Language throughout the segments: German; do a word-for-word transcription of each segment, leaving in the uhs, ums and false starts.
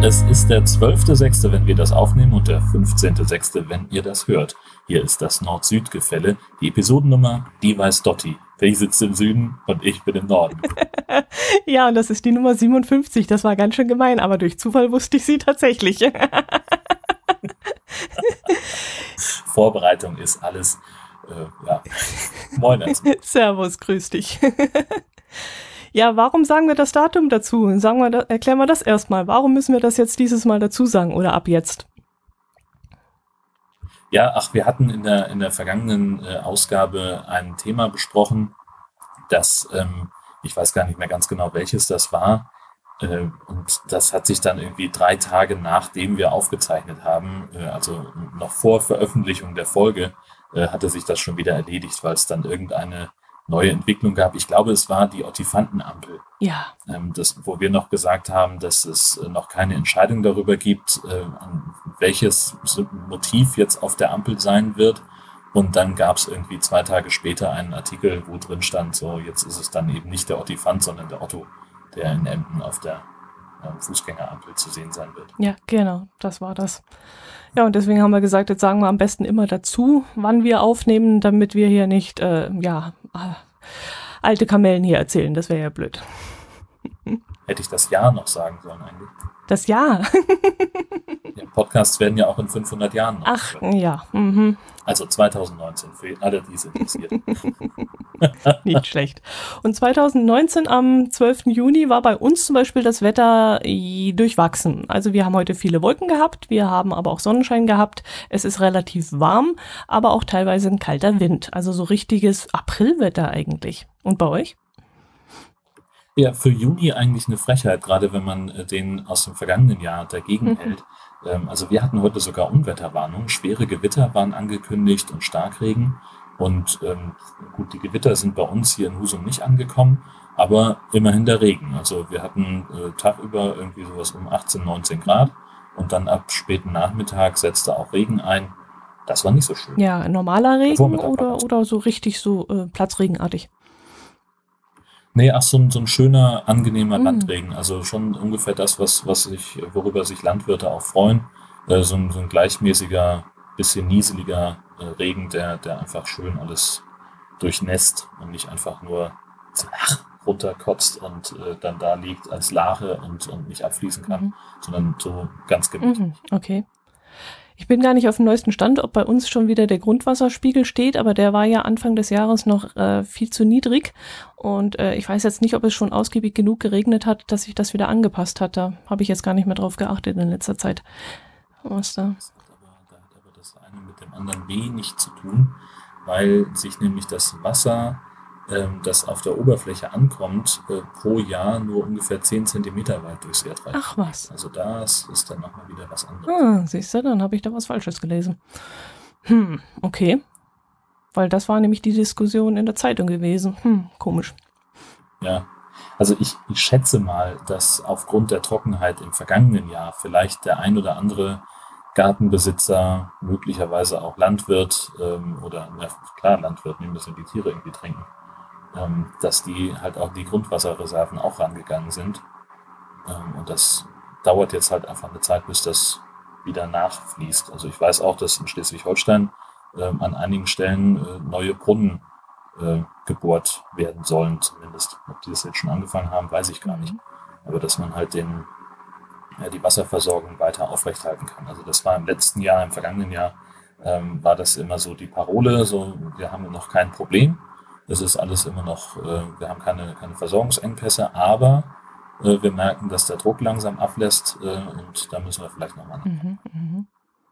Es ist der zwölfte sechste, wenn wir das aufnehmen, und der fünfzehnte sechste, wenn ihr das hört. Hier ist das Nord-Süd-Gefälle, die Episodennummer, die weiß Dotti. Ich sitze im Süden und ich bin im Norden. Ja, und das ist die Nummer siebenundfünfzig. Das war ganz schön gemein, aber durch Zufall wusste ich sie tatsächlich. Vorbereitung ist alles, äh, ja, moin. Servus, grüß dich. Ja, warum sagen wir das Datum dazu? Sagen wir, da, erklären wir das erstmal. Warum müssen wir das jetzt dieses Mal dazu sagen oder ab jetzt? Ja, ach, wir hatten in der, in der vergangenen äh, Ausgabe ein Thema besprochen, das, ähm, ich weiß gar nicht mehr ganz genau, welches das war. Äh, und das hat sich dann irgendwie drei Tage nachdem wir aufgezeichnet haben, äh, also noch vor Veröffentlichung der Folge, äh, hatte sich das schon wieder erledigt, weil es dann irgendeine neue Entwicklung gab. Ich glaube, es war die Ottifantenampel. Ja. Ähm, das, wo wir noch gesagt haben, dass es äh, noch keine Entscheidung darüber gibt, äh, welches Motiv jetzt auf der Ampel sein wird. Und dann gab es irgendwie zwei Tage später einen Artikel, wo drin stand, so jetzt ist es dann eben nicht der Ottifant, sondern der Otto, der in Emden auf der äh, Fußgängerampel zu sehen sein wird. Ja, genau, das war das. Ja, und deswegen haben wir gesagt, jetzt sagen wir am besten immer dazu, wann wir aufnehmen, damit wir hier nicht, äh, ja, alte Kamellen hier erzählen. Das wäre ja blöd. Hätte ich das Jahr noch sagen sollen eigentlich? Das Jahr? Ja, Podcasts werden ja auch in fünfhundert Jahren noch. Ach, hören. Ja. Mhm. Also zwanzig neunzehn, für alle, die es interessiert. Nicht schlecht. Und zwanzig neunzehn am zwölften Juni war bei uns zum Beispiel das Wetter durchwachsen. Also wir haben heute viele Wolken gehabt, wir haben aber auch Sonnenschein gehabt. Es ist relativ warm, aber auch teilweise ein kalter Wind. Also so richtiges Aprilwetter eigentlich. Und bei euch? Ja, für Juni eigentlich eine Frechheit, gerade wenn man den aus dem vergangenen Jahr dagegen mhm. hält. Also wir hatten heute sogar Unwetterwarnungen. Schwere Gewitter waren angekündigt und Starkregen. Und ähm, gut, die Gewitter sind bei uns hier in Husum nicht angekommen, aber immerhin der Regen. Also wir hatten äh, tagüber irgendwie sowas um achtzehn, neunzehn Grad und dann ab späten Nachmittag setzte auch Regen ein. Das war nicht so schön. Ja, normaler Regen oder, oder so richtig so äh, platzregenartig? Nee, ach, so ein, so ein schöner, angenehmer mhm. Landregen. Also schon ungefähr das, was, was sich, worüber sich Landwirte auch freuen. Äh, so, ein, so ein gleichmäßiger, bisschen nieseliger äh, Regen, der, der einfach schön alles durchnässt und nicht einfach nur ach, runterkotzt und äh, dann da liegt als Lache und, und nicht abfließen kann, mhm. sondern so ganz gemütlich. Mhm. Okay. Ich bin gar nicht auf dem neuesten Stand, ob bei uns schon wieder der Grundwasserspiegel steht, aber der war ja Anfang des Jahres noch äh, viel zu niedrig und äh, ich weiß jetzt nicht, ob es schon ausgiebig genug geregnet hat, dass sich das wieder angepasst hat. Da habe ich jetzt gar nicht mehr drauf geachtet in letzter Zeit. Was da? Das hat aber, da hat aber das eine mit dem anderen wenig zu tun, weil sich nämlich das Wasser, ähm, das auf der Oberfläche ankommt, äh, pro Jahr nur ungefähr zehn Zentimeter weit durchs Erdreich. Ach was. Also das ist dann nochmal wieder was anderes. Ah, siehst du, dann habe ich da was Falsches gelesen. Hm, okay. Weil das war nämlich die Diskussion in der Zeitung gewesen. Hm, komisch. Ja, also ich, ich schätze mal, dass aufgrund der Trockenheit im vergangenen Jahr vielleicht der ein oder andere Gartenbesitzer, möglicherweise auch Landwirt ähm, oder, na klar, Landwirt, die müssen die Tiere irgendwie trinken, ähm, dass die halt auch die Grundwasserreserven auch rangegangen sind. Ähm, und das dauert jetzt halt einfach eine Zeit, bis das wieder nachfließt. Also ich weiß auch, dass in Schleswig-Holstein ähm, an einigen Stellen äh, neue Brunnen äh, gebohrt werden sollen zumindest. Ob die das jetzt schon angefangen haben, weiß ich gar nicht. Aber dass man halt den, ja, die Wasserversorgung weiter aufrechthalten kann. Also das war im letzten Jahr, im vergangenen Jahr, ähm, war das immer so die Parole, so wir haben noch kein Problem. Das ist alles immer noch, äh, wir haben keine, keine Versorgungsengpässe, aber äh, wir merken, dass der Druck langsam ablässt äh, und da müssen wir vielleicht nochmal nach. Mhm, mh.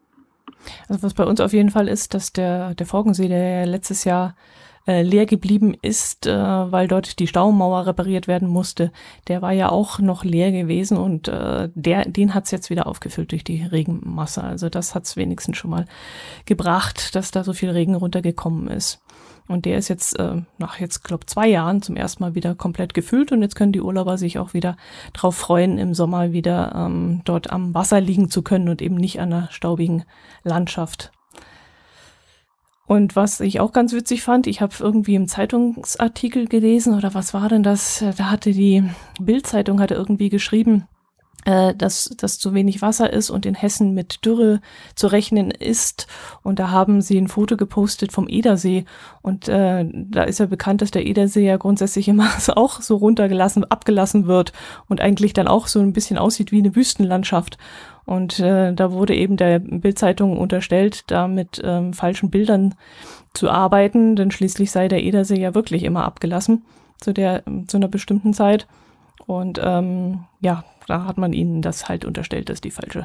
Also was bei uns auf jeden Fall ist, dass der, der Forgensee, der letztes Jahr äh, leer geblieben ist, äh, weil dort die Staumauer repariert werden musste, der war ja auch noch leer gewesen und äh, der, den hat es jetzt wieder aufgefüllt durch die Regenmasse. Also das hat es wenigstens schon mal gebracht, dass da so viel Regen runtergekommen ist. Und der ist jetzt äh, nach jetzt, glaube zwei Jahren zum ersten Mal wieder komplett gefüllt und jetzt können die Urlauber sich auch wieder drauf freuen, im Sommer wieder ähm, dort am Wasser liegen zu können und eben nicht an einer staubigen Landschaft. Und was ich auch ganz witzig fand, ich habe irgendwie im Zeitungsartikel gelesen, oder was war denn das? Da hatte die Bild-Zeitung hatte irgendwie geschrieben, dass, dass zu wenig Wasser ist und in Hessen mit Dürre zu rechnen ist. Und da haben sie ein Foto gepostet vom Edersee. Und äh, da ist ja bekannt, dass der Edersee ja grundsätzlich immer auch so runtergelassen, abgelassen wird und eigentlich dann auch so ein bisschen aussieht wie eine Wüstenlandschaft. Und äh, da wurde eben der Bild-Zeitung unterstellt, da mit ähm, falschen Bildern zu arbeiten, denn schließlich sei der Edersee ja wirklich immer abgelassen zu der zu einer bestimmten Zeit. Und ähm, ja, da hat man ihnen das halt unterstellt, dass die falsche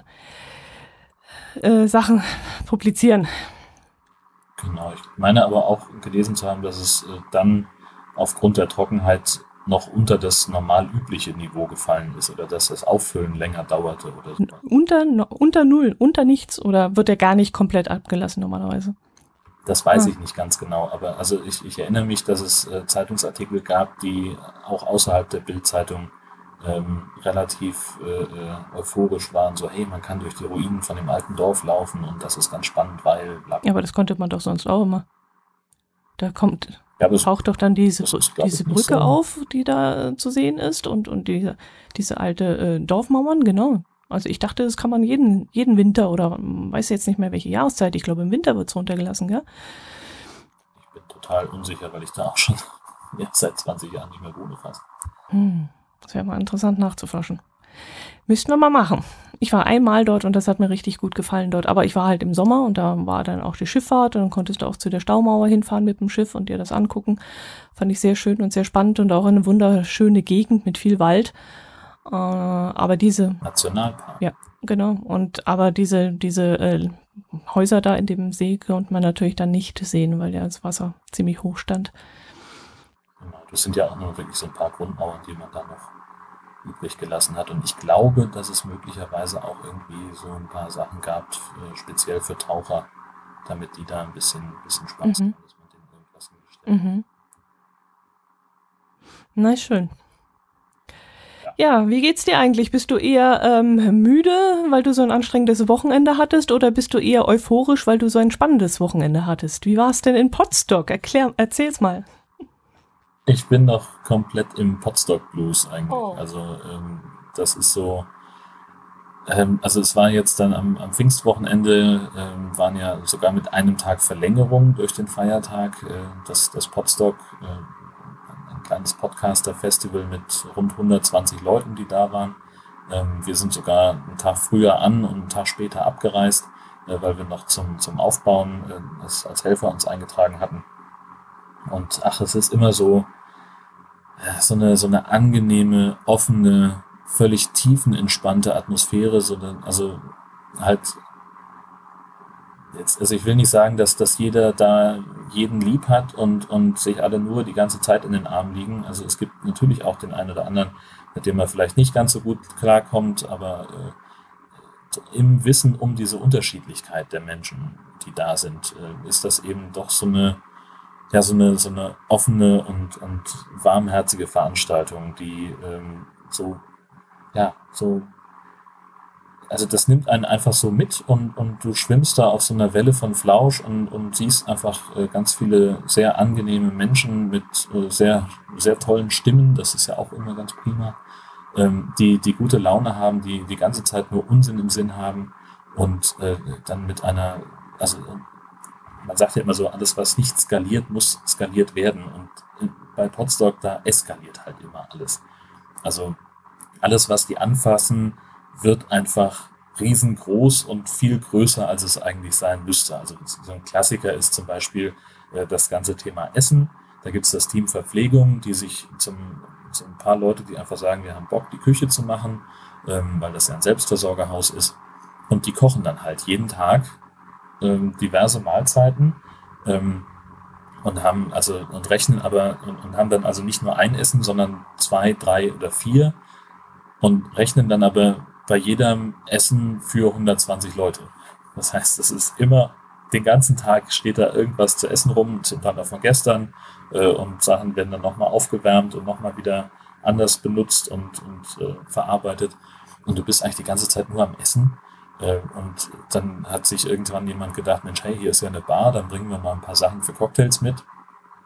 äh, Sachen publizieren. Genau, ich meine aber auch gelesen zu haben, dass es äh, dann aufgrund der Trockenheit noch unter das normal übliche Niveau gefallen ist oder dass das Auffüllen länger dauerte oder so. Unter, unter Null, unter nichts oder wird der gar nicht komplett abgelassen normalerweise? Das weiß Ah. ich nicht ganz genau, aber also ich, ich erinnere mich, dass es äh, Zeitungsartikel gab, die auch außerhalb der Bild-Zeitung ähm, relativ äh, äh, euphorisch waren, so hey, man kann durch die Ruinen von dem alten Dorf laufen und das ist ganz spannend, weil... Bla, bla. Ja, aber das konnte man doch sonst auch immer. Da kommt, Ja, aber es- taucht doch dann diese, das ist, glaub diese ich, nicht Brücke so. auf, die da äh, zu sehen ist und, und diese, diese alte äh, Dorfmauern, genau. Also ich dachte, das kann man jeden, jeden Winter oder ähm, weiß jetzt nicht mehr welche Jahreszeit, ich glaube im Winter wird es runtergelassen, gell? Ich bin total unsicher, weil ich da auch schon ja, seit zwanzig Jahren nicht mehr wohne fast. Hm, das wäre mal interessant nachzuforschen. Müssten wir mal machen. Ich war einmal dort und das hat mir richtig gut gefallen dort. Aber ich war halt im Sommer und da war dann auch die Schifffahrt und dann konntest du auch zu der Staumauer hinfahren mit dem Schiff und dir das angucken. Fand ich sehr schön und sehr spannend und auch eine wunderschöne Gegend mit viel Wald. Äh, aber diese, Nationalpark. ja, genau. Und aber diese, diese äh, Häuser da in dem See konnte man natürlich dann nicht sehen, weil ja das Wasser ziemlich hoch stand. Genau. Das sind ja auch nur wirklich so ein paar Grundmauern, die man da noch übrig gelassen hat. Und ich glaube, dass es möglicherweise auch irgendwie so ein paar Sachen gab, äh, speziell für Taucher, damit die da ein bisschen, bisschen Spaß Mhm. haben, dass man denen irgendwas hingestellt hat. Mhm. Na, schön. Ja, wie geht's dir eigentlich? Bist du eher ähm, müde, weil du so ein anstrengendes Wochenende hattest, oder bist du eher euphorisch, weil du so ein spannendes Wochenende hattest? Wie war es denn in Potsdok? Erklär, erzähl's mal. Ich bin noch komplett im Potsdok Blues eigentlich. Oh. Also ähm, das ist so, ähm, also es war jetzt dann am, am Pfingstwochenende, ähm, waren ja sogar mit einem Tag Verlängerung durch den Feiertag, äh, das, das Potsdok, äh, ein kleines Podcaster-Festival mit rund hundertzwanzig Leuten, die da waren. Ähm, wir sind sogar einen Tag früher an und einen Tag später abgereist, äh, weil wir noch zum, zum Aufbauen äh, als, als Helfer uns eingetragen hatten. Und ach, es ist immer so, ja, so eine, so eine angenehme, offene, völlig tiefenentspannte Atmosphäre, so eine, also halt, jetzt, also ich will nicht sagen, dass, dass jeder da jeden lieb hat und, und sich alle nur die ganze Zeit in den Armen liegen. Also es gibt natürlich auch den einen oder anderen, mit dem man vielleicht nicht ganz so gut klarkommt, aber äh, im Wissen um diese Unterschiedlichkeit der Menschen, die da sind, äh, ist das eben doch so eine, ja, so eine, so eine offene und, und warmherzige Veranstaltung, die ähm, so, ja, so, also das nimmt einen einfach so mit und, und du schwimmst da auf so einer Welle von Flausch und, und siehst einfach äh, ganz viele sehr angenehme Menschen mit äh, sehr, sehr tollen Stimmen, das ist ja auch immer ganz prima, ähm, die, die gute Laune haben, die die ganze Zeit nur Unsinn im Sinn haben und äh, dann mit einer, also man sagt ja immer so, alles, was nicht skaliert, muss skaliert werden. Und bei Potsdok, da eskaliert halt immer alles. Also alles, was die anfassen, wird einfach riesengroß und viel größer, als es eigentlich sein müsste. Also so ein Klassiker ist zum Beispiel äh, das ganze Thema Essen. Da gibt es das Team Verpflegung, die sich zum, so ein paar Leute, die einfach sagen, wir haben Bock, die Küche zu machen, ähm, weil das ja ein Selbstversorgerhaus ist. Und die kochen dann halt jeden Tag diverse Mahlzeiten ähm, und haben also und rechnen aber und, und haben dann also nicht nur ein Essen, sondern zwei, drei oder vier und rechnen dann aber bei jedem Essen für hundertzwanzig Leute. Das heißt, es ist immer den ganzen Tag steht da irgendwas zu essen rum, zum Teil von gestern äh, und Sachen werden dann nochmal aufgewärmt und nochmal wieder anders benutzt und, und äh, verarbeitet und du bist eigentlich die ganze Zeit nur am Essen. Und dann hat sich irgendwann jemand gedacht, Mensch, hey, hier ist ja eine Bar, dann bringen wir mal ein paar Sachen für Cocktails mit.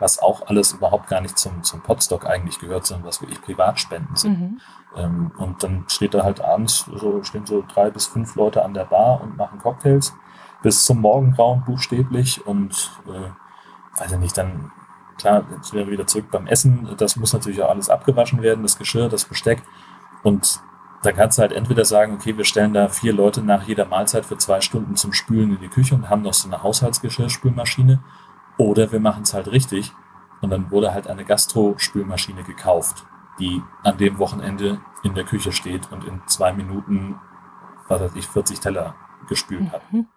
was auch alles überhaupt gar nicht zum, zum Podstock eigentlich gehört, sondern was wirklich Privatspenden sind. Mhm. Ähm, und dann steht da halt abends, so stehen so drei bis fünf Leute an der Bar und machen Cocktails bis zum Morgengrauen buchstäblich und äh, weiß ich nicht, dann klar, jetzt sind wir wieder zurück beim Essen, das muss natürlich auch alles abgewaschen werden, das Geschirr, das Besteck und da kannst du halt entweder sagen, okay, wir stellen da vier Leute nach jeder Mahlzeit für zwei Stunden zum Spülen in die Küche und haben noch so eine Haushaltsgeschirrspülmaschine oder wir machen es halt richtig und dann wurde halt eine Gastro-Spülmaschine gekauft, die an dem Wochenende in der Küche steht und in zwei Minuten, was weiß ich, vierzig Teller gespült hat. Mhm.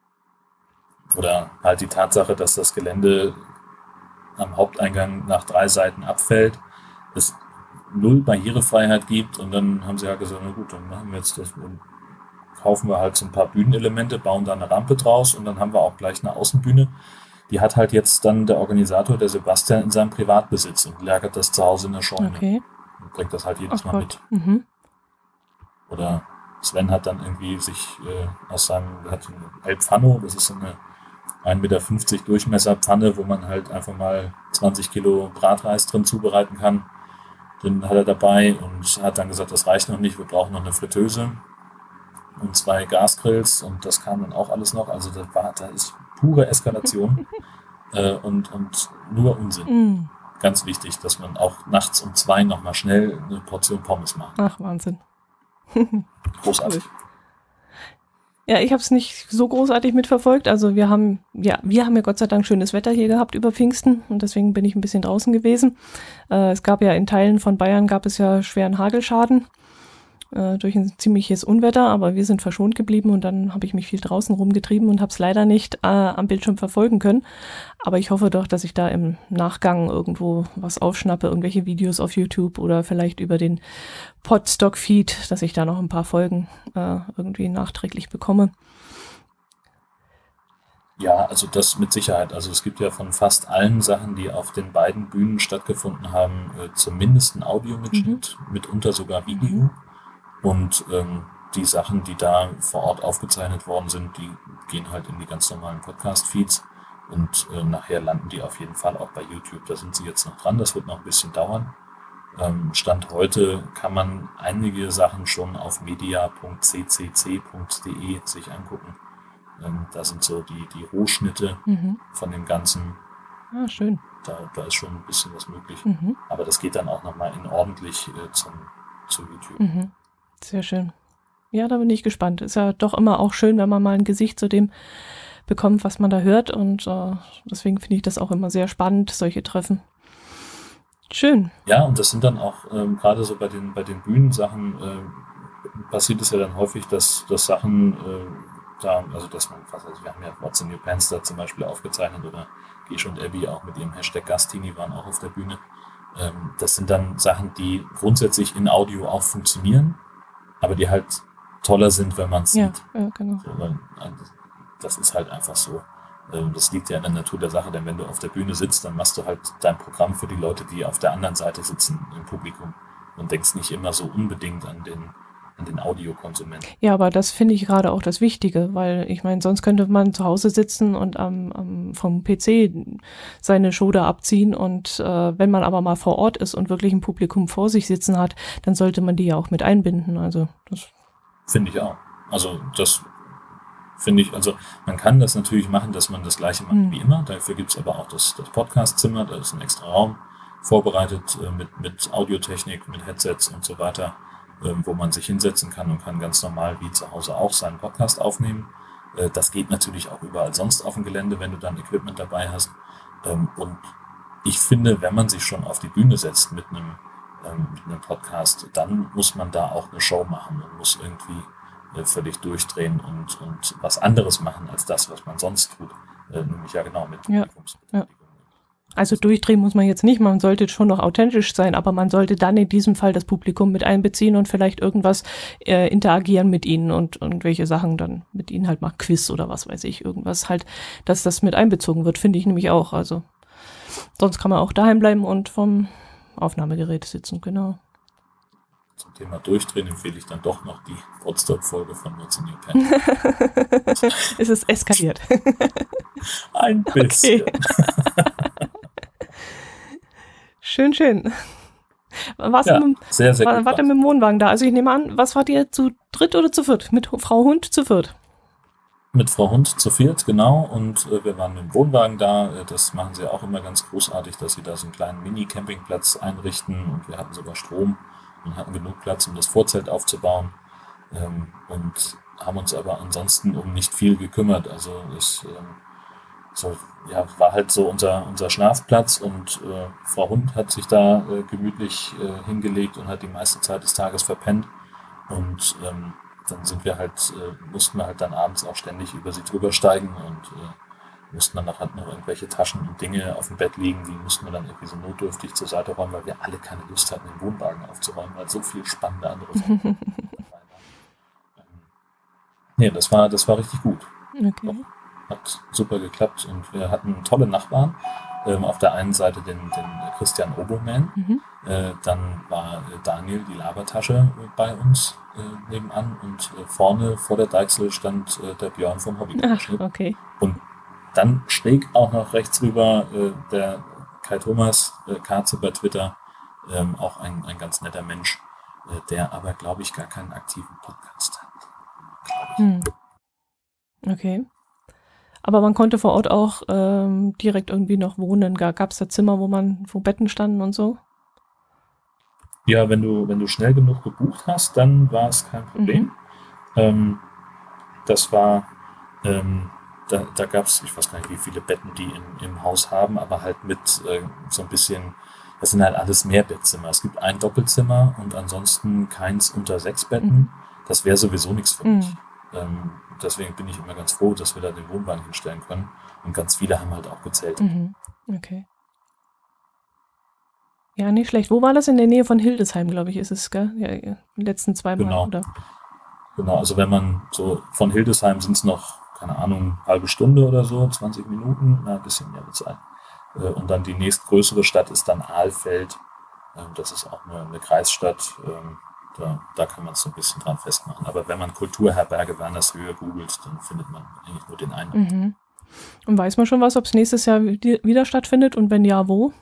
Oder halt die Tatsache, dass das Gelände am Haupteingang nach drei Seiten abfällt, es null Barrierefreiheit gibt und dann haben sie halt gesagt, na gut, dann machen wir jetzt das und kaufen wir halt so ein paar Bühnenelemente, bauen da eine Rampe draus und dann haben wir auch gleich eine Außenbühne. Die hat halt jetzt dann der Organisator, der Sebastian, in seinem Privatbesitz und lagert das zu Hause in der Scheune. Okay. Und bringt das halt jedes Ach Mal Gott. mit. Mhm. Oder Sven hat dann irgendwie sich äh, aus seinem, hat eine El Pfanno, das ist so eine ein Meter fünfzig Durchmesser Pfanne, wo man halt einfach mal zwanzig Kilo Bratreis drin zubereiten kann. Den hat er dabei und hat dann gesagt, das reicht noch nicht, wir brauchen noch eine Fritteuse und zwei Gasgrills und das kam dann auch alles noch. Also das war, da ist pure Eskalation äh, und, und nur Unsinn. Mhm. Ganz wichtig, dass man auch nachts um zwei nochmal schnell eine Portion Pommes macht. Ach, Wahnsinn. Großartig. Ja, ich habe es nicht so großartig mitverfolgt. Also wir haben, ja, wir haben ja Gott sei Dank schönes Wetter hier gehabt über Pfingsten und deswegen bin ich ein bisschen draußen gewesen. Äh, es gab ja in Teilen von Bayern gab es ja schweren Hagelschaden äh, durch ein ziemliches Unwetter, aber wir sind verschont geblieben und dann habe ich mich viel draußen rumgetrieben und habe es leider nicht äh, am Bildschirm verfolgen können. Aber ich hoffe doch, dass ich da im Nachgang irgendwo was aufschnappe, irgendwelche Videos auf YouTube oder vielleicht über den Podstock-Feed, dass ich da noch ein paar Folgen äh, irgendwie nachträglich bekomme. Ja, also das mit Sicherheit. Also es gibt ja von fast allen Sachen, die auf den beiden Bühnen stattgefunden haben, äh, zumindest ein Audiomitschnitt, mhm. mitunter sogar Video. Mhm. Und ähm, die Sachen, die da vor Ort aufgezeichnet worden sind, die gehen halt in die ganz normalen Podcast-Feeds und äh, nachher landen die auf jeden Fall auch bei YouTube. Da sind sie jetzt noch dran, das wird noch ein bisschen dauern. Ähm, Stand heute kann man einige Sachen schon auf media punkt c c c punkt d e sich angucken. Ähm, da sind so die, die Rohschnitte mhm. von dem Ganzen. Ah, schön. Da, da ist schon ein bisschen was möglich. Mhm. Aber das geht dann auch nochmal in ordentlich äh, zum, zu YouTube. Mhm. Sehr schön. Ja, da bin ich gespannt. Ist ja doch immer auch schön, wenn man mal ein Gesicht zu dem bekommt, was man da hört. Und äh, deswegen finde ich das auch immer sehr spannend, solche Treffen. Schön. Ja, und das sind dann auch ähm, gerade so bei den, bei den Bühnensachen äh, passiert es ja dann häufig, dass, dass Sachen äh, da, also dass man, also wir haben ja What's in New Pants da zum Beispiel aufgezeichnet oder Gish und Abby auch mit ihrem Hashtag Gastini waren auch auf der Bühne. Ähm, das sind dann Sachen, die grundsätzlich in Audio auch funktionieren, aber die halt toller sind, wenn man es ja, sieht. Ja, genau. So, weil, das ist halt einfach so. Das liegt ja in der Natur der Sache, denn wenn du auf der Bühne sitzt, dann machst du halt dein Programm für die Leute, die auf der anderen Seite sitzen im Publikum und denkst nicht immer so unbedingt an den, an den Audiokonsumenten. Ja, aber das finde ich gerade auch das Wichtige, weil ich meine, sonst könnte man zu Hause sitzen und am, am, vom P C seine Show da abziehen und äh, wenn man aber mal vor Ort ist und wirklich ein Publikum vor sich sitzen hat, dann sollte man die ja auch mit einbinden. Also das finde ich auch. Also das finde ich, also man kann das natürlich machen, dass man das Gleiche macht mhm. wie immer. Dafür gibt es aber auch das, das Podcast-Zimmer, da ist ein extra Raum vorbereitet äh, mit, mit Audiotechnik, mit Headsets und so weiter, äh, wo man sich hinsetzen kann und kann ganz normal wie zu Hause auch seinen Podcast aufnehmen. Äh, das geht natürlich auch überall sonst auf dem Gelände, wenn du dann Equipment dabei hast. Ähm, und ich finde, wenn man sich schon auf die Bühne setzt mit einem, ähm, mit einem Podcast, dann muss man da auch eine Show machen und muss irgendwie völlig durchdrehen und, und was anderes machen als das, was man sonst tut. Äh, nämlich ja genau mit ja, ja. Also durchdrehen muss man jetzt nicht, man sollte schon noch authentisch sein, aber man sollte dann in diesem Fall das Publikum mit einbeziehen und vielleicht irgendwas äh, interagieren mit ihnen und irgendwelche Sachen dann mit ihnen halt mal Quiz oder was weiß ich, irgendwas halt, dass das mit einbezogen wird, finde ich nämlich auch. Also sonst kann man auch daheim bleiben und vom Aufnahmegerät sitzen, genau. Zum Thema Durchdrehen empfehle ich dann doch noch die Podstock-Folge von What's in New Pants. Es ist eskaliert. Ein bisschen. Okay. Schön, schön. Warst Ja, du mit, sehr, sehr war, gut. wart ihr mit dem Wohnwagen da? Also ich nehme an, was wart ihr, zu dritt oder zu viert? Mit Frau Hund zu viert? Mit Frau Hund zu viert, genau. Und äh, wir waren mit dem Wohnwagen da. Äh, Das machen sie auch immer ganz großartig, dass sie da so einen kleinen Mini-Campingplatz einrichten. Und wir hatten sogar Strom und hatten genug Platz, um das Vorzelt aufzubauen. Ähm, und haben uns aber ansonsten um nicht viel gekümmert. Also es ähm, so, ja, war halt so unser, unser Schlafplatz und äh, Frau Hund hat sich da äh, gemütlich äh, hingelegt und hat die meiste Zeit des Tages verpennt. Und ähm, dann sind wir halt, äh, mussten wir halt dann abends auch ständig über sie drüber steigen und äh, mussten dann noch, halt noch irgendwelche Taschen und Dinge auf dem Bett liegen, die mussten wir dann irgendwie so notdürftig zur Seite räumen, weil wir alle keine Lust hatten, den Wohnwagen aufzuräumen, weil so viel spannende andere Sachen dabei waren. Ähm, nee, das war, das war richtig gut. Okay. Hat super geklappt und wir hatten tolle Nachbarn. Ähm, auf der einen Seite den, den Christian Oboman, Mhm. äh, dann war äh, Daniel die Labertasche äh, bei uns äh, nebenan und äh, vorne vor der Deichsel stand äh, der Björn vom Ach, Hobbygeschnitt. okay. Und dann schräg auch noch rechts rüber äh, der Kai Thomas, äh, Katze bei Twitter, ähm, auch ein, ein ganz netter Mensch, äh, der aber, glaube ich, gar keinen aktiven Podcast hat. Glaube ich. Hm. Okay. Aber man konnte vor Ort auch ähm, direkt irgendwie noch wohnen. Gab es da Zimmer, wo man, wo Betten standen und so? Ja, wenn du, wenn du schnell genug gebucht hast, dann war es kein Problem. Mhm. Ähm, das war, ähm, da, da gab es, ich weiß gar nicht, wie viele Betten die im, im Haus haben, aber halt mit äh, so ein bisschen, das sind halt alles Mehrbettzimmer. Es gibt ein Doppelzimmer und ansonsten keins unter sechs Betten. Mhm. Das wäre sowieso nichts für mich. Mhm. Ähm, deswegen bin ich immer ganz froh, dass wir da den Wohnwagen hinstellen können. Und ganz viele haben halt auch gezeltet. Mhm. Okay. Ja, nicht schlecht. Wo war das? In der Nähe von Hildesheim, glaube ich, ist es, gell? Ja, ja. Die letzten zwei Mal, Genau. oder? Genau, also wenn man so von Hildesheim sind es noch, keine Ahnung, halbe Stunde oder so, zwanzig Minuten, na, ein bisschen mehr wird sein. Äh, Und dann die nächstgrößere Stadt ist dann Ahlfeld. Ähm, Das ist auch eine, eine Kreisstadt. Ähm, Da, da kann man es so ein bisschen dran festmachen. Aber wenn man Kulturherberge Wernershöhe googelt, dann findet man eigentlich nur den einen. Mhm. Und weiß man schon was, ob es nächstes Jahr wi- wieder stattfindet und wenn ja, wo?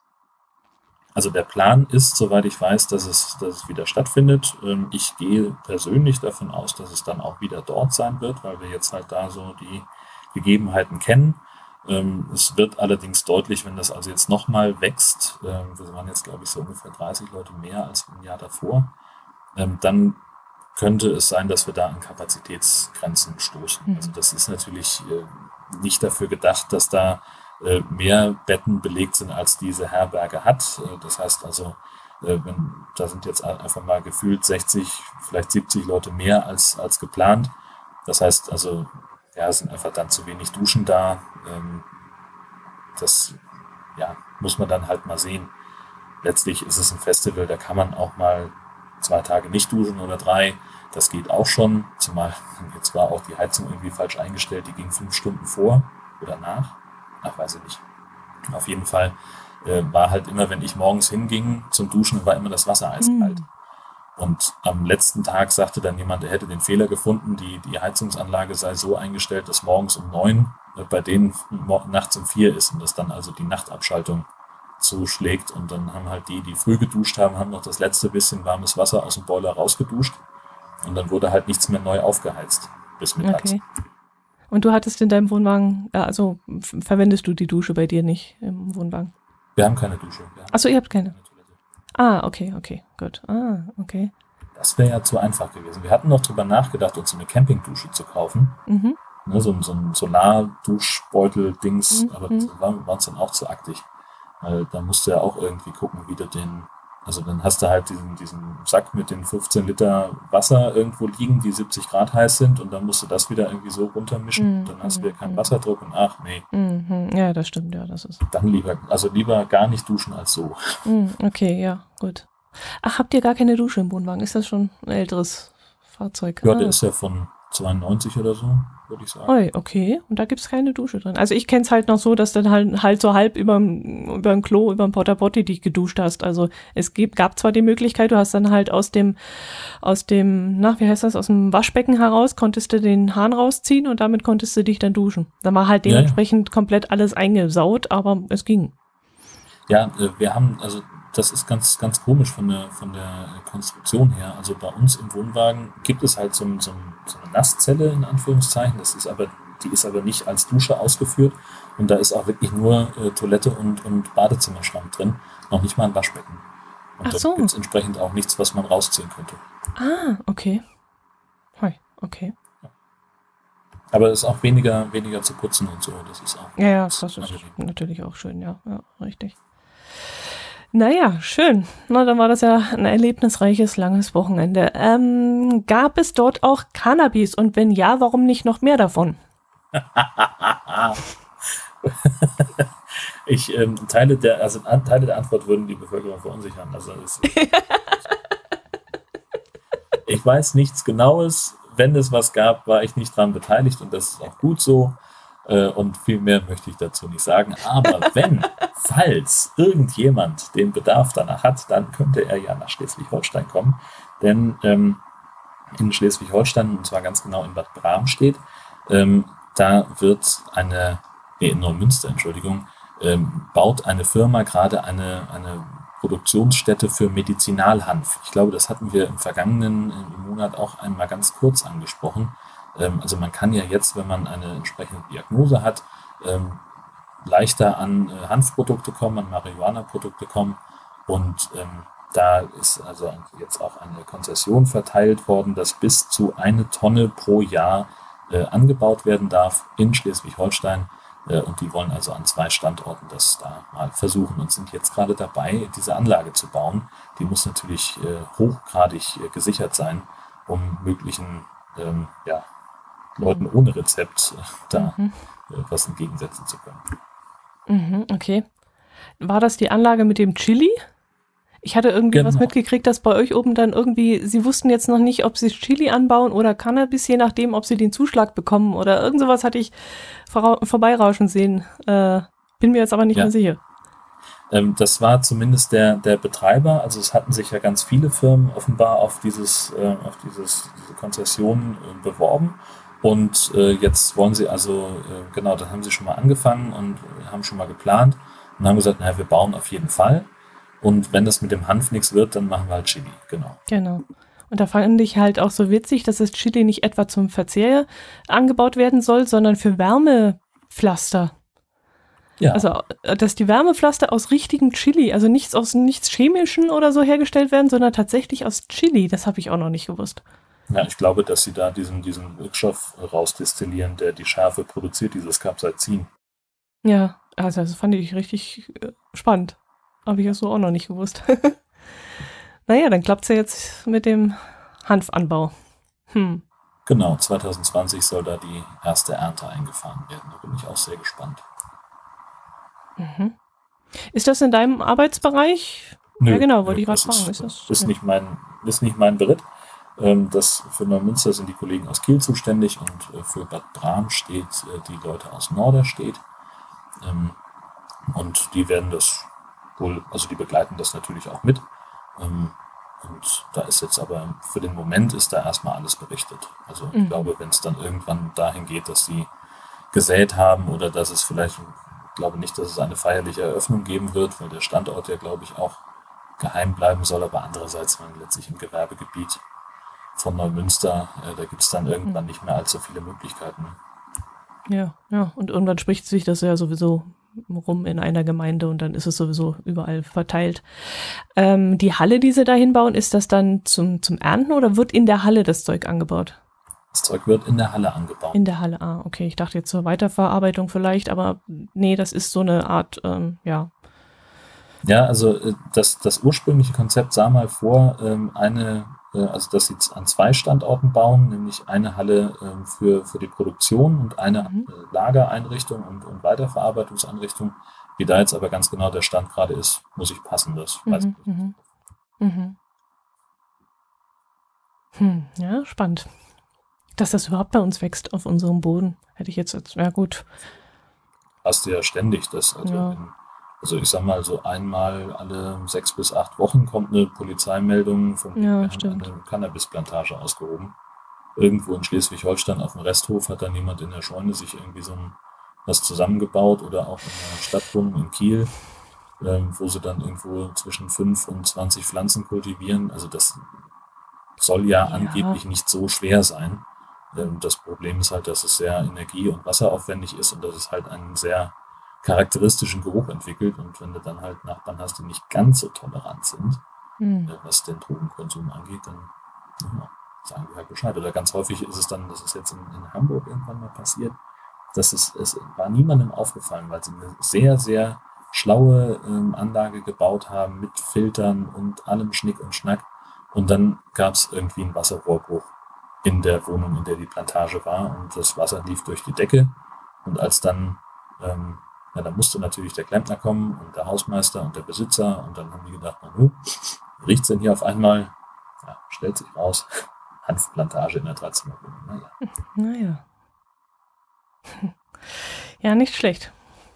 Also der Plan ist, soweit ich weiß, dass es, dass es wieder stattfindet. Ähm, Ich gehe persönlich davon aus, dass es dann auch wieder dort sein wird, weil wir jetzt halt da so die Gegebenheiten kennen. Ähm, Es wird allerdings deutlich, wenn das also jetzt nochmal wächst, ähm, wir waren jetzt, glaube ich, so ungefähr dreißig Leute mehr als im Jahr davor, ähm, dann könnte es sein, dass wir da an Kapazitätsgrenzen stoßen. Mhm. Also das ist natürlich äh, nicht dafür gedacht, dass da äh, mehr Betten belegt sind, als diese Herberge hat. Äh, Das heißt also, äh, wenn, da sind jetzt einfach mal gefühlt sechzig, vielleicht siebzig Leute mehr als, als geplant. Das heißt also, ja, es sind einfach dann zu wenig Duschen da. Ähm, Das ja, muss man dann halt mal sehen. Letztlich ist es ein Festival, da kann man auch mal zwei Tage nicht duschen oder drei. Das geht auch schon. Zumal jetzt war auch die Heizung irgendwie falsch eingestellt. Die ging fünf Stunden vor oder nach. Ach, weiß ich nicht. Auf jeden Fall äh, war halt immer, wenn ich morgens hinging zum Duschen, war immer das Wasser eiskalt. Mhm. Und am letzten Tag sagte dann jemand, er hätte den Fehler gefunden, die, die Heizungsanlage sei so eingestellt, dass morgens um neun äh, bei denen mo- nachts um vier ist und dass dann also die Nachtabschaltung zuschlägt. Und dann haben halt die, die früh geduscht haben, haben noch das letzte bisschen warmes Wasser aus dem Boiler rausgeduscht. Und dann wurde halt nichts mehr neu aufgeheizt bis mittags. Okay. Und du hattest in deinem Wohnwagen, ja, also f- verwendest du die Dusche bei dir nicht im Wohnwagen? Wir haben keine Dusche. Wir haben Achso, ihr habt keine. keine Toilette. Ah, okay, okay, gut. Ah, okay. Das wäre ja zu einfach gewesen. Wir hatten noch drüber nachgedacht, uns so eine Campingdusche zu kaufen. Mhm. Ne, so, ein- so ein Solarduschbeutel-Dings, Mhm. aber das war, war uns dann auch zu aktig. Weil da musst du ja auch irgendwie gucken, wie du den, also dann hast du halt diesen, diesen Sack mit den fünfzehn Liter Wasser irgendwo liegen, die siebzig Grad heiß sind und dann musst du das wieder irgendwie so runtermischen, Mhm. dann hast du wieder keinen Mhm. Wasserdruck und ach nee, Mhm. Ja, das stimmt, ja, das ist. dann lieber, also lieber gar nicht duschen als so. Mhm. Okay, ja, gut. Ach, habt ihr gar keine Dusche im Wohnwagen? Ist das schon ein älteres Fahrzeug? Ja, Ah. der ist ja von zweiundneunzig oder so, würde ich sagen. Oi, okay. Und da gibt's keine Dusche drin. Also ich kenn's halt noch so, dass dann halt, halt so halb überm, überm Klo, überm Porta Potty dich geduscht hast. Also es gibt, gab zwar die Möglichkeit, du hast dann halt aus dem, aus dem, na, wie heißt das, aus dem Waschbecken heraus, konntest du den Hahn rausziehen und damit konntest du dich dann duschen. Dann war halt Ja, ja. dementsprechend komplett alles eingesaut, aber es ging. Ja, äh, wir haben, also das ist ganz, ganz komisch von der, von der Konstruktion her. Also bei uns im Wohnwagen gibt es halt so, ein- so, ein- so eine Nasszelle in Anführungszeichen. Das ist aber, die ist aber nicht als Dusche ausgeführt. Und da ist auch wirklich nur äh, Toilette und, und Badezimmerschrank drin. Noch nicht mal ein Waschbecken. Und Ach da so. gibt es entsprechend auch nichts, was man rausziehen könnte. Ah, okay. Hui, okay. Aber es ist auch weniger, weniger zu putzen und so. Das ist auch Ja, ja, das das ist angenehm. natürlich auch schön, ja, ja, richtig. Naja, schön. Na, dann war das ja ein erlebnisreiches, langes Wochenende. Ähm, gab es dort auch Cannabis? Und wenn ja, warum nicht noch mehr davon? Ich ähm, teile der, also an, Teile der Antwort würden die Bevölkerung verunsichern. Also es, ich weiß nichts Genaues. Wenn es was gab, war ich nicht dran beteiligt und das ist auch gut so. Äh, und viel mehr möchte ich dazu nicht sagen. Aber wenn, falls irgendjemand den Bedarf danach hat, dann könnte er ja nach Schleswig-Holstein kommen. Denn ähm, in Schleswig-Holstein, und zwar ganz genau in Bad Bramstedt, ähm, da wird eine, nee, in Neumünster, Entschuldigung, ähm, baut eine Firma gerade eine, eine Produktionsstätte für Medizinalhanf. Ich glaube, das hatten wir im vergangenen äh, Monat auch einmal ganz kurz angesprochen. Ähm, also man kann ja jetzt, wenn man eine entsprechende Diagnose hat, ähm, leichter an äh, Hanfprodukte kommen, an Marihuana-Produkte kommen. Und ähm, da ist also jetzt auch eine Konzession verteilt worden, dass bis zu eine Tonne pro Jahr äh, angebaut werden darf in Schleswig-Holstein. Äh, und die wollen also an zwei Standorten das da mal versuchen und sind jetzt gerade dabei, diese Anlage zu bauen. Die muss natürlich äh, hochgradig äh, gesichert sein, um möglichen ähm, ja, Leuten ohne Rezept äh, da Mhm. äh, was entgegensetzen zu können. Mhm, okay. War das die Anlage mit dem Chili? Ich hatte irgendwie Genau. was mitgekriegt, dass bei euch oben dann irgendwie, sie wussten jetzt noch nicht, ob sie Chili anbauen oder Cannabis, je nachdem, ob sie den Zuschlag bekommen oder irgend sowas hatte ich vor, vorbeirauschen sehen. Äh, bin mir jetzt aber nicht Ja. mehr sicher. Ähm, das war zumindest der, der Betreiber. Also es hatten sich ja ganz viele Firmen offenbar auf dieses, äh, auf dieses, diese Konzession äh, beworben. Und äh, jetzt wollen sie also, äh, genau, da haben sie schon mal angefangen und äh, haben schon mal geplant und haben gesagt, naja, wir bauen auf jeden Fall. Und wenn das mit dem Hanf nichts wird, dann machen wir halt Chili, genau. Genau. Und da fand ich halt auch so witzig, dass das Chili nicht etwa zum Verzehr angebaut werden soll, sondern für Wärmepflaster. Ja, Also, dass die Wärmepflaster aus richtigem Chili, also nichts aus nichts Chemischen oder so hergestellt werden, sondern tatsächlich aus Chili. Das habe ich auch noch nicht gewusst. ja, ich glaube, dass sie da diesen, diesen Wirkstoff rausdestillieren, der die Schärfe produziert, dieses Capsaicin. Ja, also das fand ich richtig äh, spannend. Habe ich ja so auch noch nicht gewusst. Naja, dann klappt es ja jetzt mit dem Hanfanbau. Hm. Genau, zwanzig zwanzig soll da die erste Ernte eingefahren werden. Da bin ich auch sehr gespannt. Mhm. Ist das in deinem Arbeitsbereich? Nö, Ja, genau, wollte nö, ich gerade das fragen. ist, Ist das? ist, Ja. nicht mein, ist nicht mein Beritt. Ähm, das für Neumünster sind die Kollegen aus Kiel zuständig und äh, für Bad Bramstedt äh, die Leute aus Norderstedt. Ähm, und die werden das wohl, also die begleiten das natürlich auch mit. Ähm, und da ist jetzt aber für den Moment ist da erstmal alles berichtet. Also ich Mhm. glaube, wenn es dann irgendwann dahin geht, dass sie gesät haben oder dass es vielleicht, ich glaube nicht, dass es eine feierliche Eröffnung geben wird, weil der Standort ja, glaube ich, auch geheim bleiben soll, aber andererseits, man letztlich im Gewerbegebiet von Neumünster, äh, da gibt es dann irgendwann nicht mehr allzu viele Möglichkeiten. Ja, ja. Und irgendwann spricht sich das ja sowieso rum in einer Gemeinde und dann ist es sowieso überall verteilt. Ähm, die Halle, die sie da hinbauen, ist das dann zum, zum Ernten oder wird in der Halle das Zeug angebaut? Das Zeug wird in der Halle angebaut. In der Halle, ah, okay. Ich dachte jetzt zur Weiterverarbeitung vielleicht, aber nee, das ist so eine Art, ähm, ja. Ja, also äh, das, das ursprüngliche Konzept sah mal vor, ähm, eine, äh, also dass sie z- an zwei Standorten bauen, nämlich eine Halle ähm, für, für die Produktion und eine Mhm. äh, Lagereinrichtung und, und Weiterverarbeitungseinrichtung. Wie da jetzt aber ganz genau der Stand gerade ist, muss ich passen, das weiß ich Mhm, nicht. mhm, mhm. Hm, ja, spannend. Dass das überhaupt bei uns wächst auf unserem Boden. Hätte ich jetzt, jetzt ja gut. Hast du ja ständig das. Also, Ja. in, also ich sag mal, so einmal alle sechs bis acht Wochen kommt eine Polizeimeldung von wegen, Ja, wir haben stimmt. eine Cannabisplantage ausgehoben. Irgendwo in Schleswig-Holstein auf dem Resthof hat dann jemand in der Scheune sich irgendwie so ein, was zusammengebaut oder auch in der Stadtwohnung in Kiel. ähm, wo sie dann irgendwo zwischen fünf und zwanzig Pflanzen kultivieren. Also das soll ja, ja. angeblich nicht so schwer sein. Ähm, das Problem ist halt, dass es sehr energie- und wasseraufwendig ist und dass es halt einen sehr charakteristischen Geruch entwickelt. Und wenn du dann halt Nachbarn hast, die nicht ganz so tolerant sind, mhm. äh, was den Drogenkonsum angeht, dann ja, sagen die halt Bescheid. Oder ganz häufig ist es dann, das ist jetzt in, in Hamburg irgendwann mal passiert, dass es, es war niemandem aufgefallen, weil sie eine sehr, sehr schlaue ähm, Anlage gebaut haben mit Filtern und allem Schnick und Schnack. Und dann gab es irgendwie einen Wasserrohrbruch in der Wohnung, in der die Plantage war. Und das Wasser lief durch die Decke. Und als dann, ähm, ja, da musste natürlich der Klempner kommen und der Hausmeister und der Besitzer. Und dann haben die gedacht, na nu, riecht's denn hier auf einmal? Ja, stellt sich raus, Hanfplantage in der Dreizimmerwohnung. Naja. Naja. Ja, nicht schlecht.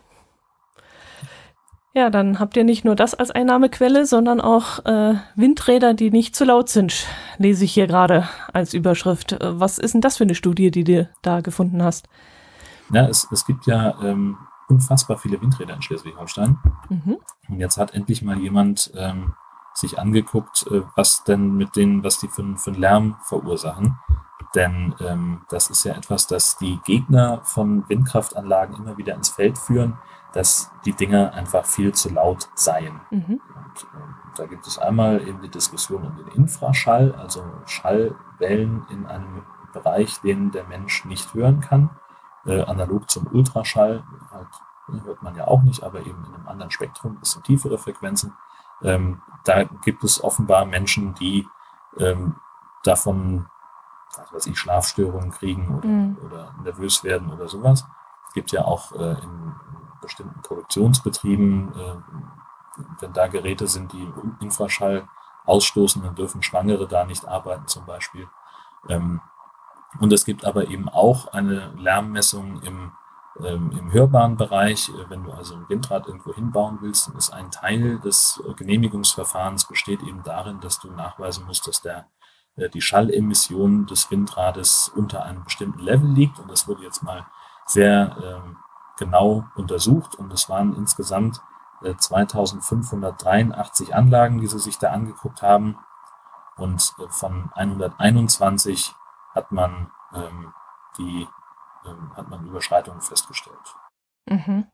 Ja, dann habt ihr nicht nur das als Einnahmequelle, sondern auch äh, Windräder, die nicht zu laut sind, lese ich hier gerade als Überschrift. Was ist denn das für eine Studie, die du da gefunden hast? Ja, es, es gibt ja ähm, unfassbar viele Windräder in Schleswig-Holstein. Mhm. Und jetzt hat endlich mal jemand ähm, sich angeguckt, äh, was denn mit denen, was die für, für einen Lärm verursachen. Denn ähm, das ist ja etwas, das die Gegner von Windkraftanlagen immer wieder ins Feld führen, dass die Dinger einfach viel zu laut seien. Mhm. Und, ähm, da gibt es einmal eben die Diskussion um den Infraschall, also Schallwellen in einem Bereich, den der Mensch nicht hören kann. Äh, analog zum Ultraschall, halt, hört man ja auch nicht, aber eben in einem anderen Spektrum, ein bisschen tiefere Frequenzen. Ähm, da gibt es offenbar Menschen, die ähm, davon, was weiß ich, Schlafstörungen kriegen oder, mhm. oder nervös werden oder sowas. Es gibt ja auch äh, in bestimmten Produktionsbetrieben, äh, wenn da Geräte sind, die Infraschall ausstoßen, dann dürfen Schwangere da nicht arbeiten zum Beispiel. Ähm, und es gibt aber eben auch eine Lärmmessung im, ähm, im hörbaren Bereich. Wenn du also ein Windrad irgendwo hinbauen willst, dann ist ein Teil des Genehmigungsverfahrens besteht eben darin, dass du nachweisen musst, dass der die Schallemission des Windrades unter einem bestimmten Level liegt. Und das wurde jetzt mal sehr ähm, genau untersucht. Und es waren insgesamt äh, zweitausendfünfhundertdreiundachtzig Anlagen, die sie sich da angeguckt haben. Und äh, von hunderteinundzwanzig hat man ähm, die ähm, hat man Überschreitungen festgestellt. Mhm.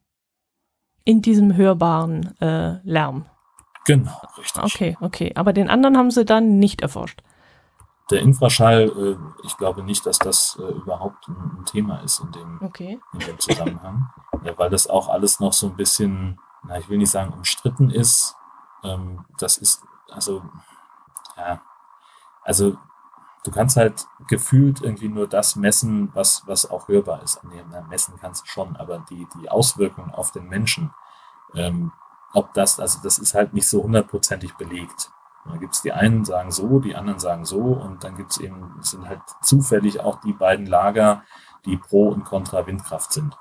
In diesem hörbaren äh, Lärm. Genau, richtig. Okay, okay. Aber den anderen haben sie dann nicht erforscht. Der Infraschall, ich glaube nicht, dass das überhaupt ein Thema ist in dem, okay. in dem Zusammenhang, ja, weil das auch alles noch so ein bisschen, na, ich will nicht sagen umstritten ist. Das ist, also, ja, also du kannst halt gefühlt irgendwie nur das messen, was, was auch hörbar ist. Nee, na, messen kannst du schon, aber die, die Auswirkungen auf den Menschen, ähm, ob das, also das ist halt nicht so hundertprozentig belegt. Da gibt es die einen sagen so, die anderen sagen so und dann gibt es eben, es sind halt zufällig auch die beiden Lager, die pro und contra Windkraft sind.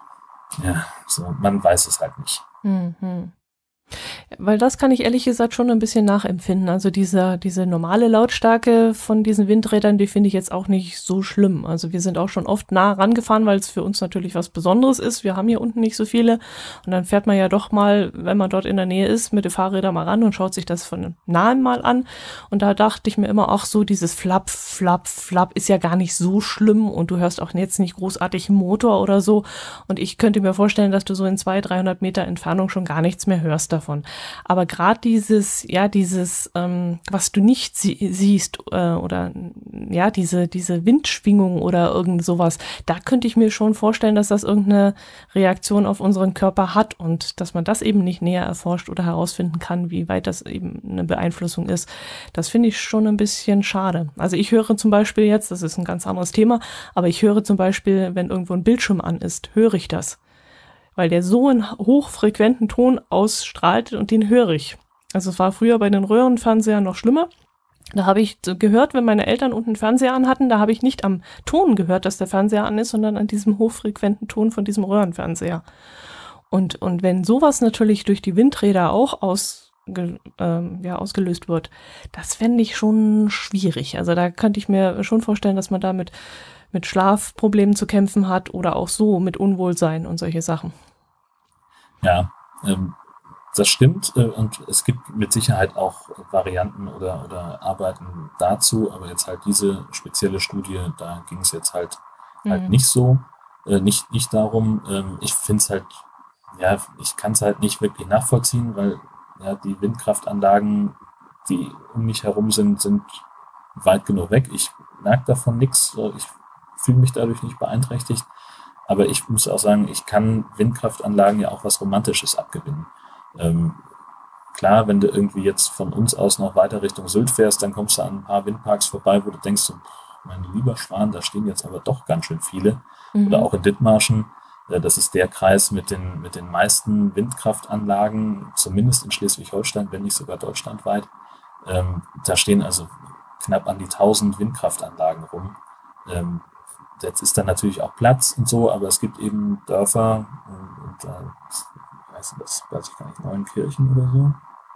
Ja, so, man weiß es halt nicht. Mhm. Weil das kann ich ehrlich gesagt schon ein bisschen nachempfinden. Also diese, diese normale Lautstärke von diesen Windrädern, die finde ich jetzt auch nicht so schlimm. Also wir sind auch schon oft nah rangefahren, weil es für uns natürlich was Besonderes ist. Wir haben hier unten nicht so viele. Und dann fährt man ja doch mal, wenn man dort in der Nähe ist, mit den Fahrrädern mal ran und schaut sich das von nahem mal an. Und da dachte ich mir immer, ach so, dieses Flapp, Flapp, Flapp ist ja gar nicht so schlimm. Und du hörst auch jetzt nicht großartig einen Motor oder so. Und ich könnte mir vorstellen, dass du so in zweihundert, dreihundert Meter Entfernung schon gar nichts mehr hörst davon. Aber gerade dieses, ja, dieses, ähm, was du nicht sie- siehst äh, oder ja, diese, diese Windschwingung oder irgend sowas, da könnte ich mir schon vorstellen, dass das irgendeine Reaktion auf unseren Körper hat und dass man das eben nicht näher erforscht oder herausfinden kann, wie weit das eben eine Beeinflussung ist. Das finde ich schon ein bisschen schade. Also ich höre zum Beispiel jetzt, das ist ein ganz anderes Thema, aber ich höre zum Beispiel, wenn irgendwo ein Bildschirm an ist, höre ich das. Weil der so einen hochfrequenten Ton ausstrahlt und den höre ich. Also es war früher bei den Röhrenfernsehern noch schlimmer. Da habe ich gehört, wenn meine Eltern unten einen Fernseher an hatten, da habe ich nicht am Ton gehört, dass der Fernseher an ist, sondern an diesem hochfrequenten Ton von diesem Röhrenfernseher. Und, und wenn sowas natürlich durch die Windräder auch aus, ähm, ja, ausgelöst wird, das fände ich schon schwierig. Also da könnte ich mir schon vorstellen, dass man damit mit Schlafproblemen zu kämpfen hat oder auch so mit Unwohlsein und solche Sachen. Ja, ähm, das stimmt äh, und es gibt mit Sicherheit auch Varianten oder, oder Arbeiten dazu, aber jetzt halt diese spezielle Studie, da ging es jetzt halt mhm. halt nicht so, äh, nicht, nicht darum. Ähm, ich finde es halt, ja, ich kann es halt nicht wirklich nachvollziehen, weil ja, die Windkraftanlagen, die um mich herum sind, sind weit genug weg. Ich merke davon nichts, ich fühle mich dadurch nicht beeinträchtigt. Aber ich muss auch sagen, ich kann Windkraftanlagen ja auch was Romantisches abgewinnen. Ähm, klar, wenn du irgendwie jetzt von uns aus noch weiter Richtung Sylt fährst, dann kommst du an ein paar Windparks vorbei, wo du denkst, so, mein lieber Schwan, da stehen jetzt aber doch ganz schön viele. Mhm. Oder auch in Dithmarschen, äh, das ist der Kreis mit den, mit den meisten Windkraftanlagen, zumindest in Schleswig-Holstein, wenn nicht sogar deutschlandweit. Ähm, da stehen also knapp an die tausend Windkraftanlagen rum. Ähm, jetzt ist da natürlich auch Platz und so, aber es gibt eben Dörfer und, und äh, weiß ich, das weiß ich gar nicht, Neuenkirchen oder so.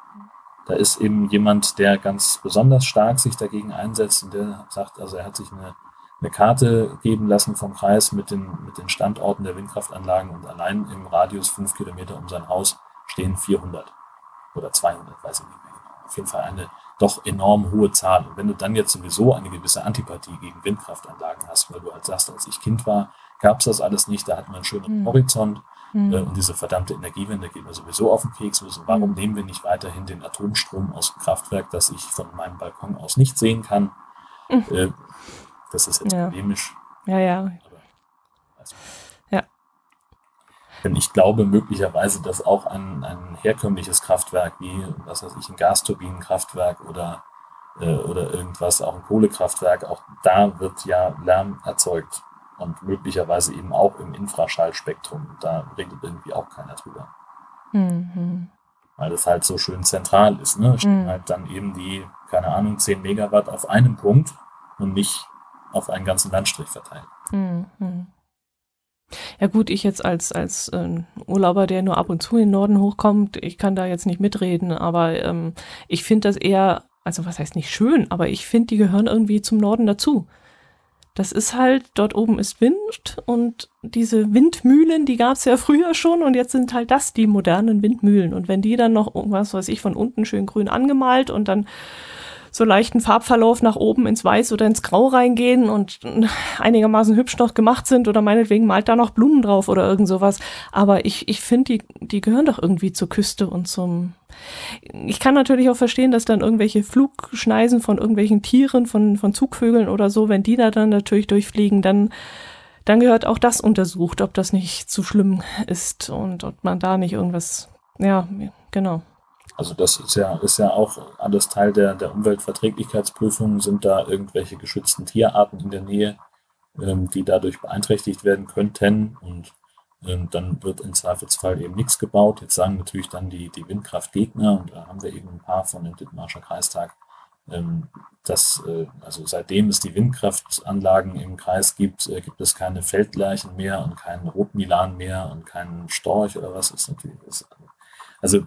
Da ist eben jemand, der ganz besonders stark sich dagegen einsetzt und der sagt, also er hat sich eine, eine Karte geben lassen vom Kreis mit den, mit den Standorten der Windkraftanlagen und allein im Radius fünf Kilometer um sein Haus stehen vierhundert oder zweihundert, weiß ich nicht mehr genau. Auf jeden Fall eine doch enorm hohe Zahl. Und wenn du dann jetzt sowieso eine gewisse Antipathie gegen Windkraftanlagen hast, weil du halt sagst, als ich Kind war, gab es das alles nicht, da hatten wir einen schönen mhm. Horizont mhm. äh, und diese verdammte Energiewende geht mir sowieso auf den Keks. Also warum mhm. nehmen wir nicht weiterhin den Atomstrom aus dem Kraftwerk, das ich von meinem Balkon aus nicht sehen kann? Mhm. Äh, das ist jetzt ja. polemisch. Ja, ja. Aber, also, ja. Denn ich glaube möglicherweise, dass auch ein, ein herkömmliches Kraftwerk wie, was weiß ich, ein Gasturbinenkraftwerk oder, äh, oder irgendwas, auch ein Kohlekraftwerk, auch da wird ja Lärm erzeugt und möglicherweise eben auch im Infraschallspektrum. Da redet irgendwie auch keiner drüber. Mhm. Weil das halt so schön zentral ist. Ne? Stehen mhm. halt dann eben die, keine Ahnung, zehn Megawatt auf einem Punkt und nicht auf einen ganzen Landstrich verteilt. Mhm. Ja gut, ich jetzt als, als äh, Urlauber, der nur ab und zu in den Norden hochkommt, ich kann da jetzt nicht mitreden, aber ähm, ich finde das eher, also was heißt nicht schön, aber ich finde, die gehören irgendwie zum Norden dazu. Das ist halt, dort oben ist Wind und diese Windmühlen, die gab es ja früher schon und jetzt sind halt das die modernen Windmühlen. Und wenn die dann noch irgendwas, weiß ich, von unten schön grün angemalt und dann so leichten Farbverlauf nach oben ins Weiß oder ins Grau reingehen und einigermaßen hübsch noch gemacht sind oder meinetwegen malt da noch Blumen drauf oder irgend sowas. Aber ich, ich finde, die, die gehören doch irgendwie zur Küste und zum... Ich kann natürlich auch verstehen, dass dann irgendwelche Flugschneisen von irgendwelchen Tieren, von, von Zugvögeln oder so, wenn die da dann natürlich durchfliegen, dann, dann gehört auch das untersucht, ob das nicht zu schlimm ist und ob man da nicht irgendwas... Ja, genau. Also das ist ja, ist ja auch alles Teil der, der Umweltverträglichkeitsprüfung. Sind da irgendwelche geschützten Tierarten in der Nähe, ähm, die dadurch beeinträchtigt werden könnten? Und ähm, dann wird im Zweifelsfall eben nichts gebaut. Jetzt sagen natürlich dann die, die Windkraftgegner, und da haben wir eben ein paar von dem Dithmarscher Kreistag, ähm, dass äh, also seitdem es die Windkraftanlagen im Kreis gibt, äh, gibt es keine Feldlerchen mehr und keinen Rotmilan mehr und keinen Storch oder was. Ist natürlich ist, also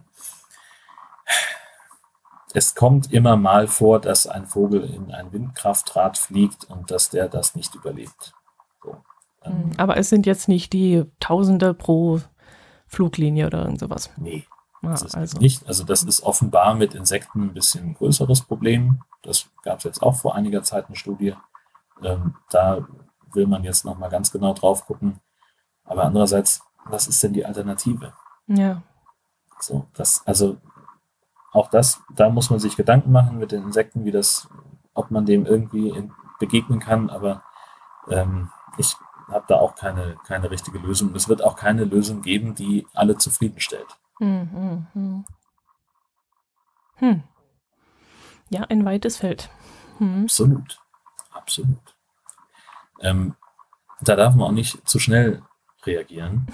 es kommt immer mal vor, dass ein Vogel in ein Windkraftrad fliegt und dass der das nicht überlebt. So, ähm, Aber es sind jetzt nicht die Tausende pro Fluglinie oder irgend sowas. Nee, das ah, ist also. nicht. Also das ist offenbar mit Insekten ein bisschen ein größeres Problem. Das gab es jetzt auch vor einiger Zeit eine Studie. Ähm, da will man jetzt nochmal ganz genau drauf gucken. Aber andererseits, was ist denn die Alternative? Ja. So, das, also auch das, da muss man sich Gedanken machen mit den Insekten, wie das, ob man dem irgendwie in, begegnen kann, aber ähm, ich habe da auch keine, keine richtige Lösung. Es wird auch keine Lösung geben, die alle zufriedenstellt. Hm, hm, hm. Ja, ein weites Feld. Hm. Absolut, absolut. Ähm, da darf man auch nicht zu schnell reagieren.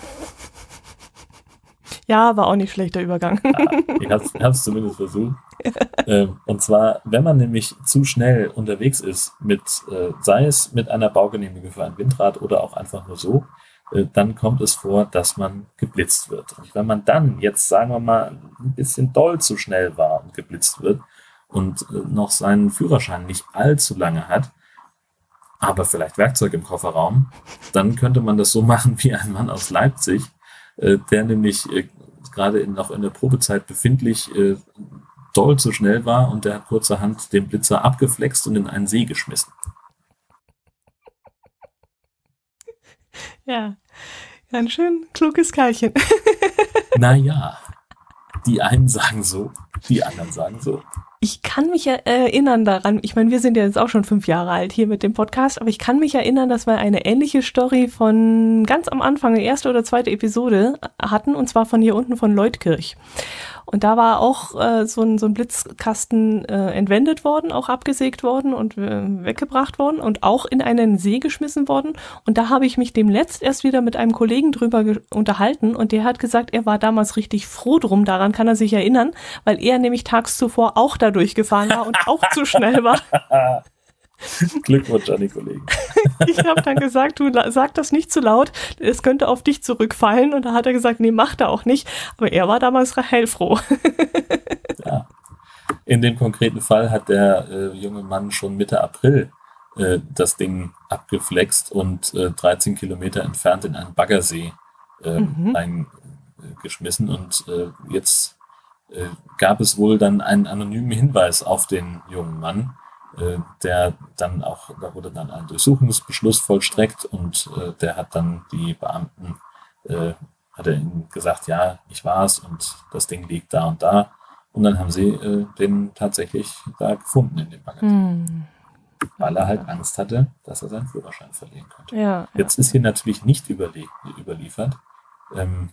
Ja, war auch nicht schlechter Übergang. Ja, ich habe es zumindest versucht. ähm, und zwar, wenn man nämlich zu schnell unterwegs ist, mit, äh, sei es mit einer Baugenehmigung für ein Windrad oder auch einfach nur so, äh, dann kommt es vor, dass man geblitzt wird. Und wenn man dann jetzt, sagen wir mal, ein bisschen doll zu schnell war und geblitzt wird und äh, noch seinen Führerschein nicht allzu lange hat, aber vielleicht Werkzeug im Kofferraum, dann könnte man das so machen wie ein Mann aus Leipzig, äh, der nämlich äh, dort gerade in, noch in der Probezeit befindlich, äh, doll zu schnell war und der hat kurzerhand den Blitzer abgeflext und in einen See geschmissen. Ja, ein schön kluges Kerlchen. Naja, die einen sagen so, die anderen sagen so. Ich kann mich erinnern daran, ich meine, wir sind ja jetzt auch schon fünf Jahre alt hier mit dem Podcast, aber ich kann mich erinnern, dass wir eine ähnliche Story von ganz am Anfang, die erste oder zweite Episode hatten, und zwar von hier unten von Leutkirch. Und da war auch äh, so, ein, so ein Blitzkasten äh, entwendet worden, auch abgesägt worden und äh, weggebracht worden und auch in einen See geschmissen worden. Und da habe ich mich demnächst erst wieder mit einem Kollegen drüber ge- unterhalten und der hat gesagt, er war damals richtig froh drum, daran kann er sich erinnern, weil er nämlich tags zuvor auch da durchgefahren war und auch zu schnell war. Glückwunsch an die Kollegen. Ich habe dann gesagt, du sag das nicht zu laut, es könnte auf dich zurückfallen. Und da hat er gesagt, nee, macht er auch nicht. Aber er war damals heilfroh. Ja. In dem konkreten Fall hat der äh, junge Mann schon Mitte April äh, das Ding abgeflext und äh, dreizehn Kilometer entfernt in einen Baggersee äh, Mhm. eingeschmissen. Und äh, jetzt äh, gab es wohl dann einen anonymen Hinweis auf den jungen Mann, äh, der dann auch, da wurde dann ein Durchsuchungsbeschluss vollstreckt und äh, der hat dann die Beamten, äh, hat er ihnen gesagt, ja, ich war's und das Ding liegt da und da. Und dann haben sie äh, den tatsächlich da gefunden in dem Bagger, Hm. weil er halt Angst hatte, dass er seinen Führerschein verlieren könnte. Ja, Jetzt ist hier natürlich nicht überle- überliefert, ähm,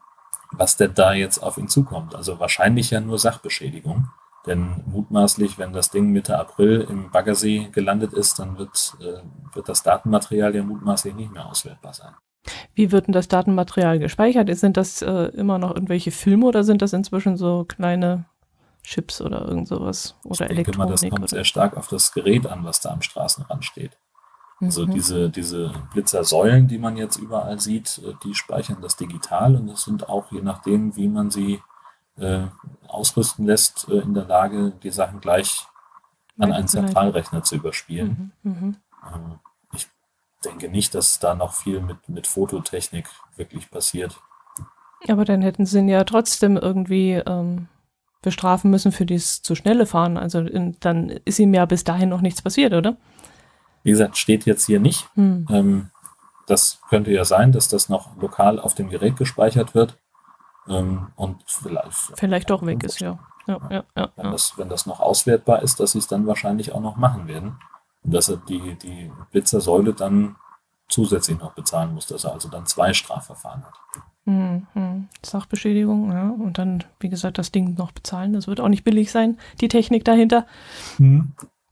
was denn da jetzt auf ihn zukommt. Also wahrscheinlich ja nur Sachbeschädigung. Denn mutmaßlich, wenn das Ding Mitte April im Baggersee gelandet ist, dann wird, äh, wird das Datenmaterial ja mutmaßlich nicht mehr auswertbar sein. Wie wird denn das Datenmaterial gespeichert? Sind das äh, immer noch irgendwelche Filme oder sind das inzwischen so kleine Chips oder irgend sowas? Oder Ich denke mal, das Elektronik? kommt Oder? sehr stark auf das Gerät an, was da am Straßenrand steht. Also Mhm. diese, diese Blitzersäulen, die man jetzt überall sieht, äh, die speichern das digital und das sind auch, je nachdem, wie man sie äh, ausrüsten lässt, äh, in der Lage, die Sachen gleich an einen Weiterzuleiten. Zentralrechner zu überspielen. Mhm. Mhm. Ähm, ich denke nicht, dass da noch viel mit, mit Fototechnik wirklich passiert. Aber dann hätten sie ihn ja trotzdem irgendwie ähm, bestrafen müssen für dieses zu schnelle Fahren. Also in, dann ist ihm ja bis dahin noch nichts passiert, oder? Wie gesagt, steht jetzt hier nicht. Hm. Ähm, das könnte ja sein, dass das noch lokal auf dem Gerät gespeichert wird. Ähm, und vielleicht, Vielleicht doch weg ist, ja. Ja, ja, ja, wenn, ja. das, wenn das noch auswertbar ist, dass sie es dann wahrscheinlich auch noch machen werden. Und dass er die, die Blitzersäule dann zusätzlich noch bezahlen muss, dass er also dann zwei Strafverfahren hat. Hm, hm. Sachbeschädigung, ja. Und dann, wie gesagt, das Ding noch bezahlen. Das wird auch nicht billig sein, die Technik dahinter. Hm.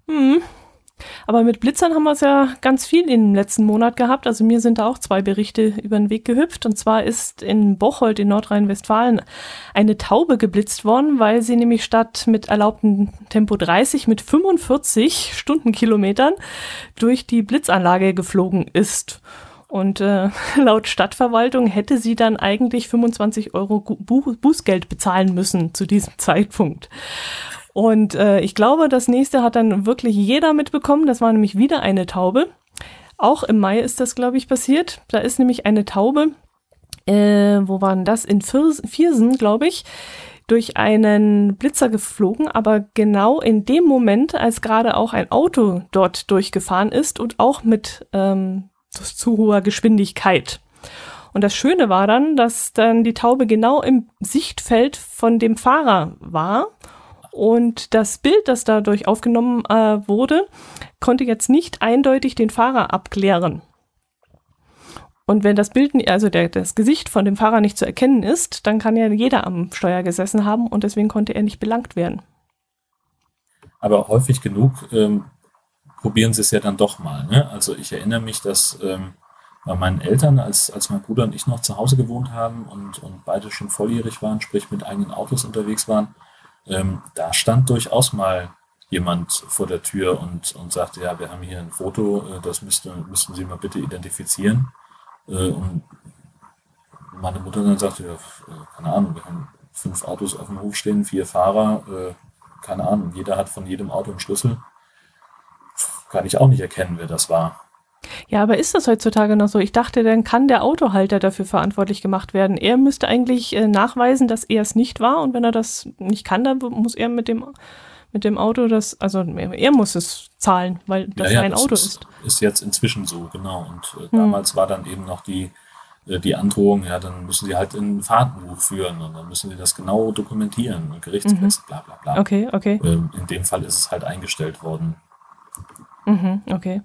Aber mit Blitzern haben wir es ja ganz viel im letzten Monat gehabt. Also mir sind da auch zwei Berichte über den Weg gehüpft. Und zwar ist in Bocholt in Nordrhein-Westfalen eine Taube geblitzt worden, weil sie nämlich statt mit erlaubtem Tempo dreißig mit fünfundvierzig Stundenkilometern durch die Blitzanlage geflogen ist. Und äh, laut Stadtverwaltung hätte sie dann eigentlich fünfundzwanzig Euro Bu- Bußgeld bezahlen müssen zu diesem Zeitpunkt. Und äh, ich glaube, das nächste hat dann wirklich jeder mitbekommen. Das war nämlich wieder eine Taube. Auch im Mai ist das, glaube ich, passiert. Da ist nämlich eine Taube, äh, wo waren das? In Viers- Viersen, glaube ich, durch einen Blitzer geflogen. Aber genau in dem Moment, als gerade auch ein Auto dort durchgefahren ist und auch mit ähm, zu hoher Geschwindigkeit. Und das Schöne war dann, dass dann die Taube genau im Sichtfeld von dem Fahrer war. Und das Bild, das dadurch aufgenommen äh, wurde, konnte jetzt nicht eindeutig den Fahrer abklären. Und wenn das Bild, also der, das Gesicht von dem Fahrer nicht zu erkennen ist, dann kann ja jeder am Steuer gesessen haben und deswegen konnte er nicht belangt werden. Aber häufig genug ähm, probieren sie es ja dann doch mal. Ne? Also ich erinnere mich, dass ähm, bei meinen Eltern, als, als mein Bruder und ich noch zu Hause gewohnt haben und, und beide schon volljährig waren, sprich mit eigenen Autos unterwegs waren, Ähm, da stand durchaus mal jemand vor der Tür und, und sagte, ja, wir haben hier ein Foto, äh, das müsste, müssten Sie mal bitte identifizieren. Äh, und meine Mutter dann sagte, ja, äh, keine Ahnung, wir haben fünf Autos auf dem Hof stehen, vier Fahrer, äh, keine Ahnung, jeder hat von jedem Auto einen Schlüssel. Kann ich auch nicht erkennen, wer das war. Ja, aber ist das heutzutage noch so? Ich dachte, dann kann der Autohalter dafür verantwortlich gemacht werden. Er müsste eigentlich äh, nachweisen, dass er es nicht war. Und wenn er das nicht kann, dann muss er mit dem, mit dem Auto das, also er muss es zahlen, weil das ja, ja, sein das Auto ist, ist. ist jetzt inzwischen so, genau. Und äh, Hm. damals war dann eben noch die, äh, die Androhung, ja, dann müssen sie halt ein Fahrtenbuch führen und dann müssen sie das genau dokumentieren und Gerichtsprozesse, bla bla bla. Okay, okay. Ähm, in dem Fall ist es halt eingestellt worden. Mhm, okay.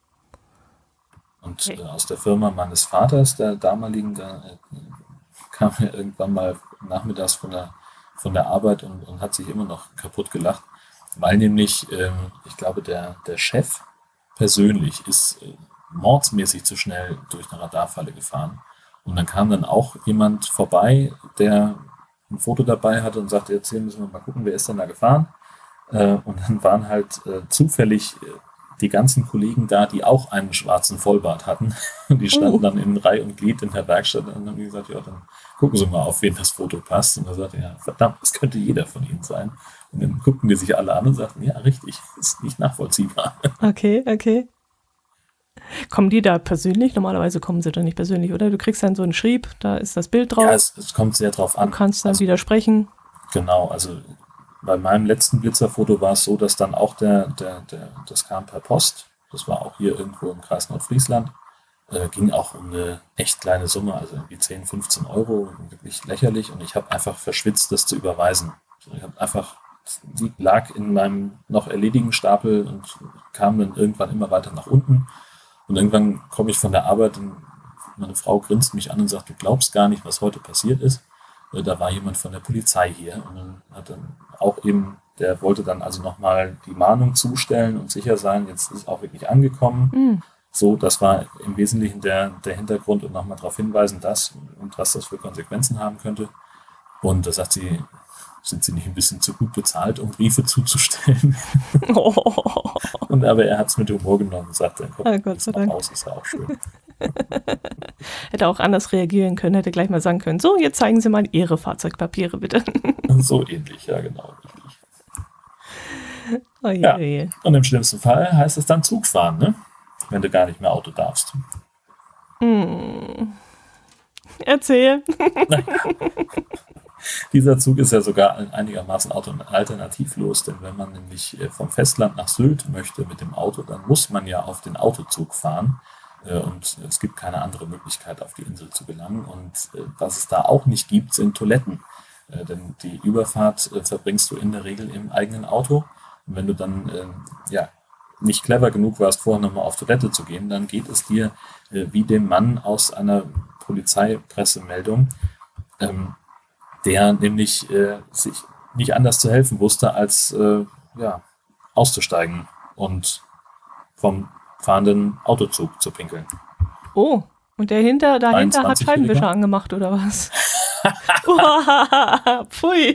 Und Okay. äh, aus der Firma meines Vaters, der damaligen, da äh, kam er irgendwann mal nachmittags von der, von der Arbeit und, und hat sich immer noch kaputt gelacht, weil nämlich, ähm, ich glaube, der, der Chef persönlich ist äh, mordsmäßig zu schnell durch eine Radarfalle gefahren. Und dann kam dann auch jemand vorbei, der ein Foto dabei hatte und sagte, jetzt hier müssen wir mal gucken, wer ist denn da gefahren? Äh, und dann waren halt äh, zufällig äh, die ganzen Kollegen da, die auch einen schwarzen Vollbart hatten. Und die standen Uh. dann in Reihe und Glied in der Werkstatt und haben gesagt, ja, dann gucken Sie mal, auf wen das Foto passt. Und er sagte, ja, verdammt, das könnte jeder von Ihnen sein. Und dann guckten die sich alle an und sagten, ja, richtig, ist nicht nachvollziehbar. Okay, okay. Kommen die da persönlich? Normalerweise kommen sie da nicht persönlich, oder? Du kriegst dann so einen Schrieb, da ist das Bild drauf. Ja, es, es kommt sehr drauf an. Du kannst dann Also, widersprechen. genau, also bei meinem letzten Blitzerfoto war es so, dass dann auch der, der, der, das kam per Post. Das war auch hier irgendwo im Kreis Nordfriesland. Äh, ging auch um eine echt kleine Summe, also irgendwie zehn, fünfzehn Euro, wirklich lächerlich. Und ich habe einfach verschwitzt, das zu überweisen. Also ich habe einfach, die lag in meinem noch erledigen Stapel und kam dann irgendwann immer weiter nach unten. Und irgendwann komme ich von der Arbeit und meine Frau grinst mich an und sagt, du glaubst gar nicht, was heute passiert ist. Da war jemand von der Polizei hier und dann hat dann auch eben, der wollte dann also nochmal die Mahnung zustellen und sicher sein, jetzt ist es auch wirklich angekommen. Mhm. So, das war im Wesentlichen der, der Hintergrund und nochmal darauf hinweisen, dass und was das für Konsequenzen haben könnte. Und da sagt sie, sind Sie nicht ein bisschen zu gut bezahlt, um Briefe zuzustellen? Oh. Und aber er hat es mit Humor genommen und sagte, komm, Ah, Gott sei mal Dank. raus, ist ja auch schön. Hätte auch anders reagieren können, hätte gleich mal sagen können, so, jetzt zeigen Sie mal Ihre Fahrzeugpapiere, bitte. So ähnlich, ja genau. Richtig. Oh je, Ja. oh je. Und im schlimmsten Fall heißt es dann Zug fahren, ne? Wenn du gar nicht mehr Auto darfst. Hm. Erzähl. Dieser Zug ist ja sogar einigermaßen auto- alternativlos, denn wenn man nämlich äh, vom Festland nach Sylt möchte mit dem Auto, dann muss man ja auf den Autozug fahren äh, und es gibt keine andere Möglichkeit, auf die Insel zu gelangen. Und äh, was es da auch nicht gibt, sind Toiletten, äh, denn die Überfahrt äh, verbringst du in der Regel im eigenen Auto. Und wenn du dann äh, ja, nicht clever genug warst, vorher nochmal auf Toilette zu gehen, dann geht es dir äh, wie dem Mann aus einer Polizeipressemeldung, ähm, der nämlich äh, sich nicht anders zu helfen wusste, als äh, ja, auszusteigen und vom fahrenden Autozug zu pinkeln. Oh, und der hinter, dahinter hat dreiundzwanzigjähriger? Scheibenwischer angemacht, oder was? Uah, pfui.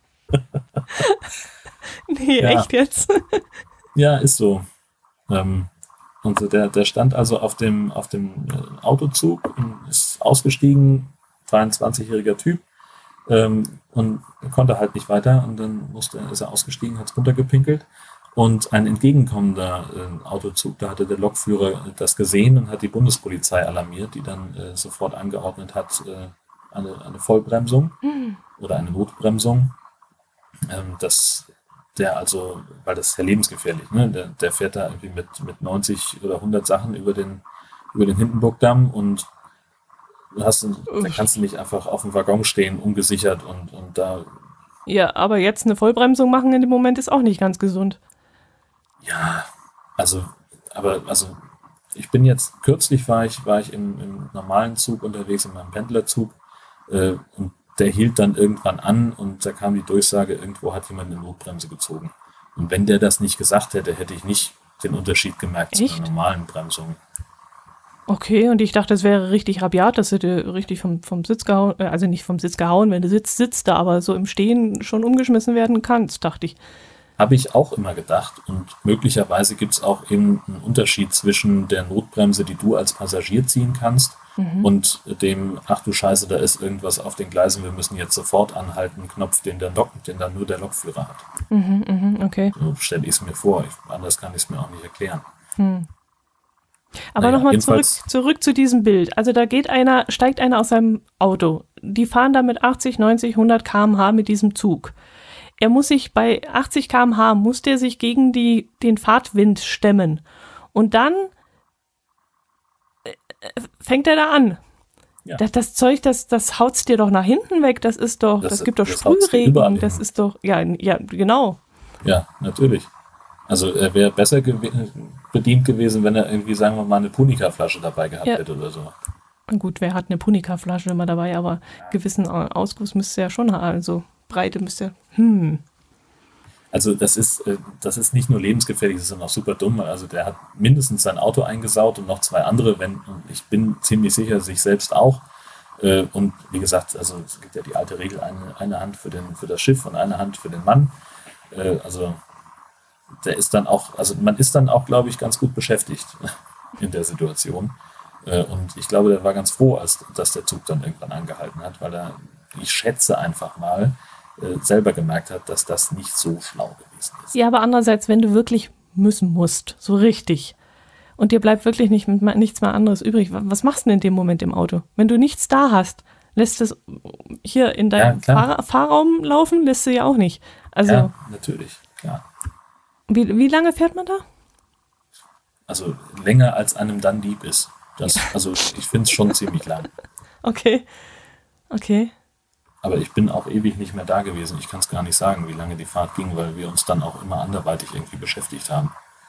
Nee, Ja. echt jetzt? Ja, ist so. Ähm, und der, der stand also auf dem, auf dem äh, Autozug und ist ausgestiegen, dreiundzwanzigjähriger Typ, ähm, und konnte halt nicht weiter und dann musste, ist er ausgestiegen, hat es runtergepinkelt und ein entgegenkommender äh, Autozug, da hatte der Lokführer das gesehen und hat die Bundespolizei alarmiert, die dann äh, sofort angeordnet hat, äh, eine, eine Vollbremsung oder eine Notbremsung. Ähm, das der also, weil das ist ja lebensgefährlich, ne? Der, der fährt da irgendwie mit, mit neunzig oder hundert Sachen über den, über den Hindenburgdamm und du hast, da kannst du nicht einfach auf dem Waggon stehen, ungesichert und, und da, Ja, aber jetzt eine Vollbremsung machen in dem Moment ist auch nicht ganz gesund. ja, also, aber, also, ich bin jetzt, kürzlich war ich, war ich im, im normalen Zug unterwegs, in meinem Pendlerzug, äh, und der hielt dann irgendwann an und da kam die Durchsage, irgendwo hat jemand eine Notbremse gezogen. Und wenn der das nicht gesagt hätte, hätte ich nicht den Unterschied gemerkt zu Echt? einer normalen Bremsung. Okay, und ich dachte, es wäre richtig rabiat, dass du dir richtig vom, vom Sitz gehauen, äh, also nicht vom Sitz gehauen, wenn du sitzt, sitzt da, aber so im Stehen schon umgeschmissen werden kannst, dachte ich. Habe ich auch immer gedacht. Und möglicherweise gibt es auch eben einen Unterschied zwischen der Notbremse, die du als Passagier ziehen kannst, mhm. und dem, ach du Scheiße, da ist irgendwas auf den Gleisen, wir müssen jetzt sofort anhalten, Knopf, den, der Lok, den dann nur der Lokführer hat. Mhm, mhm, okay. So stelle ich es mir vor. Ich, anders kann ich es mir auch nicht erklären. Hm. Aber Naja, nochmal zurück, jedenfalls, zurück zu diesem Bild. Also da geht einer, steigt einer aus seinem Auto. Die fahren da mit achtzig, neunzig, hundert Kilometer pro Stunde mit diesem Zug. Er muss sich bei achtzig Kilometer pro Stunde, muss der sich gegen die, den Fahrtwind stemmen. Und dann äh, fängt er da an. ja, Das, das Zeug, das, das haut's dir doch nach hinten weg. Das ist doch, das, das, gibt doch das haut's dir überall Sprühregen. Das hin. ist doch, ja, ja, genau. Ja, natürlich. Also er wäre besser gew- bedient gewesen, wenn er irgendwie, sagen wir mal, eine Punika-Flasche dabei gehabt Ja. hätte oder so. Gut, wer hat eine Punika-Flasche immer dabei, aber gewissen Ausguss müsste ja schon haben. Also Breite müsste, hm. Also das ist, äh, das ist nicht nur lebensgefährlich, das ist auch super dumm. Also der hat mindestens sein Auto eingesaut und noch zwei andere, wenn, und ich bin ziemlich sicher, sich selbst auch. Äh, Und wie gesagt, also es gibt ja die alte Regel, eine, eine Hand für, den, für das Schiff und eine Hand für den Mann. Äh, Also der ist dann auch, also man ist dann auch, glaube ich, ganz gut beschäftigt in der Situation. Äh, Und ich glaube, der war ganz froh, als, dass der Zug dann irgendwann angehalten hat, weil er, ich schätze einfach mal, äh, selber gemerkt hat, dass das nicht so schlau gewesen ist. Ja, aber andererseits, wenn du wirklich müssen musst, so richtig, und dir bleibt wirklich nicht, nichts mehr anderes übrig, was machst du denn in dem Moment im Auto? Wenn du nichts da hast, lässt es hier in deinem Ja, klar. Fahr Fahrraum laufen, lässt du ja auch nicht. Also, Ja, natürlich, klar. wie, wie lange fährt man da? Also länger als einem dann lieb ist. Das, also ich finde es schon ziemlich lang. Okay, okay. Aber ich bin auch ewig nicht mehr da gewesen. Ich kann es gar nicht sagen, wie lange die Fahrt ging, weil wir uns dann auch immer anderweitig irgendwie beschäftigt haben.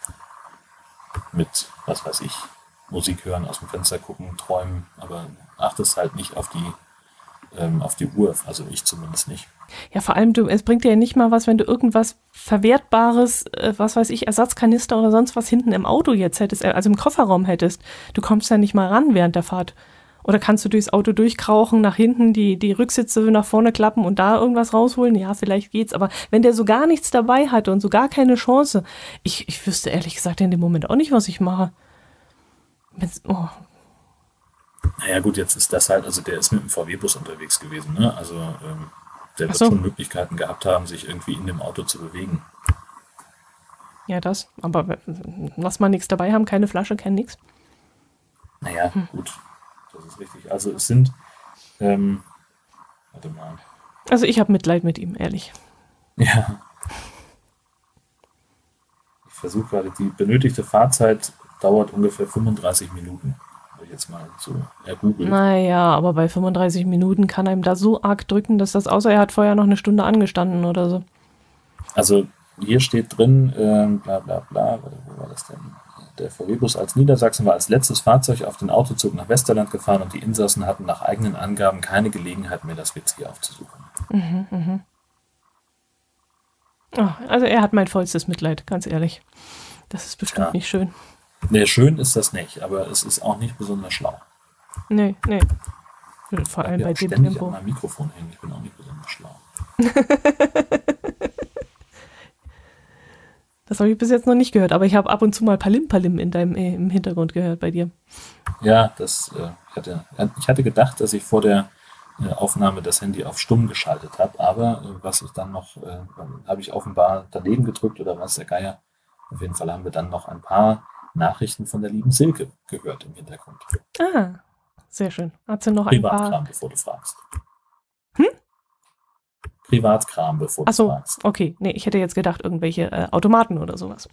Mit, was weiß ich, Musik hören, aus dem Fenster gucken, träumen. Aber achtest halt nicht auf die, ähm, auf die Uhr. Also ich zumindest nicht. Ja, vor allem, du, es bringt dir ja nicht mal was, wenn du irgendwas Verwertbares, äh, was weiß ich, Ersatzkanister oder sonst was hinten im Auto jetzt hättest, äh, also im Kofferraum hättest. Du kommst ja nicht mal ran während der Fahrt. Oder kannst du durchs Auto durchkrauchen, nach hinten die, die Rücksitze nach vorne klappen und da irgendwas rausholen? Ja, vielleicht geht's. Aber wenn der so gar nichts dabei hatte und so gar keine Chance, ich, ich wüsste ehrlich gesagt in dem Moment auch nicht, was ich mache. Wenn's, oh. Naja gut, jetzt ist das halt, also der ist mit dem V W-Bus unterwegs gewesen, ne? Also ähm, der Ach wird so. schon Möglichkeiten gehabt haben, sich irgendwie in dem Auto zu bewegen. Ja, das. Aber w- lass mal nichts dabei haben, keine Flasche, kein nix. Naja, gut, das ist richtig. Also es sind, ähm, warte mal, Also ich habe Mitleid mit ihm, ehrlich. ja, ich versuche gerade, die benötigte Fahrzeit dauert ungefähr fünfunddreißig Minuten. Habe ich jetzt mal so ergoogelt. Naja, aber bei fünfunddreißig Minuten kann einem da so arg drücken, dass das, außer er hat vorher noch eine Stunde angestanden oder so. Also hier steht drin, ähm, bla bla bla, wo war das denn? Der V W-Bus als Niedersachsen war als letztes Fahrzeug auf den Autozug nach Westerland gefahren und die Insassen hatten nach eigenen Angaben keine Gelegenheit mehr, das W C aufzusuchen. Oh, also er hat mein vollstes Mitleid, ganz ehrlich. Das ist bestimmt Ja. nicht schön. Nee, schön ist das nicht, aber es ist auch nicht besonders schlau. Nee, nee. Vor Ich allem habe bei auch dem ständig Tempo. an meinem Mikrofon hängen, ich bin auch nicht besonders schlau. Das habe ich bis jetzt noch nicht gehört, aber ich habe ab und zu mal Palim Palim in deinem äh, im Hintergrund gehört bei dir. Ja, das, äh, ich, hatte, ich hatte gedacht, dass ich vor der äh, Aufnahme das Handy auf stumm geschaltet habe, aber äh, was ich dann noch, äh, habe ich offenbar daneben gedrückt oder was der Geier. Auf jeden Fall haben wir dann noch ein paar Nachrichten von der lieben Silke gehört im Hintergrund. Ah, sehr schön. Hat sie noch ein Privatkram, paar. bevor du fragst. Hm? Privatkram, bevor Ach du so, fragst. okay. Nee, ich hätte jetzt gedacht, irgendwelche äh, Automaten oder sowas.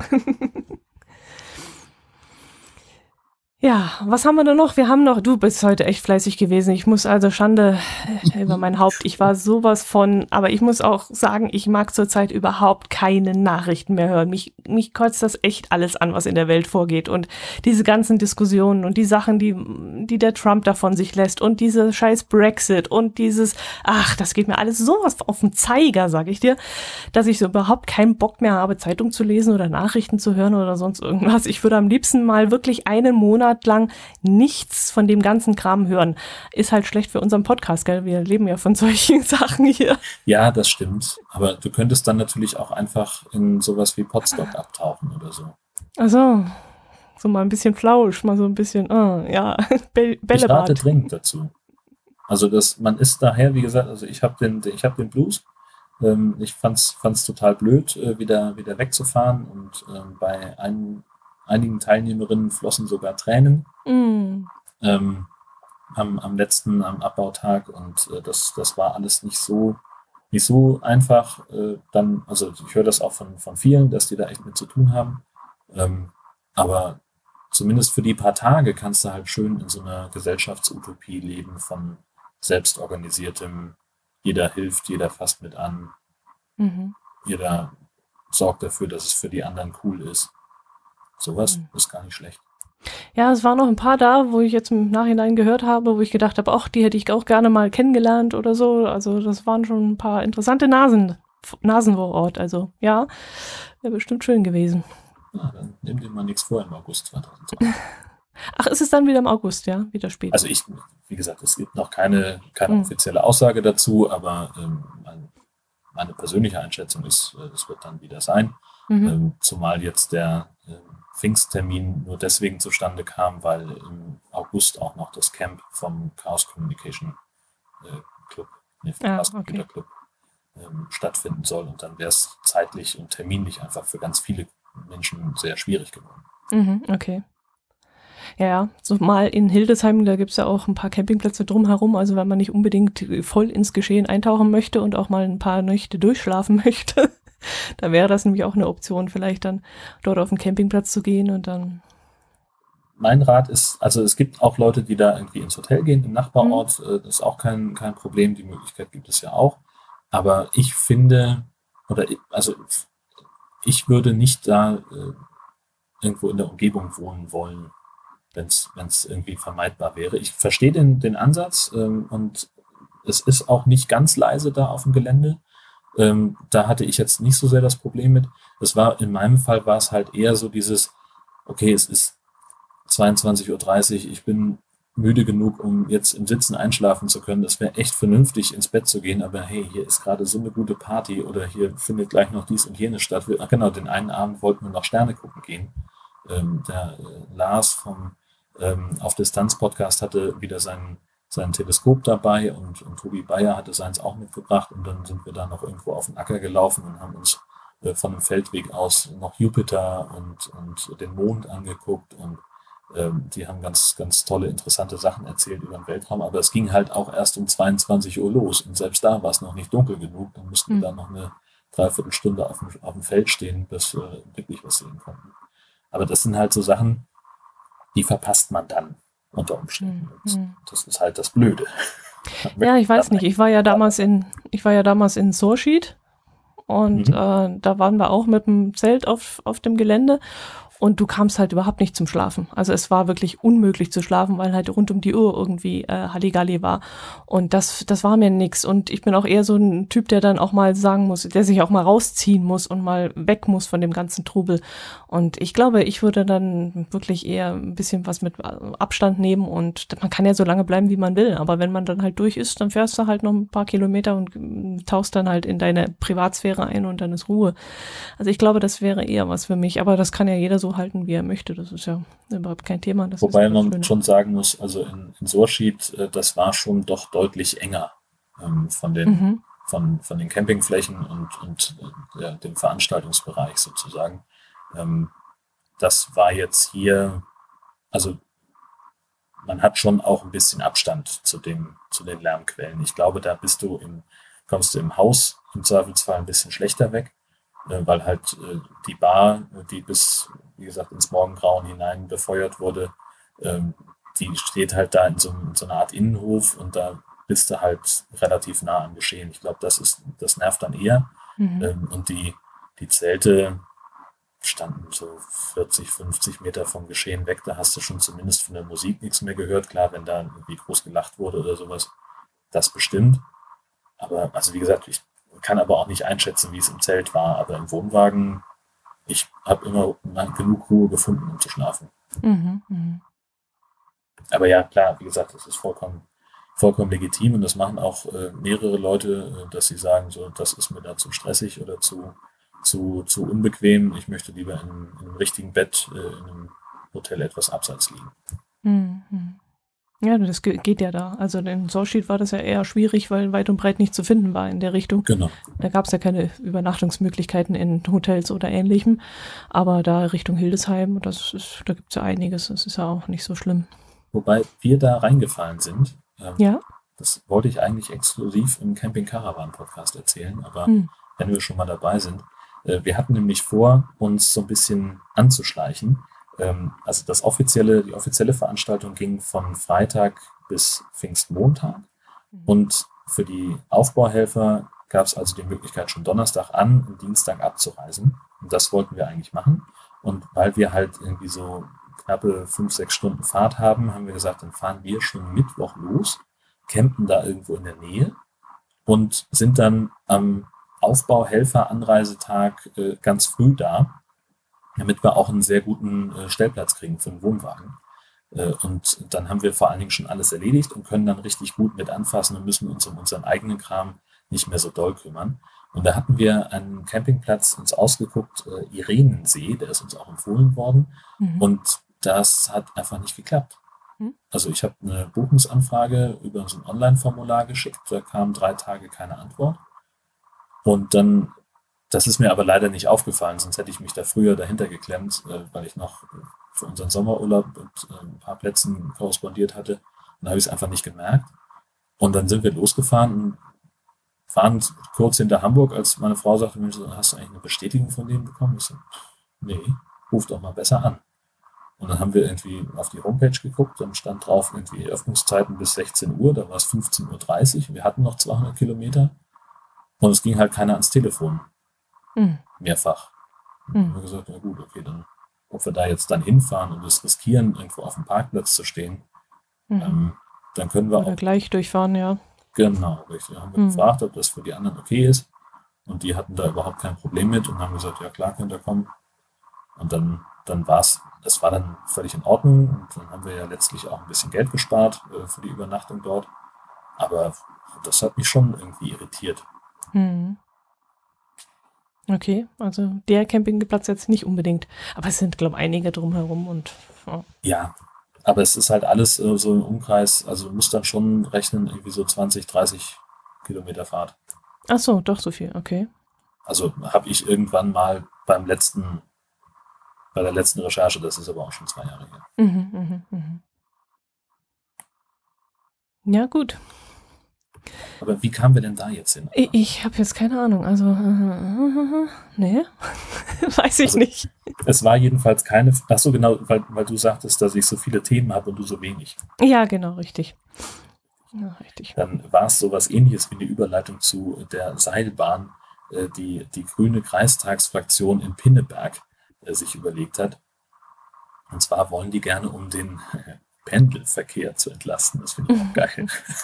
Ja, was haben wir denn noch? Wir haben noch, du bist heute echt fleißig gewesen. Ich muss also Schande äh, über mein Haupt. Ich war sowas von, aber ich muss auch sagen, ich mag zurzeit überhaupt keine Nachrichten mehr hören. Mich, mich kotzt das echt alles an, was in der Welt vorgeht. Und diese ganzen Diskussionen und die Sachen, die, die der Trump davon sich lässt und diese scheiß Brexit und dieses, ach, das geht mir alles sowas auf den Zeiger, sag ich dir, dass ich so überhaupt keinen Bock mehr habe, Zeitung zu lesen oder Nachrichten zu hören oder sonst irgendwas. Ich würde am liebsten mal wirklich einen Monat lang nichts von dem ganzen Kram hören. Ist halt schlecht für unseren Podcast, gell? Wir leben ja von solchen Sachen hier. Ja, das stimmt. Aber du könntest dann natürlich auch einfach in sowas wie Podstock abtauchen oder so. Also, so mal ein bisschen Flausch, mal so ein bisschen, uh, ja, Be Ich rate Bällebad. dringend dazu. Also das, man ist daher, wie gesagt, also ich habe den, ich habe den Blues. Ähm, ich fand's, fand's total blöd, äh, wieder, wieder wegzufahren und ähm, bei einem einigen Teilnehmerinnen flossen sogar Tränen Mm. ähm, am, am letzten, am Abbautag und äh, das, das war alles nicht so, nicht so einfach. Äh, dann, also ich höre das auch von, von vielen, dass die da echt mit zu tun haben. Ähm, aber zumindest für die paar Tage kannst du halt schön in so einer Gesellschaftsutopie leben von selbstorganisiertem, jeder hilft, jeder fasst mit an, Mhm. jeder sorgt dafür, dass es für die anderen cool ist. Sowas Mhm. ist gar nicht schlecht. Ja, es waren noch ein paar da, wo ich jetzt im Nachhinein gehört habe, wo ich gedacht habe, ach, die hätte ich auch gerne mal kennengelernt oder so. Also das waren schon ein paar interessante Nasen, Nasen vor Ort. Also ja, wäre bestimmt schön gewesen. Ja, dann nimm dir mal nichts vor im August zweitausendzwanzig. Ach, ist es dann wieder im August, ja? Wieder spät. Also ich, wie gesagt, es gibt noch keine, keine Mhm. offizielle Aussage dazu, aber ähm, mein, meine persönliche Einschätzung ist, äh, es wird dann wieder sein. Mhm. Ähm, zumal jetzt der ähm, Pfingsttermin nur deswegen zustande kam, weil im August auch noch das Camp vom Chaos Communication äh, Club, nee, vom Ah, Chaos okay. Computer Club ähm, stattfinden soll. Und dann wäre es zeitlich und terminlich einfach für ganz viele Menschen sehr schwierig geworden. Mhm, okay. Ja, so mal in Hildesheim, da gibt's ja auch ein paar Campingplätze drumherum. Also wenn man nicht unbedingt voll ins Geschehen eintauchen möchte und auch mal ein paar Nächte durchschlafen möchte, da wäre das nämlich auch eine Option, vielleicht dann dort auf den Campingplatz zu gehen und dann. Mein Rat ist, also es gibt auch Leute, die da irgendwie ins Hotel gehen, im Hm, Nachbarort, äh, das ist auch kein, kein Problem, die Möglichkeit gibt es ja auch. Aber ich finde, oder ich, also ich würde nicht da äh, irgendwo in der Umgebung wohnen wollen, wenn es irgendwie vermeidbar wäre. Ich verstehe den, den Ansatz ähm, und es ist auch nicht ganz leise da auf dem Gelände. Ähm, da hatte ich jetzt nicht so sehr das Problem mit. Es war, in meinem Fall war es halt eher so dieses, okay, es ist zweiundzwanzig Uhr dreißig, ich bin müde genug, um jetzt im Sitzen einschlafen zu können. Es wäre echt vernünftig, ins Bett zu gehen, aber hey, hier ist gerade so eine gute Party oder hier findet gleich noch dies und jenes statt. Ach genau, den einen Abend wollten wir noch Sterne gucken gehen. Ähm, der äh, Lars vom ähm, Auf Distanz Podcast hatte wieder sein, sein Teleskop dabei und, und Tobi Bayer hatte seins auch mitgebracht und dann sind wir da noch irgendwo auf den Acker gelaufen und haben uns äh, von dem Feldweg aus noch Jupiter und, und den Mond angeguckt und ähm, die haben ganz, ganz tolle, interessante Sachen erzählt über den Weltraum, aber es ging halt auch erst um zweiundzwanzig Uhr los und selbst da war es noch nicht dunkel genug. Dann mussten wir hm, da noch eine Dreiviertelstunde auf dem, auf dem Feld stehen, bis wir wirklich was sehen konnten. Aber das sind halt so Sachen, die verpasst man dann unter Umständen. hm, Und hm. das ist halt das Blöde. Man Ja, möchte ich weiß dann nicht. Ich eigentlich war ja da damals bleiben. in, ich war ja damals in Sorschied und Mhm. äh, da waren wir auch mit dem Zelt auf, auf dem Gelände. Und du kamst halt überhaupt nicht zum Schlafen. Also es war wirklich unmöglich zu schlafen, weil halt rund um die Uhr irgendwie äh, Halligalli war. Und das, das war mir nix. Und ich bin auch eher so ein Typ, der dann auch mal sagen muss, der sich auch mal rausziehen muss und mal weg muss von dem ganzen Trubel. Und ich glaube, ich würde dann wirklich eher ein bisschen was mit Abstand nehmen und man kann ja so lange bleiben, wie man will. Aber wenn man dann halt durch ist, dann fährst du halt noch ein paar Kilometer und äh, tauchst dann halt in deine Privatsphäre ein und dann ist Ruhe. Also ich glaube, das wäre eher was für mich. Aber das kann ja jeder so halten, wie er möchte. Das ist ja überhaupt kein Thema. Das ist Wobei ja das man Schöne. schon sagen muss, also in, in Sorschied, äh, das war schon doch deutlich enger ähm, von den Mhm. von, von den Campingflächen und, und äh, ja, dem Veranstaltungsbereich sozusagen. Ähm, das war jetzt hier, also man hat schon auch ein bisschen Abstand zu dem, zu den Lärmquellen. Ich glaube, da bist du im, kommst du im Haus im Zweifelsfall ein bisschen schlechter weg, äh, weil halt äh, die Bar, die bis, wie gesagt, ins Morgengrauen hinein befeuert wurde, ähm, die steht halt da in so, in so einer Art Innenhof und da bist du halt relativ nah am Geschehen. Ich glaube, das ist, das nervt dann eher. Mhm. Ähm, und die, die Zelte standen so vierzig, fünfzig Meter vom Geschehen weg. Da hast du schon zumindest von der Musik nichts mehr gehört. Klar, wenn da irgendwie groß gelacht wurde oder sowas, das bestimmt. Aber, also wie gesagt, ich kann aber auch nicht einschätzen, wie es im Zelt war. Aber im Wohnwagen, ich habe immer genug Ruhe gefunden, um zu schlafen. Mhm. Mhm. Aber ja, klar, wie gesagt, das ist vollkommen, vollkommen legitim und das machen auch äh, mehrere Leute, äh, dass sie sagen, so, das ist mir da zu stressig oder zu, zu, zu unbequem. Ich möchte lieber in, in einem richtigen Bett äh, in einem Hotel etwas abseits liegen. Mhm. Ja, das ge- geht ja da. Also in Sorschied war das ja eher schwierig, weil weit und breit nicht zu finden war in der Richtung. Genau. Da gab es ja keine Übernachtungsmöglichkeiten in Hotels oder ähnlichem. Aber da Richtung Hildesheim, das ist, da gibt es ja einiges. Das ist ja auch nicht so schlimm. Wobei wir da reingefallen sind. Ähm, Ja? Das wollte ich eigentlich exklusiv im Camping Caravan Podcast erzählen, aber Hm. wenn wir schon mal dabei sind, äh, wir hatten nämlich vor, uns so ein bisschen anzuschleichen. Ähm, also das offizielle, die offizielle Veranstaltung ging von Freitag bis Pfingstmontag und für die Aufbauhelfer gab es also die Möglichkeit, schon Donnerstag an und Dienstag abzureisen. Und das wollten wir eigentlich machen. Und weil wir halt irgendwie so knappe fünf, sechs Stunden Fahrt haben, haben wir gesagt, dann fahren wir schon Mittwoch los, campen da irgendwo in der Nähe und sind dann am Aufbauhelfer-Anreisetag äh, ganz früh da, damit wir auch einen sehr guten äh, Stellplatz kriegen für einen Wohnwagen. Äh, und dann haben wir vor allen Dingen schon alles erledigt und können dann richtig gut mit anfassen und müssen uns um unseren eigenen Kram nicht mehr so doll kümmern. Und da hatten wir einen Campingplatz uns ausgeguckt, äh, Irenensee, der ist uns auch empfohlen worden. Mhm. Und das hat einfach nicht geklappt. Hm? Also ich habe eine Buchungsanfrage über so ein Online-Formular geschickt, da kam drei Tage keine Antwort. Und dann, das ist mir aber leider nicht aufgefallen, sonst hätte ich mich da früher dahinter geklemmt, äh, weil ich noch für unseren Sommerurlaub mit äh, ein paar Plätzen korrespondiert hatte. Und da habe ich es einfach nicht gemerkt. Und dann sind wir losgefahren und waren kurz hinter Hamburg, als meine Frau sagte, Mensch, hast du eigentlich eine Bestätigung von denen bekommen? Ich so, nee, ruf doch mal besser an. Und dann haben wir irgendwie auf die Homepage geguckt, dann stand drauf irgendwie Öffnungszeiten bis sechzehn Uhr, da war es fünfzehn Uhr dreißig, wir hatten noch zweihundert Kilometer und es ging halt keiner ans Telefon, Hm. mehrfach. Und dann haben wir gesagt, na gut, okay, dann, ob wir da jetzt dann hinfahren und es riskieren, irgendwo auf dem Parkplatz zu stehen, Mhm. ähm, dann können wir Oder auch, gleich durchfahren, ja. genau, richtig, haben wir Mhm. gefragt, ob das für die anderen okay ist und die hatten da überhaupt kein Problem mit und haben gesagt, ja klar, könnt ihr kommen. Und dann, dann war es, das war dann völlig in Ordnung. Und dann haben wir ja letztlich auch ein bisschen Geld gespart äh, für die Übernachtung dort. Aber das hat mich schon irgendwie irritiert. Hm. Okay, also der Campingplatz jetzt nicht unbedingt. Aber es sind, glaube ich, einige drumherum und ja. Ja, aber es ist halt alles äh, so im Umkreis, also du musst dann schon rechnen, irgendwie so zwanzig, dreißig Kilometer Fahrt. Ach so, doch so viel, okay. Also habe ich irgendwann mal beim letzten, bei der letzten Recherche, das ist aber auch schon zwei Jahre her. Mhm, mhm, mhm. Ja, gut. Aber wie kamen wir denn da jetzt hin? Ich, ich habe jetzt keine Ahnung. Also, äh, äh, äh, nee, weiß ich Also, nicht. Es war jedenfalls keine, ach so genau, weil, weil du sagtest, dass ich so viele Themen habe und du so wenig. Ja, genau, richtig. Ja, richtig. Dann war es sowas ähnliches wie eine Überleitung zu der Seilbahn, äh, die die grüne Kreistagsfraktion in Pinneberg äh, sich überlegt hat. Und zwar wollen die gerne, um den Pendelverkehr zu entlasten. Das finde ich auch geil.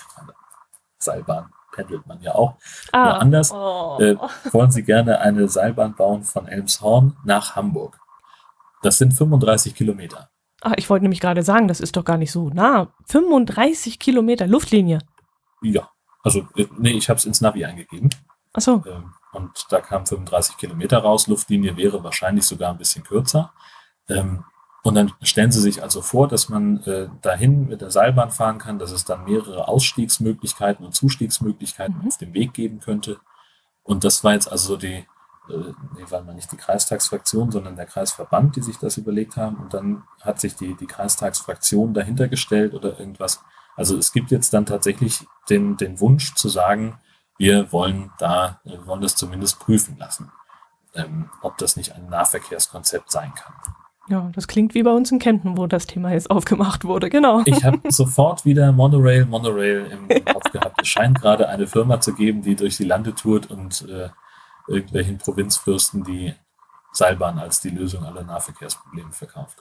Seilbahn pendelt man ja auch. Ah, Nur anders oh. äh, wollen sie gerne eine Seilbahn bauen von Elmshorn nach Hamburg. Das sind fünfunddreißig Kilometer. Ach, ich wollte nämlich gerade sagen, das ist doch gar nicht so nah. fünfunddreißig Kilometer Luftlinie. Ja, also äh, nee, ich habe es ins Navi eingegeben. Ach so. Ähm, und da kamen fünfunddreißig Kilometer raus. Luftlinie wäre wahrscheinlich sogar ein bisschen kürzer. Ähm, und dann stellen Sie sich also vor, dass man äh, dahin mit der Seilbahn fahren kann, dass es dann mehrere Ausstiegsmöglichkeiten und Zustiegsmöglichkeiten Mhm. auf dem Weg geben könnte. Und das war jetzt also die, äh, nee, war mal nicht die Kreistagsfraktion, sondern der Kreisverband, die sich das überlegt haben. Und dann hat sich die, die Kreistagsfraktion dahinter gestellt oder irgendwas. Also es gibt jetzt dann tatsächlich den, den Wunsch zu sagen, wir wollen da, wir wollen das zumindest prüfen lassen, ähm, ob das nicht ein Nahverkehrskonzept sein kann. Ja, das klingt wie bei uns in Kempten, wo das Thema jetzt aufgemacht wurde, genau. Ich habe sofort wieder Monorail, Monorail im, im Kopf gehabt. Es scheint gerade eine Firma zu geben, die durch die Lande tourt und äh, irgendwelchen Provinzfürsten die Seilbahn als die Lösung aller Nahverkehrsprobleme verkauft.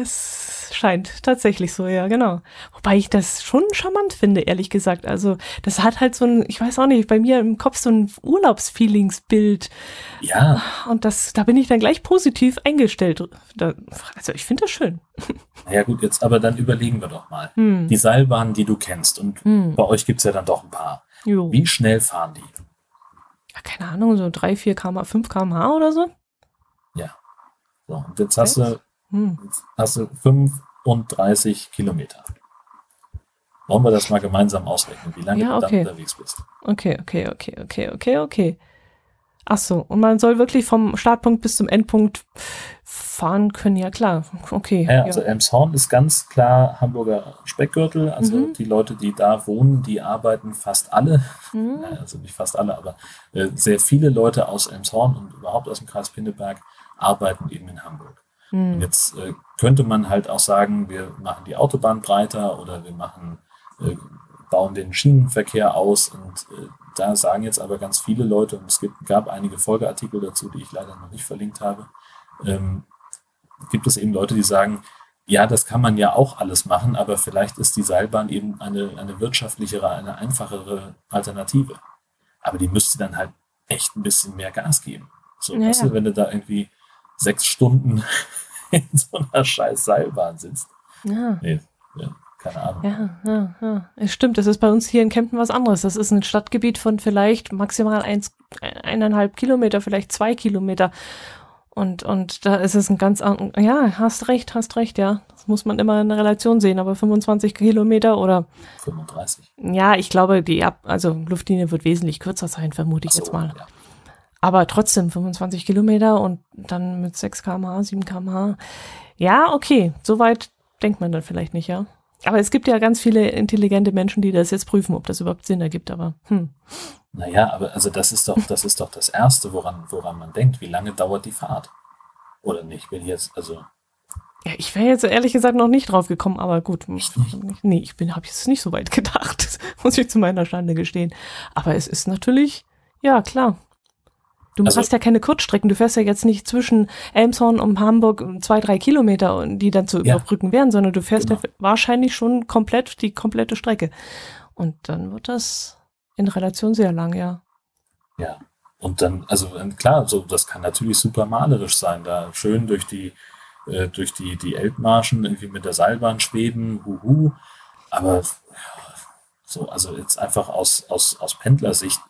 Es scheint tatsächlich so, ja, genau. Wobei ich das schon charmant finde, ehrlich gesagt. Also, das hat halt so ein, ich weiß auch nicht, bei mir im Kopf so ein Urlaubsfeelingsbild. Ja, Und das, da bin ich dann gleich positiv eingestellt. Da, also, ich finde das schön. naja gut, jetzt aber dann überlegen wir doch mal. Hm. Die Seilbahnen, die du kennst, und Hm. bei euch gibt es ja dann doch ein paar. Jo. Wie schnell fahren die? Ja, keine Ahnung, so drei, vier Kilometer, fünf Kilometer pro Stunde oder so? Ja. So, und jetzt hast Sechs? du, Hm. jetzt hast du fünfunddreißig Kilometer. Wollen wir das mal gemeinsam ausrechnen, wie lange Ja, du okay. dann unterwegs bist? Okay, okay, okay, okay, okay, okay. Ach so, und man soll wirklich vom Startpunkt bis zum Endpunkt fahren können, ja klar. Okay. Ja, also Elmshorn ist ganz klar Hamburger Speckgürtel. Also Mhm. die Leute, die da wohnen, die arbeiten fast alle, Mhm. naja, also nicht fast alle, aber äh, sehr viele Leute aus Elmshorn und überhaupt aus dem Kreis Pinneberg arbeiten eben in Hamburg. Und Mhm. jetzt äh, könnte man halt auch sagen, wir machen die Autobahn breiter oder wir machen, äh, bauen den Schienenverkehr aus. Und äh, da sagen jetzt aber ganz viele Leute, und es gibt, gab einige Folgeartikel dazu, die ich leider noch nicht verlinkt habe, ähm, gibt es eben Leute, die sagen, ja, das kann man ja auch alles machen, aber vielleicht ist die Seilbahn eben eine, eine wirtschaftlichere, eine einfachere Alternative. Aber die müsste dann halt echt ein bisschen mehr Gas geben. So, Ja, weißt ja. du, wenn du da irgendwie sechs Stunden in so einer scheiß Seilbahn sitzt. Ja. Nee, ja, keine Ahnung. Ja, ja, ja. Es stimmt, das ist bei uns hier in Kempten was anderes. Das ist ein Stadtgebiet von vielleicht maximal eins, eineinhalb Kilometer, vielleicht zwei Kilometer. Und, und da ist es ein ganz, an- ja, hast recht, hast recht, ja. Das muss man immer in Relation sehen, aber fünfundzwanzig Kilometer oder, fünfunddreißig. ja, ich glaube, die Ab also Luftlinie wird wesentlich kürzer sein, vermute ich Ach so, jetzt mal. ja. Aber trotzdem fünfundzwanzig Kilometer und dann mit sechs Kilometer pro Stunde, sieben Kilometer pro Stunde. Ja, okay, soweit denkt man dann vielleicht nicht, ja. Aber es gibt ja ganz viele intelligente Menschen, die das jetzt prüfen, ob das überhaupt Sinn ergibt, aber hm. Naja, aber also das ist doch, das ist doch das Erste, woran, woran man denkt. Wie lange dauert die Fahrt? Oder nicht? Wenn jetzt, also. Ja, ich wäre jetzt ehrlich gesagt noch nicht drauf gekommen, aber gut. Echt nicht? Nee, ich bin, habe jetzt nicht so weit gedacht. Das muss ich zu meiner Schande gestehen. Aber es ist natürlich, ja, klar. Du Also- hast ja keine Kurzstrecken. Du fährst ja jetzt nicht zwischen Elmshorn und Hamburg zwei, drei Kilometer, die dann zu Ja. überbrücken wären, sondern du fährst Genau. ja wahrscheinlich schon komplett die komplette Strecke. Und dann wird das in Relation sehr lang, ja. Ja, und dann, also ähm, klar, so das kann natürlich super malerisch sein, da schön durch die äh, durch die die Elbmarschen irgendwie mit der Seilbahn schweben, huhu. Aber ja, so, also jetzt einfach aus aus aus Pendlersicht,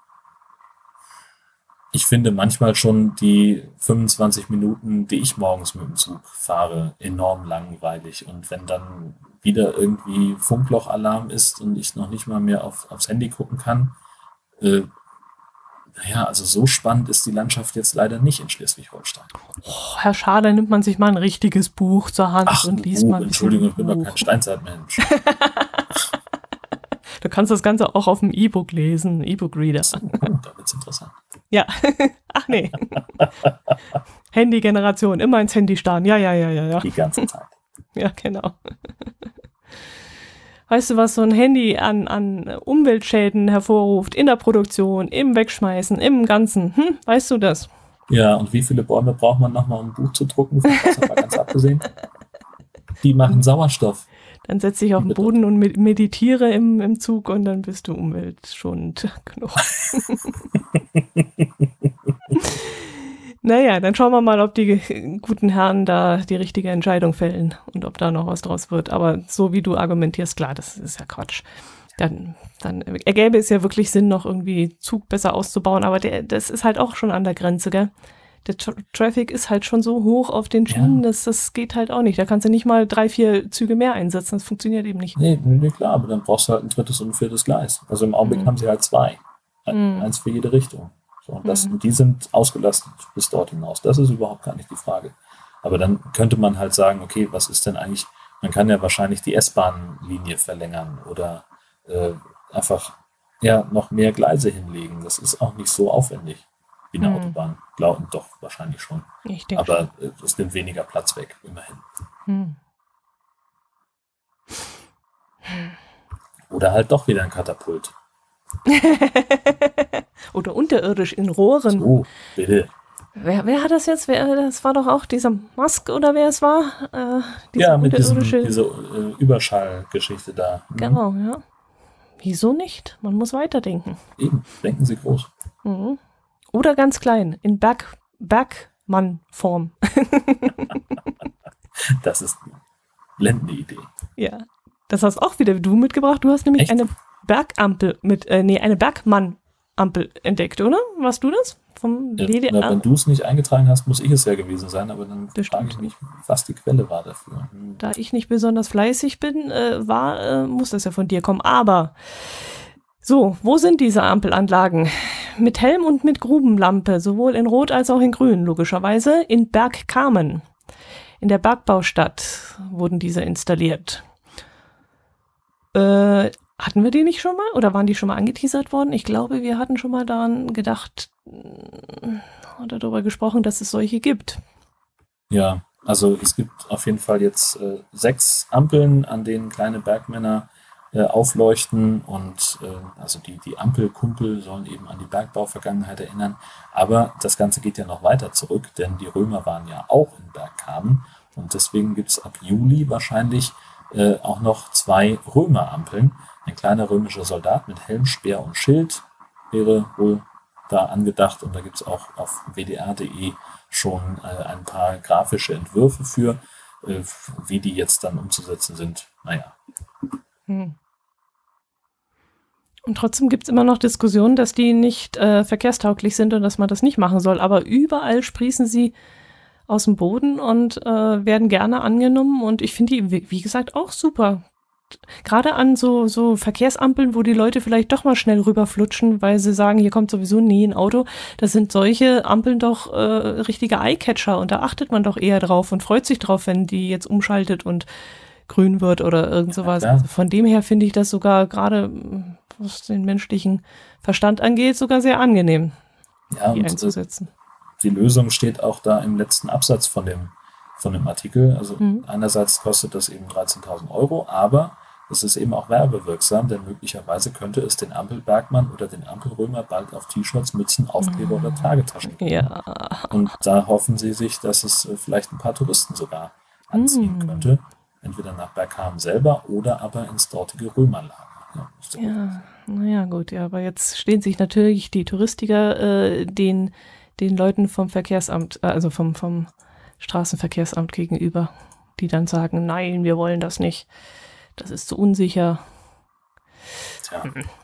ich finde manchmal schon die fünfundzwanzig Minuten, die ich morgens mit dem Zug fahre, enorm langweilig. Und wenn dann wieder irgendwie Funklauchalarm ist und ich noch nicht mal mehr auf, aufs Handy gucken kann, äh, naja, also so spannend ist die Landschaft jetzt leider nicht in Schleswig-Holstein. Oh, Herr Schader, nimmt man sich mal ein richtiges Buch zur Hand Ach, und liest Buch, mal ein bisschen Entschuldigung, ich bin doch Buch. kein Steinzeitmensch. Du kannst das Ganze auch auf dem E-Book lesen, E-Book-Reader. Oh, da wird's interessant. Ja. Ach nee. Handy-Generation, immer ins Handy starren. Ja, ja, ja, ja, ja. Die ganze Zeit. Ja, genau. Weißt du, was so ein Handy an, an Umweltschäden hervorruft? In der Produktion, im Wegschmeißen, im Ganzen. Hm? Weißt du das? Ja, und wie viele Bäume braucht man nochmal, um ein Buch zu drucken? Von was haben wir ganz abgesehen? Die machen Sauerstoff. Dann setz dich auf den Boden und med- meditiere im, im Zug und dann bist du umweltschonend genug. Naja, dann schauen wir mal, ob die guten Herren da die richtige Entscheidung fällen und ob da noch was draus wird. Aber so wie du argumentierst, klar, das ist ja Quatsch. Dann, dann ergäbe es ja wirklich Sinn, noch irgendwie Zug besser auszubauen. Aber der, das ist halt auch schon an der Grenze, gell? Der Tra- Traffic ist halt schon so hoch auf den Schienen, Ja. dass das geht halt auch nicht. Da kannst du nicht mal drei, vier Züge mehr einsetzen. Das funktioniert eben nicht. Nee, nee, nee, klar, aber dann brauchst du halt ein drittes und ein viertes Gleis. Also im Augenblick Mhm. haben sie halt zwei. Mhm. Eins für jede Richtung. So, und das, Mhm. die sind ausgelastet bis dort hinaus. Das ist überhaupt gar nicht die Frage. Aber dann könnte man halt sagen, okay, was ist denn eigentlich, man kann ja wahrscheinlich die S-Bahn-Linie verlängern oder äh, einfach ja, noch mehr Gleise hinlegen. Das ist auch nicht so aufwendig wie eine Mhm. Autobahn. Glauben doch wahrscheinlich schon. Ich denke. Aber äh, es nimmt weniger Platz weg, immerhin. Hm. Oder halt doch wieder ein Katapult. Oder unterirdisch in Rohren. Oh, bitte. Wer, wer hat das jetzt? Wer, das war doch auch dieser Musk oder wer es war? Äh, dieser Ja, mit diesem, unterirdische- diese äh, Überschallgeschichte da. Mhm. Genau, ja. Wieso nicht? Man muss weiterdenken. Eben, denken Sie groß. Mhm. Oder ganz klein, in Berg, Bergmann-Form. Das ist eine blendende Idee. Ja. Das hast auch wieder du mitgebracht. Du hast nämlich Echt? eine Bergampel mit, äh, nee, eine Bergmann Ampel entdeckt, oder? Warst du das? Vom Ja, W D R? na, wenn du es nicht eingetragen hast, muss ich es ja gewesen sein, aber dann Das frage ich stimmt. mich, was die Quelle war dafür. Hm. Da ich nicht besonders fleißig bin, äh, war, äh, muss das ja von dir kommen. Aber, so, wo sind diese Ampelanlagen? Mit Helm und mit Grubenlampe, sowohl in Rot als auch in Grün, logischerweise, in Bergkamen. In der Bergbaustadt wurden diese installiert. Äh, hatten wir die nicht schon mal? Oder waren die schon mal angeteasert worden? Ich glaube, wir hatten schon mal daran gedacht oder darüber gesprochen, dass es solche gibt. Ja, also es gibt auf jeden Fall jetzt äh, sechs Ampeln, an denen kleine Bergmänner äh, aufleuchten und äh, also die, die Ampelkumpel sollen eben an die Bergbauvergangenheit erinnern. Aber das Ganze geht ja noch weiter zurück, denn die Römer waren ja auch in Bergkamen und deswegen gibt es ab Juli wahrscheinlich äh, auch noch zwei Römerampeln. Ein kleiner römischer Soldat mit Helm, Speer und Schild wäre wohl da angedacht und da gibt es auch auf w d r punkt d e schon äh, ein paar grafische Entwürfe für, äh, wie die jetzt dann umzusetzen sind. Naja. Hm. Und trotzdem gibt es immer noch Diskussionen, dass die nicht äh, verkehrstauglich sind und dass man das nicht machen soll. Aber überall sprießen sie aus dem Boden und äh, werden gerne angenommen. Und ich finde die, wie, wie gesagt, auch super. Gerade an so, so Verkehrsampeln, wo die Leute vielleicht doch mal schnell rüberflutschen, weil sie sagen, hier kommt sowieso nie ein Auto. Das sind solche Ampeln doch äh, richtige Eyecatcher und da achtet man doch eher drauf und freut sich drauf, wenn die jetzt umschaltet und grün wird oder irgend sowas. Ja, also von dem her finde ich das sogar gerade, was den menschlichen Verstand angeht, sogar sehr angenehm, ja, die und, einzusetzen. Die Lösung steht auch da im letzten Absatz von dem von dem Artikel. Also mhm. einerseits kostet das eben dreizehntausend Euro, aber es ist eben auch werbewirksam, denn möglicherweise könnte es den Ampelbergmann oder den Ampelrömer bald auf T-Shirts, Mützen, Aufkleber mhm. oder Tragetaschen geben. Ja. Und da hoffen sie sich, dass es vielleicht ein paar Touristen sogar anziehen mhm. könnte. Entweder nach Bergkamen selber oder aber ins dortige Römerlager. Ja, so ja naja, gut, ja, aber jetzt stehen sich natürlich die Touristiker äh, den, den Leuten vom Verkehrsamt, äh, also vom, vom Straßenverkehrsamt gegenüber, die dann sagen, nein, wir wollen das nicht. Das ist zu unsicher. Tja.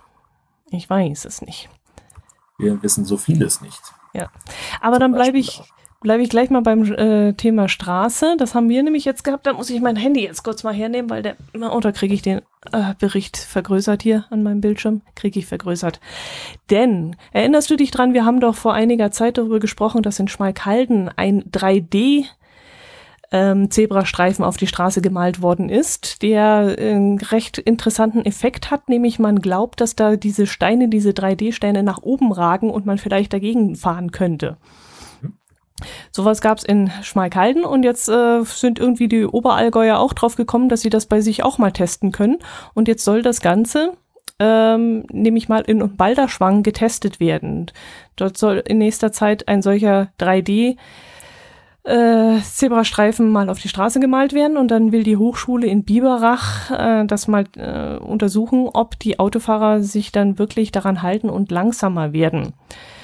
Ich weiß es nicht. Wir wissen so vieles nicht. Ja, aber dann bleibe ich, bleibe ich gleich mal beim äh, Thema Straße. Das haben wir nämlich jetzt gehabt. Da muss ich mein Handy jetzt kurz mal hernehmen, weil der, oh, da kriege ich den äh, Bericht vergrößert hier an meinem Bildschirm. Kriege ich vergrößert. Denn, erinnerst du dich dran, wir haben doch vor einiger Zeit darüber gesprochen, dass in Schmalkalden ein drei D Ähm, Zebrastreifen auf die Straße gemalt worden ist, der einen recht interessanten Effekt hat, nämlich man glaubt, dass da diese Steine, diese drei D-Steine nach oben ragen und man vielleicht dagegen fahren könnte. Mhm. Sowas gab es in Schmalkalden und jetzt äh, sind irgendwie die Oberallgäuer auch drauf gekommen, dass sie das bei sich auch mal testen können und jetzt soll das Ganze ähm, nämlich mal in Balderschwang getestet werden. Dort soll in nächster Zeit ein solcher drei D Äh, Zebrastreifen mal auf die Straße gemalt werden und dann will die Hochschule in Biberach äh, das mal äh, untersuchen, ob die Autofahrer sich dann wirklich daran halten und langsamer werden.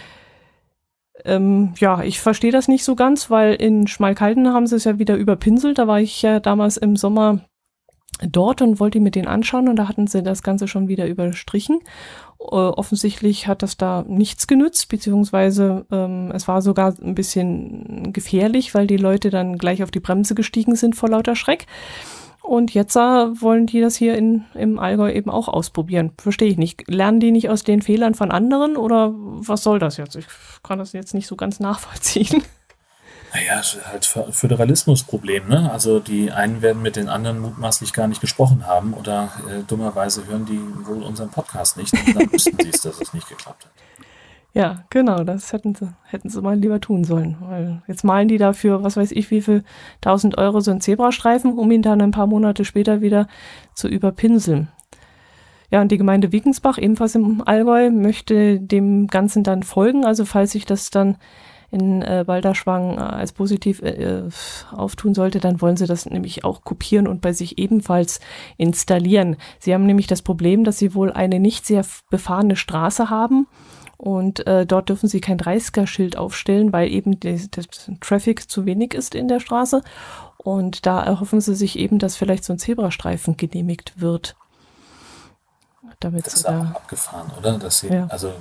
Ähm, ja, ich verstehe das nicht so ganz, weil in Schmalkalden haben sie es ja wieder überpinselt. Da war ich ja damals im Sommer dort und wollte mir den anschauen und da hatten sie das Ganze schon wieder überstrichen. Uh, offensichtlich hat das da nichts genützt, beziehungsweise ähm, es war sogar ein bisschen gefährlich, weil die Leute dann gleich auf die Bremse gestiegen sind vor lauter Schreck. Und jetzt uh, wollen die das hier in, im Allgäu eben auch ausprobieren. Verstehe ich nicht. Lernen die nicht aus den Fehlern von anderen oder was soll das jetzt? Ich kann das jetzt nicht so ganz nachvollziehen. Naja, es ist halt Föderalismusproblem, ne? Also die einen werden mit den anderen mutmaßlich gar nicht gesprochen haben oder äh, dummerweise hören die wohl unseren Podcast nicht und dann wüssten sie es, dass es nicht geklappt hat. Ja, genau, das hätten sie, hätten sie mal lieber tun sollen, weil jetzt malen die dafür, was weiß ich, wie viel tausend Euro so einen Zebrastreifen, um ihn dann ein paar Monate später wieder zu überpinseln. Ja, und die Gemeinde Wickensbach, ebenfalls im Allgäu, möchte dem Ganzen dann folgen, also falls sich das dann in äh, Balderschwang äh, als positiv äh, auftun sollte, dann wollen sie das nämlich auch kopieren und bei sich ebenfalls installieren. Sie haben nämlich das Problem, dass sie wohl eine nicht sehr befahrene Straße haben und äh, dort dürfen sie kein dreißiger-Schild aufstellen, weil eben der Traffic zu wenig ist in der Straße und da erhoffen sie sich eben, dass vielleicht so ein Zebrastreifen genehmigt wird. Damit das ist da auch abgefahren, oder? Dass sie, ja. also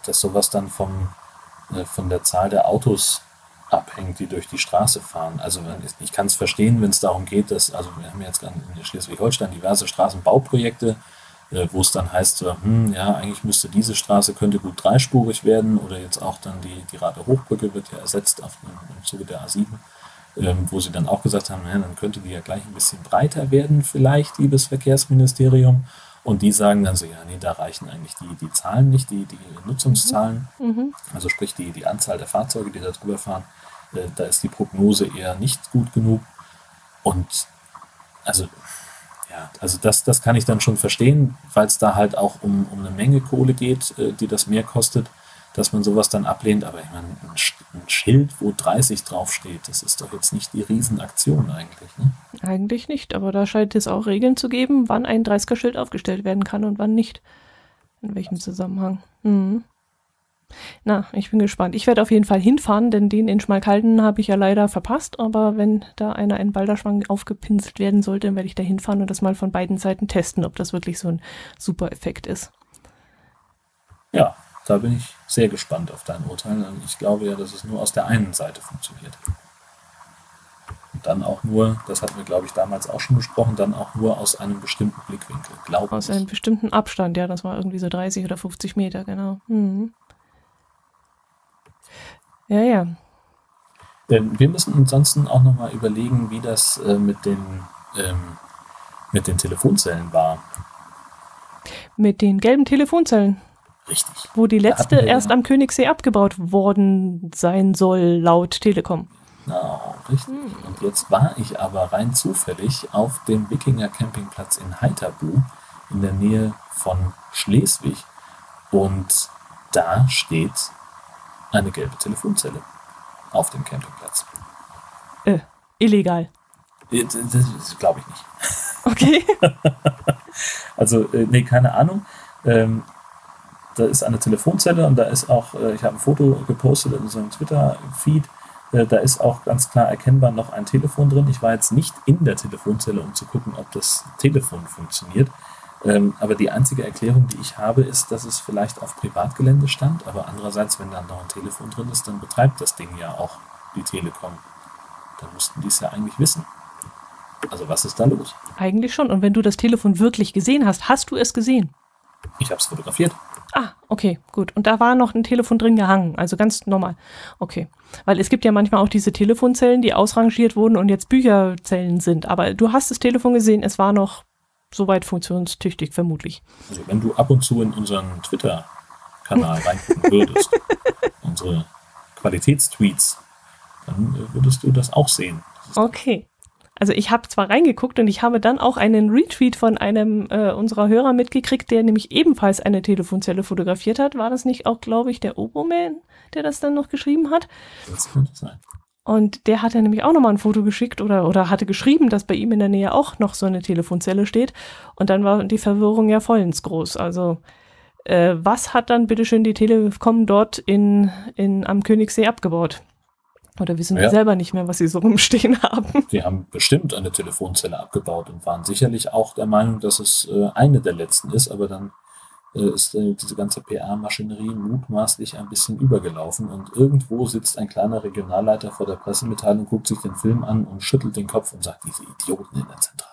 dass sowas dann vom, äh, von der Zahl der Autos abhängt, die durch die Straße fahren. Also ich kann es verstehen, wenn es darum geht, dass, also wir haben jetzt in Schleswig-Holstein diverse Straßenbauprojekte, äh, wo es dann heißt, so, hm, ja, eigentlich müsste diese Straße, könnte gut dreispurig werden, oder jetzt auch dann die, die Rabe-Hochbrücke wird ja ersetzt auf, im Zuge der A sieben, ähm, wo sie dann auch gesagt haben, ja, dann könnte die ja gleich ein bisschen breiter werden vielleicht, liebes Verkehrsministerium. Und die sagen dann so, ja, nee, da reichen eigentlich die, die Zahlen nicht, die, die Nutzungszahlen, Mhm. also sprich die, die Anzahl der Fahrzeuge, die da drüber fahren, äh, da ist die Prognose eher nicht gut genug. Und also, ja, also das, das kann ich dann schon verstehen, weil es da halt auch um, um eine Menge Kohle geht, äh, die das mehr kostet, dass man sowas dann ablehnt. Aber ich meine, ein, Sch- ein Schild, wo dreißig draufsteht, das ist doch jetzt nicht die Riesenaktion eigentlich, ne? Eigentlich nicht, aber da scheint es auch Regeln zu geben, wann ein dreißiger-Schild aufgestellt werden kann und wann nicht. In welchem Zusammenhang. Mhm. Na, ich bin gespannt. Ich werde auf jeden Fall hinfahren, denn den in Schmalkalden habe ich ja leider verpasst. Aber wenn da einer in Balderschwang aufgepinselt werden sollte, dann werde ich da hinfahren und das mal von beiden Seiten testen, ob das wirklich so ein super Effekt ist. Ja, da bin ich sehr gespannt auf dein Urteil. Ich glaube ja, dass es nur aus der einen Seite funktioniert. Und dann auch nur, das hatten wir, glaube ich, damals auch schon besprochen, dann auch nur aus einem bestimmten Blickwinkel, glaube Aus ich. einem bestimmten Abstand, ja, das war irgendwie so dreißig oder fünfzig Meter, genau. Mhm. Ja, ja. Ähm, wir müssen ansonsten auch nochmal überlegen, wie das äh, mit, den, ähm, mit den Telefonzellen war. Mit den gelben Telefonzellen, Richtig. wo die Da letzte hatten wir erst ja- am Königssee abgebaut worden sein soll, laut Telekom. Genau, richtig. Und jetzt war ich aber rein zufällig auf dem Wikinger Campingplatz in Heiterbu in der Nähe von Schleswig. Und da steht eine gelbe Telefonzelle auf dem Campingplatz. Äh, illegal. Äh, Das, das glaube ich nicht. Okay. Also, äh, nee, keine Ahnung. Ähm, da ist eine Telefonzelle und da ist auch, äh, ich habe ein Foto gepostet in so einem Twitter-Feed, äh, da ist auch ganz klar erkennbar noch ein Telefon drin. Ich war jetzt nicht in der Telefonzelle, um zu gucken, ob das Telefon funktioniert. Ähm, aber die einzige Erklärung, die ich habe, ist, dass es vielleicht auf Privatgelände stand. Aber andererseits, wenn da noch ein Telefon drin ist, dann betreibt das Ding ja auch die Telekom. Dann müssten die es ja eigentlich wissen. Also was ist da los? Eigentlich schon. Und wenn du das Telefon wirklich gesehen hast, hast du es gesehen? Ich habe es fotografiert. Ah, okay, gut. Und da war noch ein Telefon drin gehangen, also ganz normal. Okay. Weil es gibt ja manchmal auch diese Telefonzellen, die ausrangiert wurden und jetzt Bücherzellen sind. Aber du hast das Telefon gesehen, es war noch soweit funktionstüchtig, vermutlich. Also wenn du ab und zu in unseren Twitter-Kanal reingucken würdest, unsere Qualitätstweets, dann äh, würdest du das auch sehen. Okay. Also ich habe zwar reingeguckt und ich habe dann auch einen Retweet von einem äh, unserer Hörer mitgekriegt, der nämlich ebenfalls eine Telefonzelle fotografiert hat. War das nicht auch, glaube ich, der Oboman, der das dann noch geschrieben hat? Das könnte sein. Und der hat dann nämlich auch nochmal ein Foto geschickt oder, oder hatte geschrieben, dass bei ihm in der Nähe auch noch so eine Telefonzelle steht. Und dann war die Verwirrung ja vollends groß. Also äh, was hat dann bitteschön die Telekom dort in, in, am Königssee abgebaut? Oder wissen wir Ja. selber nicht mehr, was sie so rumstehen haben. Die haben bestimmt eine Telefonzelle abgebaut und waren sicherlich auch der Meinung, dass es äh, eine der letzten ist, aber dann äh, ist äh, diese ganze P R-Maschinerie mutmaßlich ein bisschen übergelaufen und irgendwo sitzt ein kleiner Regionalleiter vor der Pressemitteilung, guckt sich den Film an und schüttelt den Kopf und sagt, diese Idioten in der Zentrale.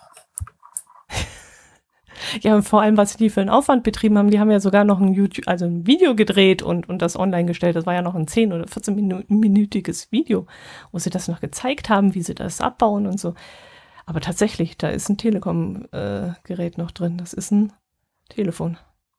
Ja, und vor allem, was die für einen Aufwand betrieben haben, die haben ja sogar noch ein YouTube, also ein Video gedreht und, und das online gestellt. Das war ja noch ein zehn- oder vierzehn-minütiges Video, wo sie das noch gezeigt haben, wie sie das abbauen und so. Aber tatsächlich, da ist ein Telekom-Gerät noch drin. Das ist ein Telefon.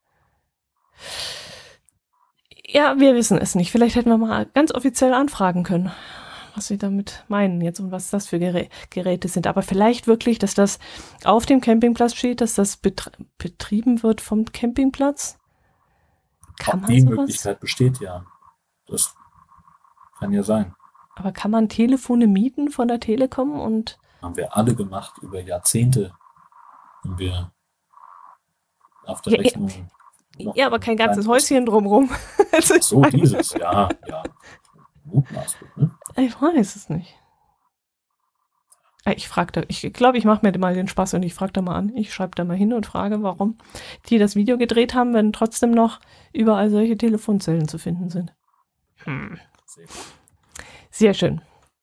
Ja, wir wissen es nicht. Vielleicht hätten wir mal ganz offiziell anfragen können, was sie damit meinen jetzt und was das für Gerä- Geräte sind. Aber vielleicht wirklich, dass das auf dem Campingplatz steht, dass das betr- betrieben wird vom Campingplatz. Kann Auch man die sowas? Möglichkeit besteht ja. Das kann ja sein. Aber kann man Telefone mieten von der Telekom und Haben wir alle gemacht über Jahrzehnte. Haben wir auf der Ja, ja. Rechnung. noch ja, aber kein einen ganzes kleinen Häuschen drumrum. Also ich So, meine, dieses, ja, ja. Mutmaßlich, ne? ich weiß es nicht. Ich frage da, ich glaube, ich mache mir mal den Spaß und ich frage da mal an. Ich schreibe da mal hin und frage, warum die das Video gedreht haben, wenn trotzdem noch überall solche Telefonzellen zu finden sind. Hm. Sehr schön.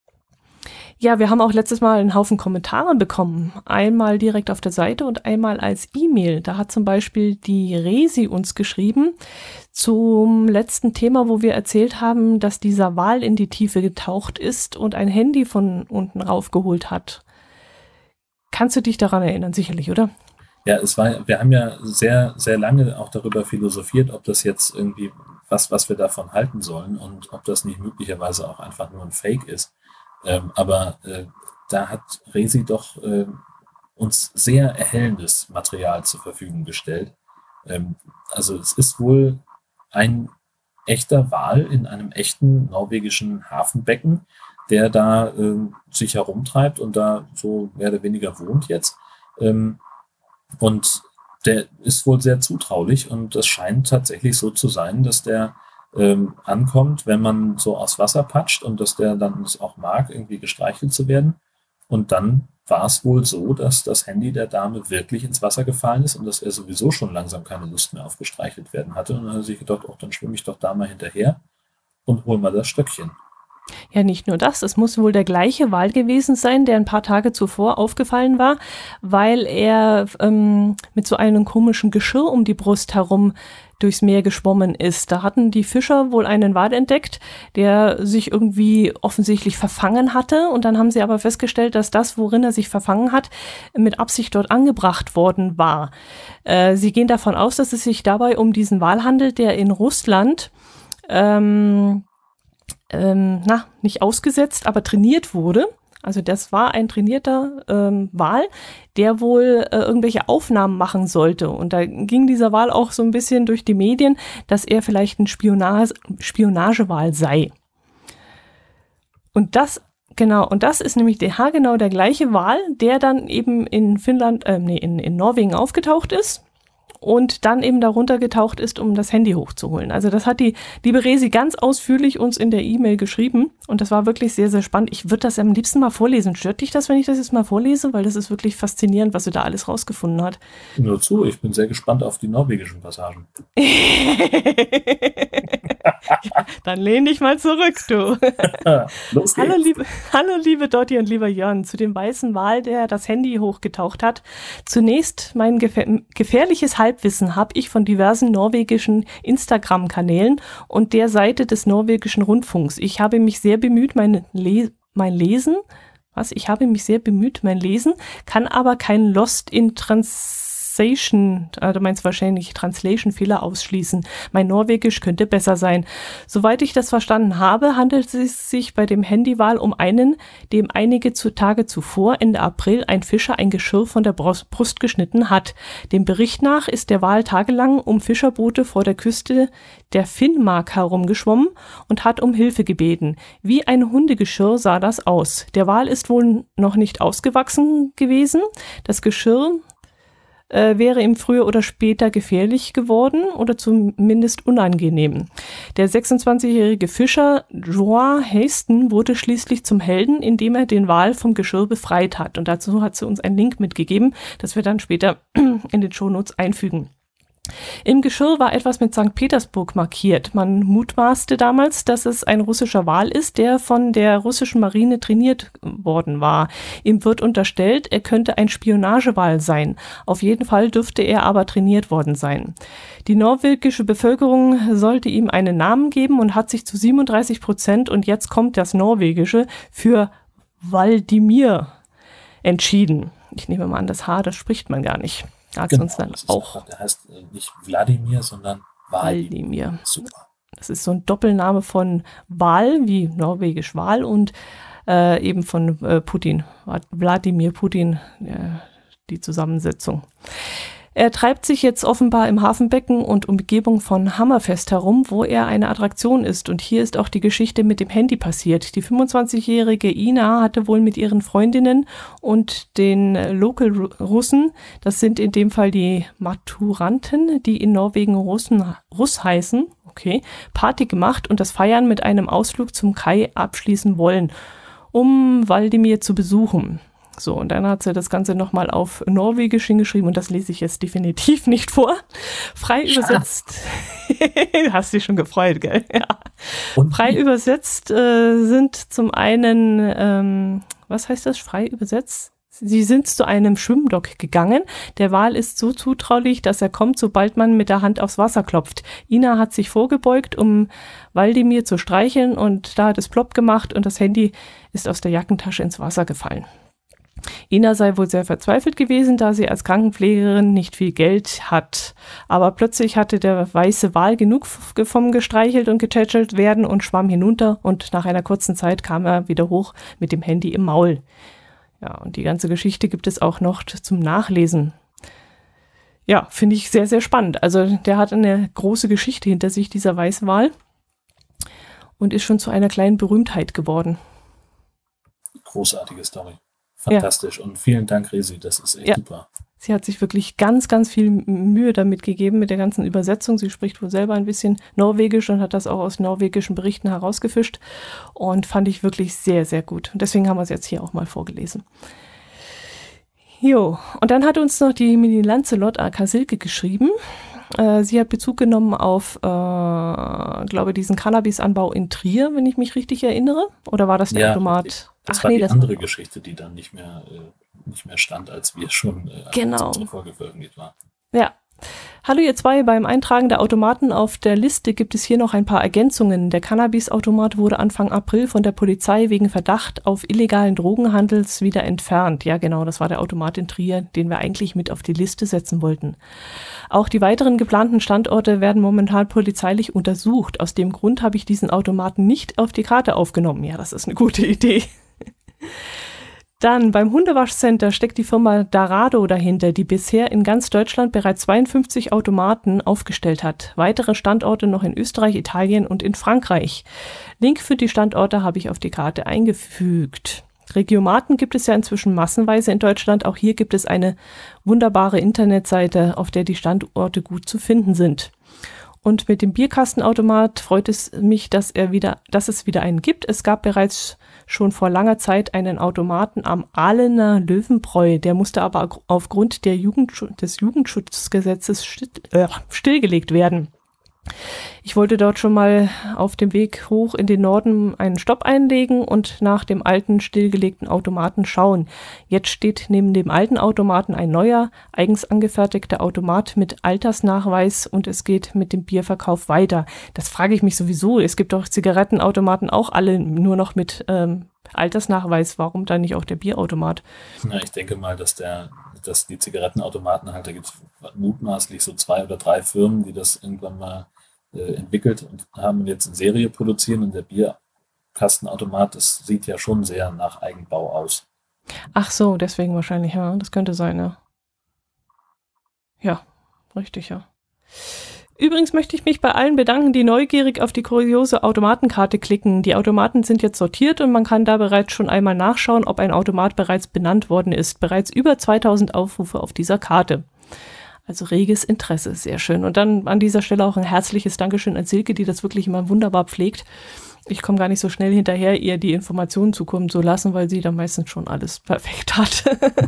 Ja, wir haben auch letztes Mal einen Haufen Kommentare bekommen. Einmal direkt auf der Seite und einmal als E-Mail. Da hat zum Beispiel die Resi uns geschrieben zum letzten Thema, wo wir erzählt haben, dass dieser Wal in die Tiefe getaucht ist und ein Handy von unten raufgeholt hat. Kannst du dich daran erinnern? Sicherlich, oder? Ja, es war, wir haben ja sehr, sehr lange auch darüber philosophiert, ob das jetzt irgendwie was, was wir davon halten sollen und ob das nicht möglicherweise auch einfach nur ein Fake ist. Ähm, aber äh, da hat Resi doch äh, uns sehr erhellendes Material zur Verfügung gestellt. Ähm, also es ist wohl ein echter Wal in einem echten norwegischen Hafenbecken, der da äh, sich herumtreibt und da so mehr oder weniger wohnt jetzt. Ähm, und der ist wohl sehr zutraulich und es scheint tatsächlich so zu sein, dass der Ähm, ankommt, wenn man so aus Wasser patscht und dass der dann es auch mag, irgendwie gestreichelt zu werden. Und dann war es wohl so, dass das Handy der Dame wirklich ins Wasser gefallen ist und dass er sowieso schon langsam keine Lust mehr auf gestreichelt werden hatte. Und dann hat er sich gedacht, oh, dann schwimme ich doch da mal hinterher und hol mal das Stöckchen. Ja, nicht nur das, es muss wohl der gleiche Wal gewesen sein, der ein paar Tage zuvor aufgefallen war, weil er ähm, mit so einem komischen Geschirr um die Brust herum durchs Meer geschwommen ist. Da hatten die Fischer wohl einen Wal entdeckt, der sich irgendwie offensichtlich verfangen hatte und dann haben sie aber festgestellt, dass das, worin er sich verfangen hat, mit Absicht dort angebracht worden war. Äh, sie gehen davon aus, dass es sich dabei um diesen Wal handelt, der in Russland ähm, ähm, na, nicht ausgesetzt, aber trainiert wurde. Also das war ein trainierter ähm, Wal, der wohl äh, irgendwelche Aufnahmen machen sollte. Und da ging dieser Wal auch so ein bisschen durch die Medien, dass er vielleicht ein Spionage, Spionagewal sei. Und das, genau, und das ist nämlich der haargenau der gleiche Wal, der dann eben in Finnland, äh, nee, in, in Norwegen aufgetaucht ist. Und dann eben darunter getaucht ist, um das Handy hochzuholen. Also das hat die liebe Resi ganz ausführlich uns in der E-Mail geschrieben und das war wirklich sehr, sehr spannend. Ich würde das am liebsten mal vorlesen. Stört dich das, wenn ich das jetzt mal vorlese? Weil das ist wirklich faszinierend, was sie da alles rausgefunden hat. Nur zu, ich bin sehr gespannt auf die norwegischen Passagen. Ja, dann lehn dich mal zurück, du. Los geht's. Hallo liebe, hallo liebe Dotti und lieber Jörn, zu dem weißen Wal, der das Handy hochgetaucht hat. Zunächst mein gefähr- gefährliches Halbwissen habe ich von diversen norwegischen Instagram-Kanälen und der Seite des norwegischen Rundfunks. Ich habe mich sehr bemüht, mein, Le- mein Lesen, was? Ich habe mich sehr bemüht, mein Lesen, kann aber kein Lost in Translation, du meinst wahrscheinlich Translation-Fehler ausschließen. Mein Norwegisch könnte besser sein. Soweit ich das verstanden habe, handelt es sich bei dem Handywal um einen, dem einige zu Tage zuvor, Ende April, ein Fischer ein Geschirr von der Brust geschnitten hat. Dem Bericht nach ist der Wal tagelang um Fischerboote vor der Küste der Finnmark herumgeschwommen und hat um Hilfe gebeten. Wie ein Hundegeschirr sah das aus. Der Wal ist wohl noch nicht ausgewachsen gewesen. Das Geschirr äh, wäre ihm früher oder später gefährlich geworden oder zumindest unangenehm. Der sechsundzwanzigjährige Fischer Joa Haston wurde schließlich zum Helden, indem er den Wal vom Geschirr befreit hat. Und dazu hat sie uns einen Link mitgegeben, das wir dann später in den Shownotes einfügen. Im Geschirr war etwas mit Sankt Petersburg markiert. Man mutmaßte damals, dass es ein russischer Wal ist, der von der russischen Marine trainiert worden war. Ihm wird unterstellt, er könnte ein Spionagewal sein. Auf jeden Fall dürfte er aber trainiert worden sein. Die norwegische Bevölkerung sollte ihm einen Namen geben und hat sich zu siebenunddreißig Prozent, und jetzt kommt das Norwegische, für Waldimir entschieden. Ich nehme mal an, das H, das spricht man gar nicht. Genau, uns dann das ist auch einfach, der heißt nicht Wladimir, sondern Waldimir. Waldimir. Super. Das ist so ein Doppelname von Wal, wie norwegisch Wal, und äh, eben von äh, Putin, Wladimir Putin, äh, die Zusammensetzung. Er treibt sich jetzt offenbar im Hafenbecken und Umgebung von Hammerfest herum, wo er eine Attraktion ist. Und hier ist auch die Geschichte mit dem Handy passiert. Die fünfundzwanzigjährige Ina hatte wohl mit ihren Freundinnen und den Local-Russen, das sind in dem Fall die Maturanten, die in Norwegen Russen, Russ heißen, okay, Party gemacht und das Feiern mit einem Ausflug zum Kai abschließen wollen, um Waldimir zu besuchen. So, und dann hat sie das Ganze nochmal auf Norwegisch hingeschrieben und das lese ich jetzt definitiv nicht vor. Frei Schade. Übersetzt. Hast dich schon gefreut, gell? Ja. Und Frei übersetzt äh, sind zum einen, ähm, was heißt das, frei übersetzt? Sie sind zu einem Schwimmdock gegangen. Der Wal ist so zutraulich, dass er kommt, sobald man mit der Hand aufs Wasser klopft. Ina hat sich vorgebeugt, um Waldemir zu streicheln und da hat es plopp gemacht und das Handy ist aus der Jackentasche ins Wasser gefallen. Ina sei wohl sehr verzweifelt gewesen, da sie als Krankenpflegerin nicht viel Geld hat. Aber plötzlich hatte der weiße Wal genug vom gestreichelt und getätschelt werden und schwamm hinunter und nach einer kurzen Zeit kam er wieder hoch mit dem Handy im Maul. Ja, und die ganze Geschichte gibt es auch noch zum Nachlesen. Ja, finde ich sehr, sehr spannend. Also der hat eine große Geschichte hinter sich, dieser Weißwal, und ist schon zu einer kleinen Berühmtheit geworden. Großartige Story. Fantastisch. Ja. Und vielen Dank, Resi, das ist echt ja. super. Sie hat sich wirklich ganz, ganz viel Mühe damit gegeben mit der ganzen Übersetzung. Sie spricht wohl selber ein bisschen Norwegisch und hat das auch aus norwegischen Berichten herausgefischt und fand ich wirklich sehr, sehr gut. Und deswegen haben wir es jetzt hier auch mal vorgelesen. Jo, und dann hat uns noch die Mini Lancelot A K Silke geschrieben. Äh, sie hat Bezug genommen auf, äh, glaube diesen Cannabisanbau in Trier, wenn ich mich richtig erinnere. Oder war das der ja, Automat? Richtig. Das Ach war nee, die das andere war... Geschichte, die dann nicht mehr, äh, nicht mehr stand, als wir schon äh, genau. als unsere Folge veröffentlicht war. Ja. Hallo ihr zwei, beim Eintragen der Automaten auf der Liste gibt es hier noch ein paar Ergänzungen. Der Cannabisautomat wurde Anfang April von der Polizei wegen Verdacht auf illegalen Drogenhandels wieder entfernt. Ja genau, das war der Automat in Trier, den wir eigentlich mit auf die Liste setzen wollten. Auch die weiteren geplanten Standorte werden momentan polizeilich untersucht. Aus dem Grund habe ich diesen Automaten nicht auf die Karte aufgenommen. Ja, das ist eine gute Idee. Dann beim Hundewaschcenter steckt die Firma Darado dahinter, die bisher in ganz Deutschland bereits zweiundfünfzig Automaten aufgestellt hat. Weitere Standorte noch in Österreich, Italien und in Frankreich. Link für die Standorte habe ich auf die Karte eingefügt. Regiomaten gibt es ja inzwischen massenweise in Deutschland. Auch hier gibt es eine wunderbare Internetseite, auf der die Standorte gut zu finden sind. Und mit dem Bierkastenautomat freut es mich, dass er wieder, dass es wieder einen gibt. Es gab bereits schon vor langer Zeit einen Automaten am Ahlener Löwenbräu. Der musste aber aufgrund der Jugendsch- des Jugendschutzgesetzes still, äh, stillgelegt werden. Ich wollte dort schon mal auf dem Weg hoch in den Norden einen Stopp einlegen und nach dem alten stillgelegten Automaten schauen. Jetzt steht neben dem alten Automaten ein neuer, eigens angefertigter Automat mit Altersnachweis und es geht mit dem Bierverkauf weiter. Das frage ich mich sowieso. Es gibt doch Zigarettenautomaten auch alle nur noch mit ähm, Altersnachweis. Warum dann nicht auch der Bierautomat? Na, ich denke mal, dass der, dass die Zigarettenautomaten halt, da gibt es mutmaßlich so zwei oder drei Firmen, die das irgendwann mal äh, entwickelt und haben jetzt in Serie produzieren und der Bierkastenautomat, das sieht ja schon sehr nach Eigenbau aus. Ach so, deswegen wahrscheinlich, ja. Das könnte sein, ja. Ja, richtig, ja. Übrigens möchte ich mich bei allen bedanken, die neugierig auf die kuriose Automatenkarte klicken. Die Automaten sind jetzt sortiert und man kann da bereits schon einmal nachschauen, ob ein Automat bereits benannt worden ist. Bereits über zweitausend Aufrufe auf dieser Karte. Also reges Interesse, sehr schön. Und dann an dieser Stelle auch ein herzliches Dankeschön an Silke, die das wirklich immer wunderbar pflegt. Ich komme gar nicht so schnell hinterher, ihr die Informationen zukommen zu lassen, weil sie da meistens schon alles perfekt hat.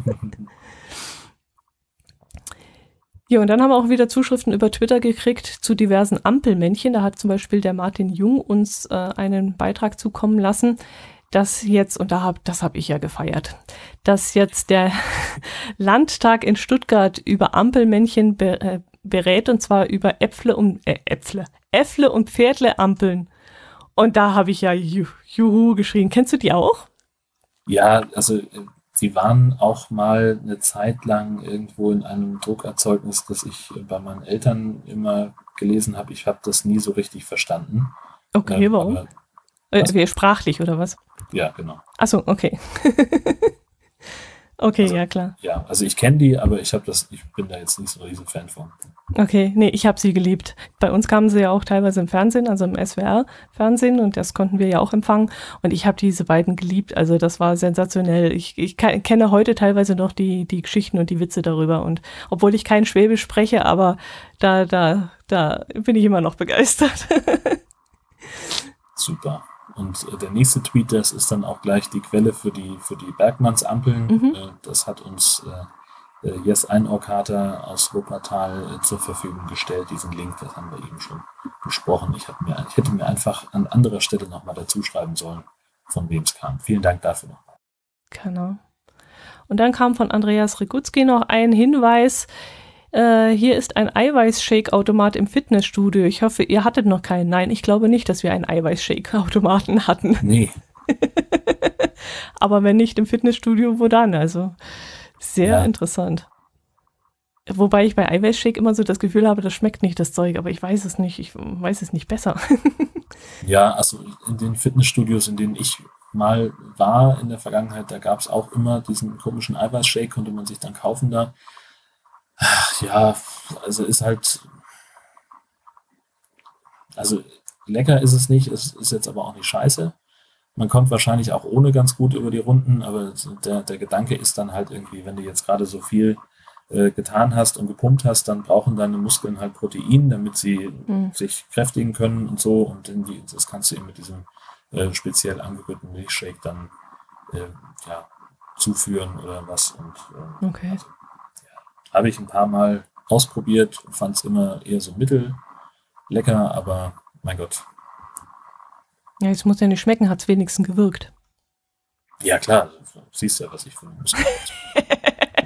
Ja, und dann haben wir auch wieder Zuschriften über Twitter gekriegt zu diversen Ampelmännchen. Da hat zum Beispiel der Martin Jung uns äh, einen Beitrag zukommen lassen, dass jetzt, und da hab, das habe ich ja gefeiert, dass jetzt der Landtag in Stuttgart über Ampelmännchen be, äh, berät, und zwar über Äpfle und äh, Äpfle, Äpfle und Pferdle-Ampeln. Und da habe ich ja juh, juhu geschrien. Kennst du die auch? Ja, also sie waren auch mal eine Zeit lang irgendwo in einem Druckerzeugnis, das ich bei meinen Eltern immer gelesen habe. Ich habe das nie so richtig verstanden. Okay, ähm, warum? Aber, äh, sprachlich oder was? Ja, genau. Achso, okay. Okay, also, ja klar. Ja, also ich kenne die, aber ich habe das, ich bin da jetzt nicht so ein riesen Fan von. Okay, nee, ich habe sie geliebt. Bei uns kamen sie ja auch teilweise im Fernsehen, also im S W R-Fernsehen, und das konnten wir ja auch empfangen. Und ich habe diese beiden geliebt, also das war sensationell. Ich, ich kenne heute teilweise noch die, die Geschichten und die Witze darüber. Und obwohl ich kein Schwäbisch spreche, aber da, da, da bin ich immer noch begeistert. Super. Und äh, der nächste Tweet, das ist dann auch gleich die Quelle für die, für die Bergmannsampeln. Mhm. Äh, das hat uns äh, äh, Jes Einor-Kater aus Wuppertal äh, zur Verfügung gestellt, diesen Link, das haben wir eben schon besprochen. Ich, mir, ich hätte mir einfach an anderer Stelle nochmal dazu schreiben sollen, von wem es kam. Vielen Dank dafür nochmal. Genau. Und dann kam von Andreas Regutzky noch ein Hinweis, äh, hier ist ein Eiweißshake-Automat im Fitnessstudio. Ich hoffe, ihr hattet noch keinen. Nein, ich glaube nicht, dass wir einen Eiweißshake-Automaten hatten. Nee. Aber wenn nicht im Fitnessstudio, wo dann? Also sehr Ja. interessant. Wobei ich bei Eiweißshake immer so das Gefühl habe, das schmeckt nicht, das Zeug, aber ich weiß es nicht, ich weiß es nicht besser. Ja, also in den Fitnessstudios, in denen ich mal war in der Vergangenheit, da gab es auch immer diesen komischen Eiweißshake, konnte man sich dann kaufen da. Ach, ja, also ist halt, also lecker ist es nicht, es ist jetzt aber auch nicht scheiße. Man kommt wahrscheinlich auch ohne ganz gut über die Runden, aber der, der Gedanke ist dann halt irgendwie, wenn du jetzt gerade so viel äh, getan hast und gepumpt hast, dann brauchen deine Muskeln halt Protein, damit sie Mhm. sich kräftigen können und so. Und in die, das kannst du eben mit diesem äh, speziell angerührten Milchshake dann äh, ja, zuführen oder was. Und äh, Okay. also, ja, habe ich ein paar Mal ausprobiert, fand es immer eher so mittel lecker, aber mein Gott. Ja, es muss ja nicht schmecken, hat es wenigstens gewirkt. Ja klar, siehst ja, was ich für Muskeln habe.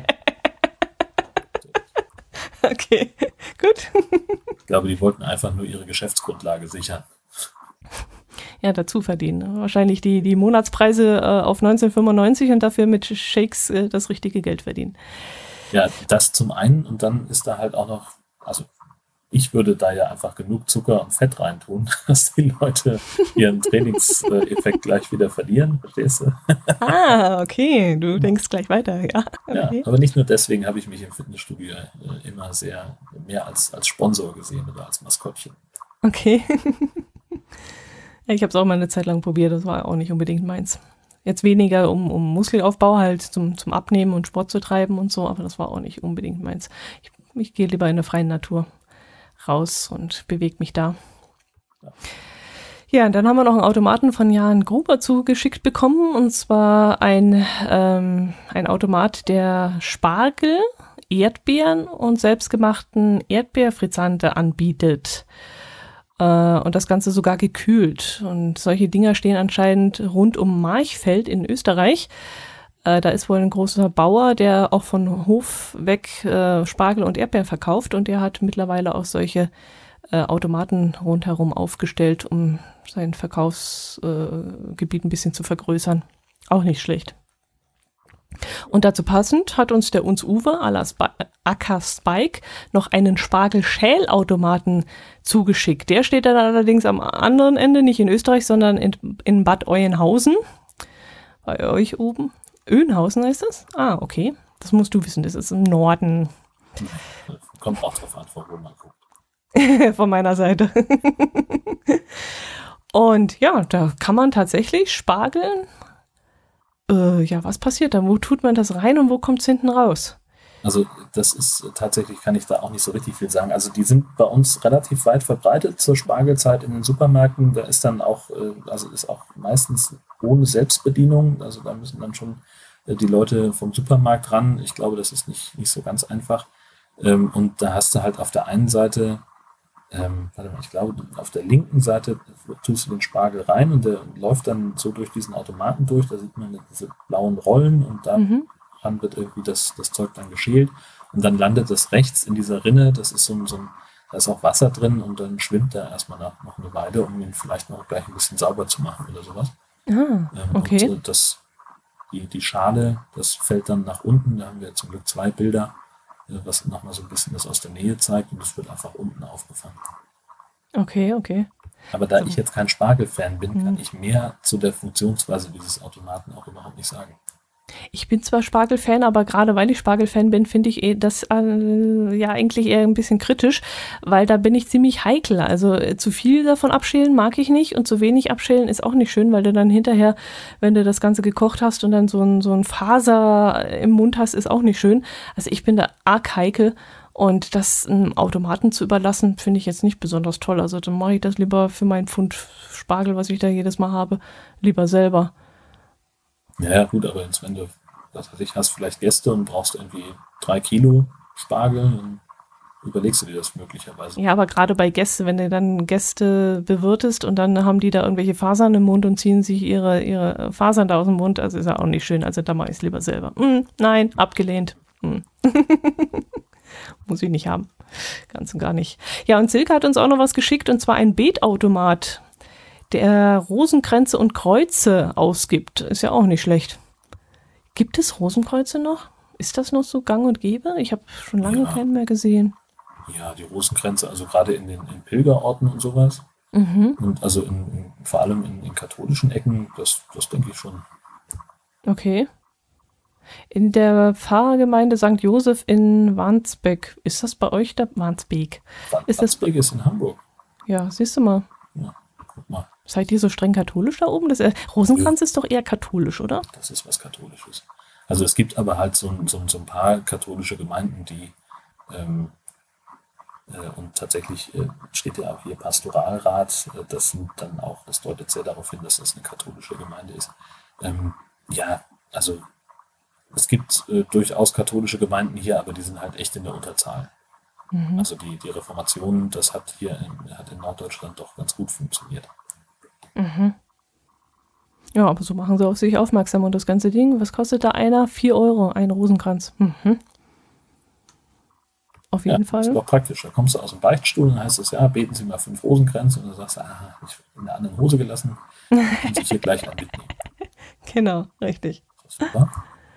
Okay, gut. Ich glaube, die wollten einfach nur ihre Geschäftsgrundlage sichern. Ja, dazu verdienen. Wahrscheinlich die, die Monatspreise äh, auf neunzehnhundertfünfundneunzig und dafür mit Shakes äh, das richtige Geld verdienen. Ja, das zum einen und dann ist da halt auch noch, also ich würde da ja einfach genug Zucker und Fett reintun, dass die Leute ihren Trainingseffekt gleich wieder verlieren, verstehst du? Ah, okay, du denkst gleich weiter, ja. Okay. Ja, aber nicht nur deswegen habe ich mich im Fitnessstudio äh, immer sehr mehr als, als Sponsor gesehen oder als Maskottchen. Okay. Ja, ich habe es auch mal eine Zeit lang probiert, das war auch nicht unbedingt meins. Jetzt weniger um, um Muskelaufbau, halt zum, zum Abnehmen und Sport zu treiben und so, aber das war auch nicht unbedingt meins. Ich, ich gehe lieber in der freien Natur raus und bewege mich da. Ja. Ja, und dann haben wir noch einen Automaten von Jan Gruber zugeschickt bekommen, und zwar ein, ähm, ein Automat, der Spargel, Erdbeeren und selbstgemachten Erdbeerfrizzante anbietet. Äh, und das Ganze sogar gekühlt. Und solche Dinger stehen anscheinend rund um Marchfeld in Österreich. Äh, da ist wohl ein großer Bauer, der auch von Hof weg äh, Spargel und Erdbeeren verkauft, und der hat mittlerweile auch solche äh, Automaten rundherum aufgestellt, um sein Verkaufsgebiet äh, ein bisschen zu vergrößern. Auch nicht schlecht. Und dazu passend hat uns der uns Uwe aka Spike noch einen Spargel-Schälautomaten zugeschickt. Der steht dann allerdings am anderen Ende, nicht in Österreich, sondern in, in Bad Oeynhausen. Bei euch oben. Oeynhausen heißt das? Ah, okay. Das musst du wissen, das ist im Norden. Kommt auch drauf an, von wo man guckt. Von meiner Seite. Und ja, da kann man tatsächlich Spargeln. Äh, ja, was passiert da? Wo tut man das rein und wo kommt es hinten raus? Also das ist tatsächlich, kann ich da auch nicht so richtig viel sagen. Also die sind bei uns relativ weit verbreitet zur Spargelzeit in den Supermärkten. Da ist dann auch, also ist auch meistens ohne Selbstbedienung. Also da müssen dann schon die Leute vom Supermarkt ran. Ich glaube, das ist nicht, nicht so ganz einfach. Und da hast du halt auf der einen Seite, ähm, warte mal, ich glaube, auf der linken Seite tust du den Spargel rein und der läuft dann so durch diesen Automaten durch. Da sieht man diese blauen Rollen und da mhm. ran wird irgendwie das, das Zeug dann geschält. Und dann landet das rechts in dieser Rinne. Das ist so ein, so ein, da ist auch Wasser drin und dann schwimmt der erstmal nach, noch eine Weile, um ihn vielleicht noch gleich ein bisschen sauber zu machen oder sowas. Ah, ähm, okay. Und das, die, die Schale, das fällt dann nach unten. Da haben wir zum Glück zwei Bilder, was nochmal so ein bisschen das aus der Nähe zeigt, und das wird einfach unten aufgefangen. Okay, okay. Aber da ich jetzt kein Spargel-Fan bin, kann ich mehr zu der Funktionsweise dieses Automaten auch überhaupt nicht sagen. Ich bin zwar Spargel-Fan, aber gerade weil ich Spargel-Fan bin, finde ich eh das äh, ja eigentlich eher ein bisschen kritisch, weil da bin ich ziemlich heikel. Also äh, zu viel davon abschälen mag ich nicht, und zu wenig abschälen ist auch nicht schön, weil du dann hinterher, wenn du das Ganze gekocht hast und dann so ein, so ein Faser im Mund hast, ist auch nicht schön. Also ich bin da arg heikel Und das einem Automaten zu überlassen, finde ich jetzt nicht besonders toll. Also dann mache ich das lieber für meinen Pfund Spargel, was ich da jedes Mal habe, lieber selber. Ja, gut, aber jetzt, wenn du, was weiß ich, hast vielleicht Gäste und brauchst irgendwie drei Kilo Spargel, dann überlegst du dir das möglicherweise. Ja, aber gerade bei Gästen, wenn du dann Gäste bewirtest und dann haben die da irgendwelche Fasern im Mund und ziehen sich ihre, ihre Fasern da aus dem Mund, also ist ja auch nicht schön. Also da mache ich es lieber selber. Mm, nein, abgelehnt. Mm. Muss ich nicht haben. Ganz und gar nicht. Ja, und Silke hat uns auch noch was geschickt, und zwar ein Betautomat, der Rosenkränze und Kreuze ausgibt. Ist ja auch nicht schlecht. Gibt es Rosenkreuze noch? Ist das noch so gang und gäbe? Ich habe schon lange Ja. keinen mehr gesehen. Ja, die Rosenkränze, also gerade in den in Pilgerorten und sowas. Mhm. Und also in, in, vor allem in, in katholischen Ecken, das, das denke ich schon. Okay. In der Pfarrgemeinde Sankt Josef in Wandsbek. Ist das bei euch da? Wandsbek. Ist das- Wandsbek ist in Hamburg. Ja, siehst du mal. Ja, guck mal, Seid ihr so streng katholisch da oben? Das, äh, Rosenkranz ist doch eher katholisch, oder? das ist was Katholisches. Also es gibt aber halt so, ein- so, ein- so ein paar katholische Gemeinden, die ähm, äh, und tatsächlich äh, steht ja auch hier Pastoralrat, äh, das sind dann auch, das deutet sehr darauf hin, dass das eine katholische Gemeinde ist. Ähm, ja, also es gibt äh, durchaus katholische Gemeinden hier, aber die sind halt echt in der Unterzahl. Mhm. Also die, die Reformation, das hat hier in, hat in Norddeutschland doch ganz gut funktioniert. Mhm. Ja, aber so machen sie auf sich aufmerksam. Und das ganze Ding, was kostet da einer? Vier Euro, ein Rosenkranz. Mhm. Auf jeden Ja, Fall. ist doch praktisch. Da kommst du aus dem Beichtstuhl und heißt es, ja, beten Sie mal fünf Rosenkränze und du sagst, ah, ich habe in der anderen Hose gelassen, kann sich hier gleich an mitnehmen. Genau, richtig. Das ist super.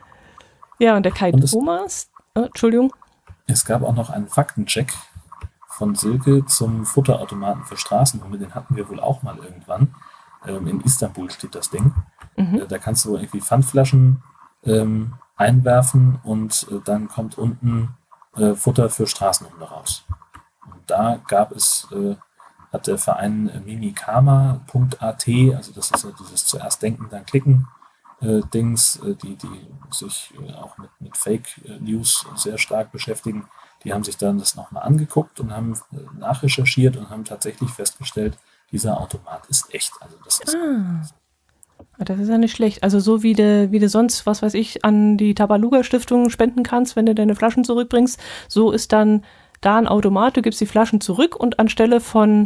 Ja, und der Kai Und es- Thomas, äh, Entschuldigung. Es gab auch noch einen Faktencheck von Silke zum Futterautomaten für Straßenhunde. Den hatten wir wohl auch mal irgendwann. Ähm, in Istanbul steht das Ding. Mhm. Äh, da kannst du irgendwie Pfandflaschen ähm, einwerfen und äh, dann kommt unten äh, Futter für Straßenhunde raus. Und da gab es, äh, hat der Verein äh, mimikama punkt a t, also das ist ja dieses zuerst denken, dann klicken äh, Dings, äh, die, die sich äh, auch mit, mit Fake äh, News sehr stark beschäftigen, die haben sich dann das nochmal angeguckt und haben äh, nachrecherchiert und haben tatsächlich festgestellt, dieser Automat ist echt. Also das ist Ah. Ah, das ist ja nicht schlecht. Also so wie du, wie du sonst, was weiß ich, an die Tabaluga-Stiftung spenden kannst, wenn du deine Flaschen zurückbringst, so ist dann da ein Automat, du gibst die Flaschen zurück und anstelle von,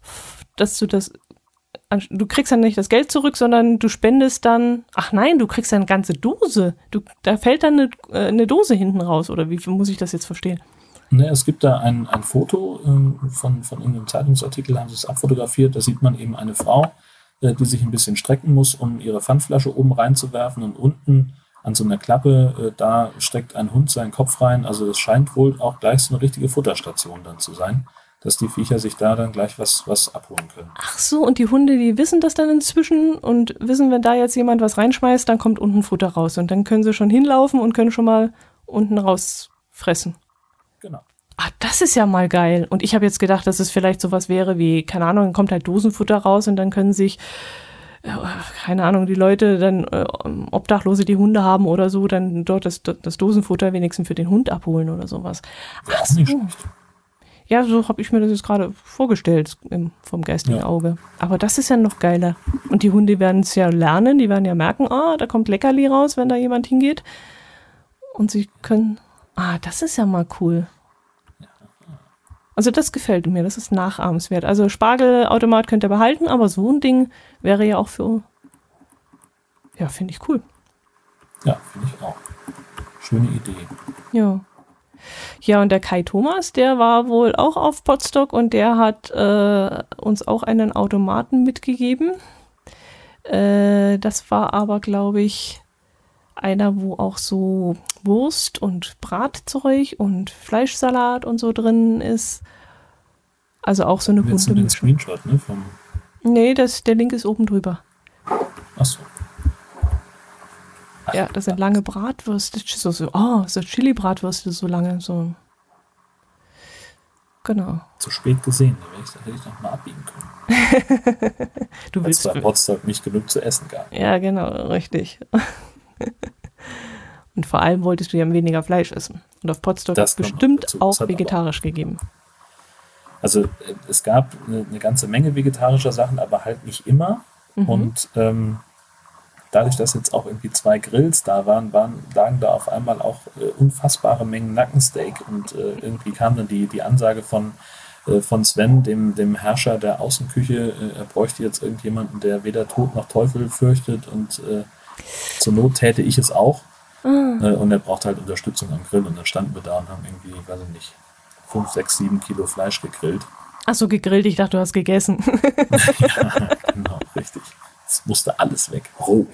dass du das, an- du kriegst dann nicht das Geld zurück, sondern du spendest dann, ach nein, du kriegst dann eine ganze Dose. Du, da fällt dann eine, äh, eine Dose hinten raus, oder wie muss ich das jetzt verstehen? Ne, es gibt da ein, ein Foto ähm, von, von irgendeinem Zeitungsartikel, haben sie es abfotografiert. Da sieht man eben eine Frau, äh, die sich ein bisschen strecken muss, um ihre Pfandflasche oben reinzuwerfen. Und unten an so einer Klappe, äh, da steckt ein Hund seinen Kopf rein. Also es scheint wohl auch gleich so eine richtige Futterstation dann zu sein, dass die Viecher sich da dann gleich was, was abholen können. Ach so, und die Hunde, die wissen das dann inzwischen und wissen, wenn da jetzt jemand was reinschmeißt, dann kommt unten Futter raus. Und dann können sie schon hinlaufen und können schon mal unten rausfressen. Genau. Ah, das ist ja mal geil. Und ich habe jetzt gedacht, dass es vielleicht sowas wäre wie, keine Ahnung, dann kommt halt Dosenfutter raus und dann können sich, äh, keine Ahnung, die Leute dann, äh, Obdachlose, die Hunde haben oder so, dann dort das, das Dosenfutter wenigstens für den Hund abholen oder sowas. Wäre Ach auch nicht so. schlecht. Ja, so habe ich mir das jetzt gerade vorgestellt im, vom geistigen Ja. Auge. Aber das ist ja noch geiler. Und die Hunde werden es ja lernen, die werden ja merken, ah, da kommt Leckerli raus, wenn da jemand hingeht. Und sie können, ah, das ist ja mal cool. Also das gefällt mir, das ist nachahmenswert. Also Spargelautomat könnt ihr behalten, aber so ein Ding wäre ja auch für, ja, finde ich cool. Ja, finde ich auch. Schöne Idee. Ja. Ja, und der Kai Thomas, der war wohl auch auf Potsdok und der hat äh, uns auch einen Automaten mitgegeben. Äh, das war aber, glaube ich, einer, wo auch so Wurst und Bratzeug und Fleischsalat und so drin ist. Also auch so eine Jetzt bunte den Mischung. Screenshot, ne? Vom, Nee, das, der Link ist oben drüber. achso. Ja, das sind lange Bratwürste. So, so, oh, so Chili-Bratwürste, so lange. So. Genau. Zu spät gesehen, da, ich, da hätte ich noch mal abbiegen können. Du Weil es willst. bei Potsdam nicht genug zu essen gab. Ja, genau, richtig. Und vor allem wolltest du ja weniger Fleisch essen. Und auf Potsdok ist bestimmt auch vegetarisch gegeben. Also es gab eine, eine ganze Menge vegetarischer Sachen, aber halt nicht immer. Mhm. Und ähm, dadurch, dass jetzt auch irgendwie zwei Grills da waren, waren lagen da auf einmal auch äh, unfassbare Mengen Nackensteak. Und äh, irgendwie kam dann die, die Ansage von, äh, von Sven, dem, dem Herrscher der Außenküche, äh, er bräuchte jetzt irgendjemanden, der weder Tod noch Teufel fürchtet. Und äh, zur Not täte ich es auch. Mhm. Äh, und er braucht halt Unterstützung am Grill. Und dann standen wir da und haben irgendwie, weiß ich nicht, fünf, sechs, sieben Kilo Fleisch gegrillt. Ach so, gegrillt, ich dachte, du hast gegessen. Ja, genau, richtig. Es musste alles weg. Roh.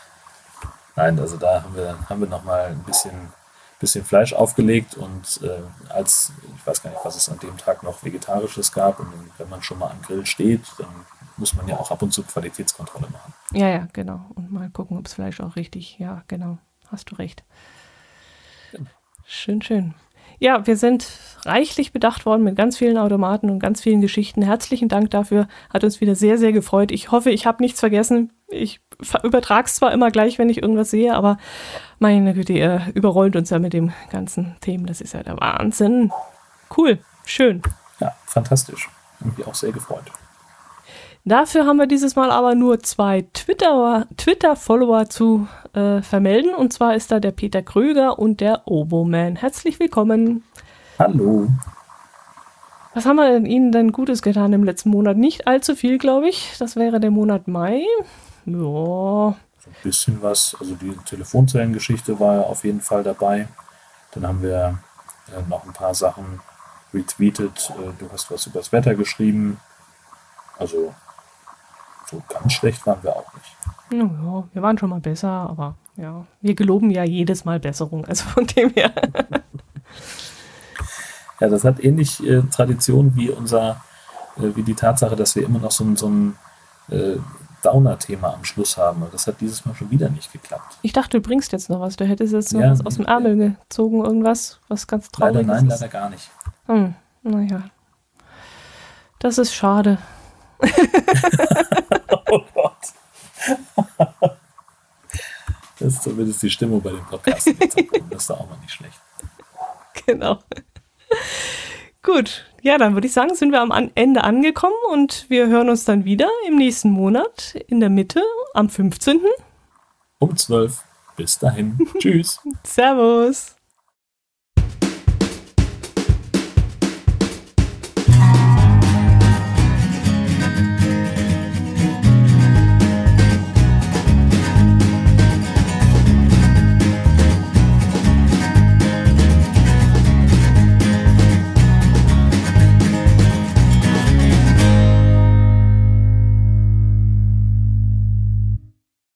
Nein, also da haben wir, haben wir nochmal ein bisschen, bisschen Fleisch aufgelegt und äh, als, ich weiß gar nicht, was es an dem Tag noch Vegetarisches gab, und wenn man schon mal am Grill steht, dann muss man ja auch ab und zu Qualitätskontrolle machen. Ja, ja, genau. Und mal gucken, ob das Fleisch auch richtig, ja, genau. Hast du recht. Genau. Schön, schön. Ja, wir sind reichlich bedacht worden mit ganz vielen Automaten und ganz vielen Geschichten. Herzlichen Dank dafür. Hat uns wieder sehr, sehr gefreut. Ich hoffe, ich habe nichts vergessen. Ich übertrage es zwar immer gleich, wenn ich irgendwas sehe, aber meine Güte, ihr überrollt uns ja mit dem ganzen Themen. Das ist ja der Wahnsinn. Cool, schön. Ja, fantastisch. Irgendwie auch sehr gefreut. Dafür haben wir dieses Mal aber nur zwei Twitter, Twitter-Follower zu äh, vermelden. Und zwar ist da der Peter Kröger und der Oboman. Herzlich willkommen. Hallo. Was haben wir Ihnen denn Gutes getan im letzten Monat? Nicht allzu viel, glaube ich. Das wäre der Monat Mai. Ja. So ein bisschen was. Also die Telefonzellengeschichte war ja auf jeden Fall dabei. Dann haben wir äh, noch ein paar Sachen retweetet. Äh, du hast was über das Wetter geschrieben. Also so ganz schlecht waren wir auch nicht. Ja, wir waren schon mal besser, aber ja, wir geloben ja jedes Mal Besserung, also von dem her. Ja, das hat ähnlich äh, Tradition wie unser, äh, wie die Tatsache, dass wir immer noch so ein, so ein äh, Downer-Thema am Schluss haben. Das hat dieses Mal schon wieder nicht geklappt. Ich dachte, du bringst jetzt noch was. Du hättest jetzt noch ja, was aus dem Ärmel ja. gezogen, irgendwas, was ganz Trauriges. Leider nein, leider gar nicht. Hm, naja. Das ist schade. Oh Gott. Das ist zumindest die Stimmung bei dem Podcast. Das ist doch auch mal nicht schlecht. Genau. Gut, ja, dann würde ich sagen, sind wir am Ende angekommen und wir hören uns dann wieder im nächsten Monat in der Mitte am fünfzehnten um zwölf. Bis dahin. Tschüss. Servus.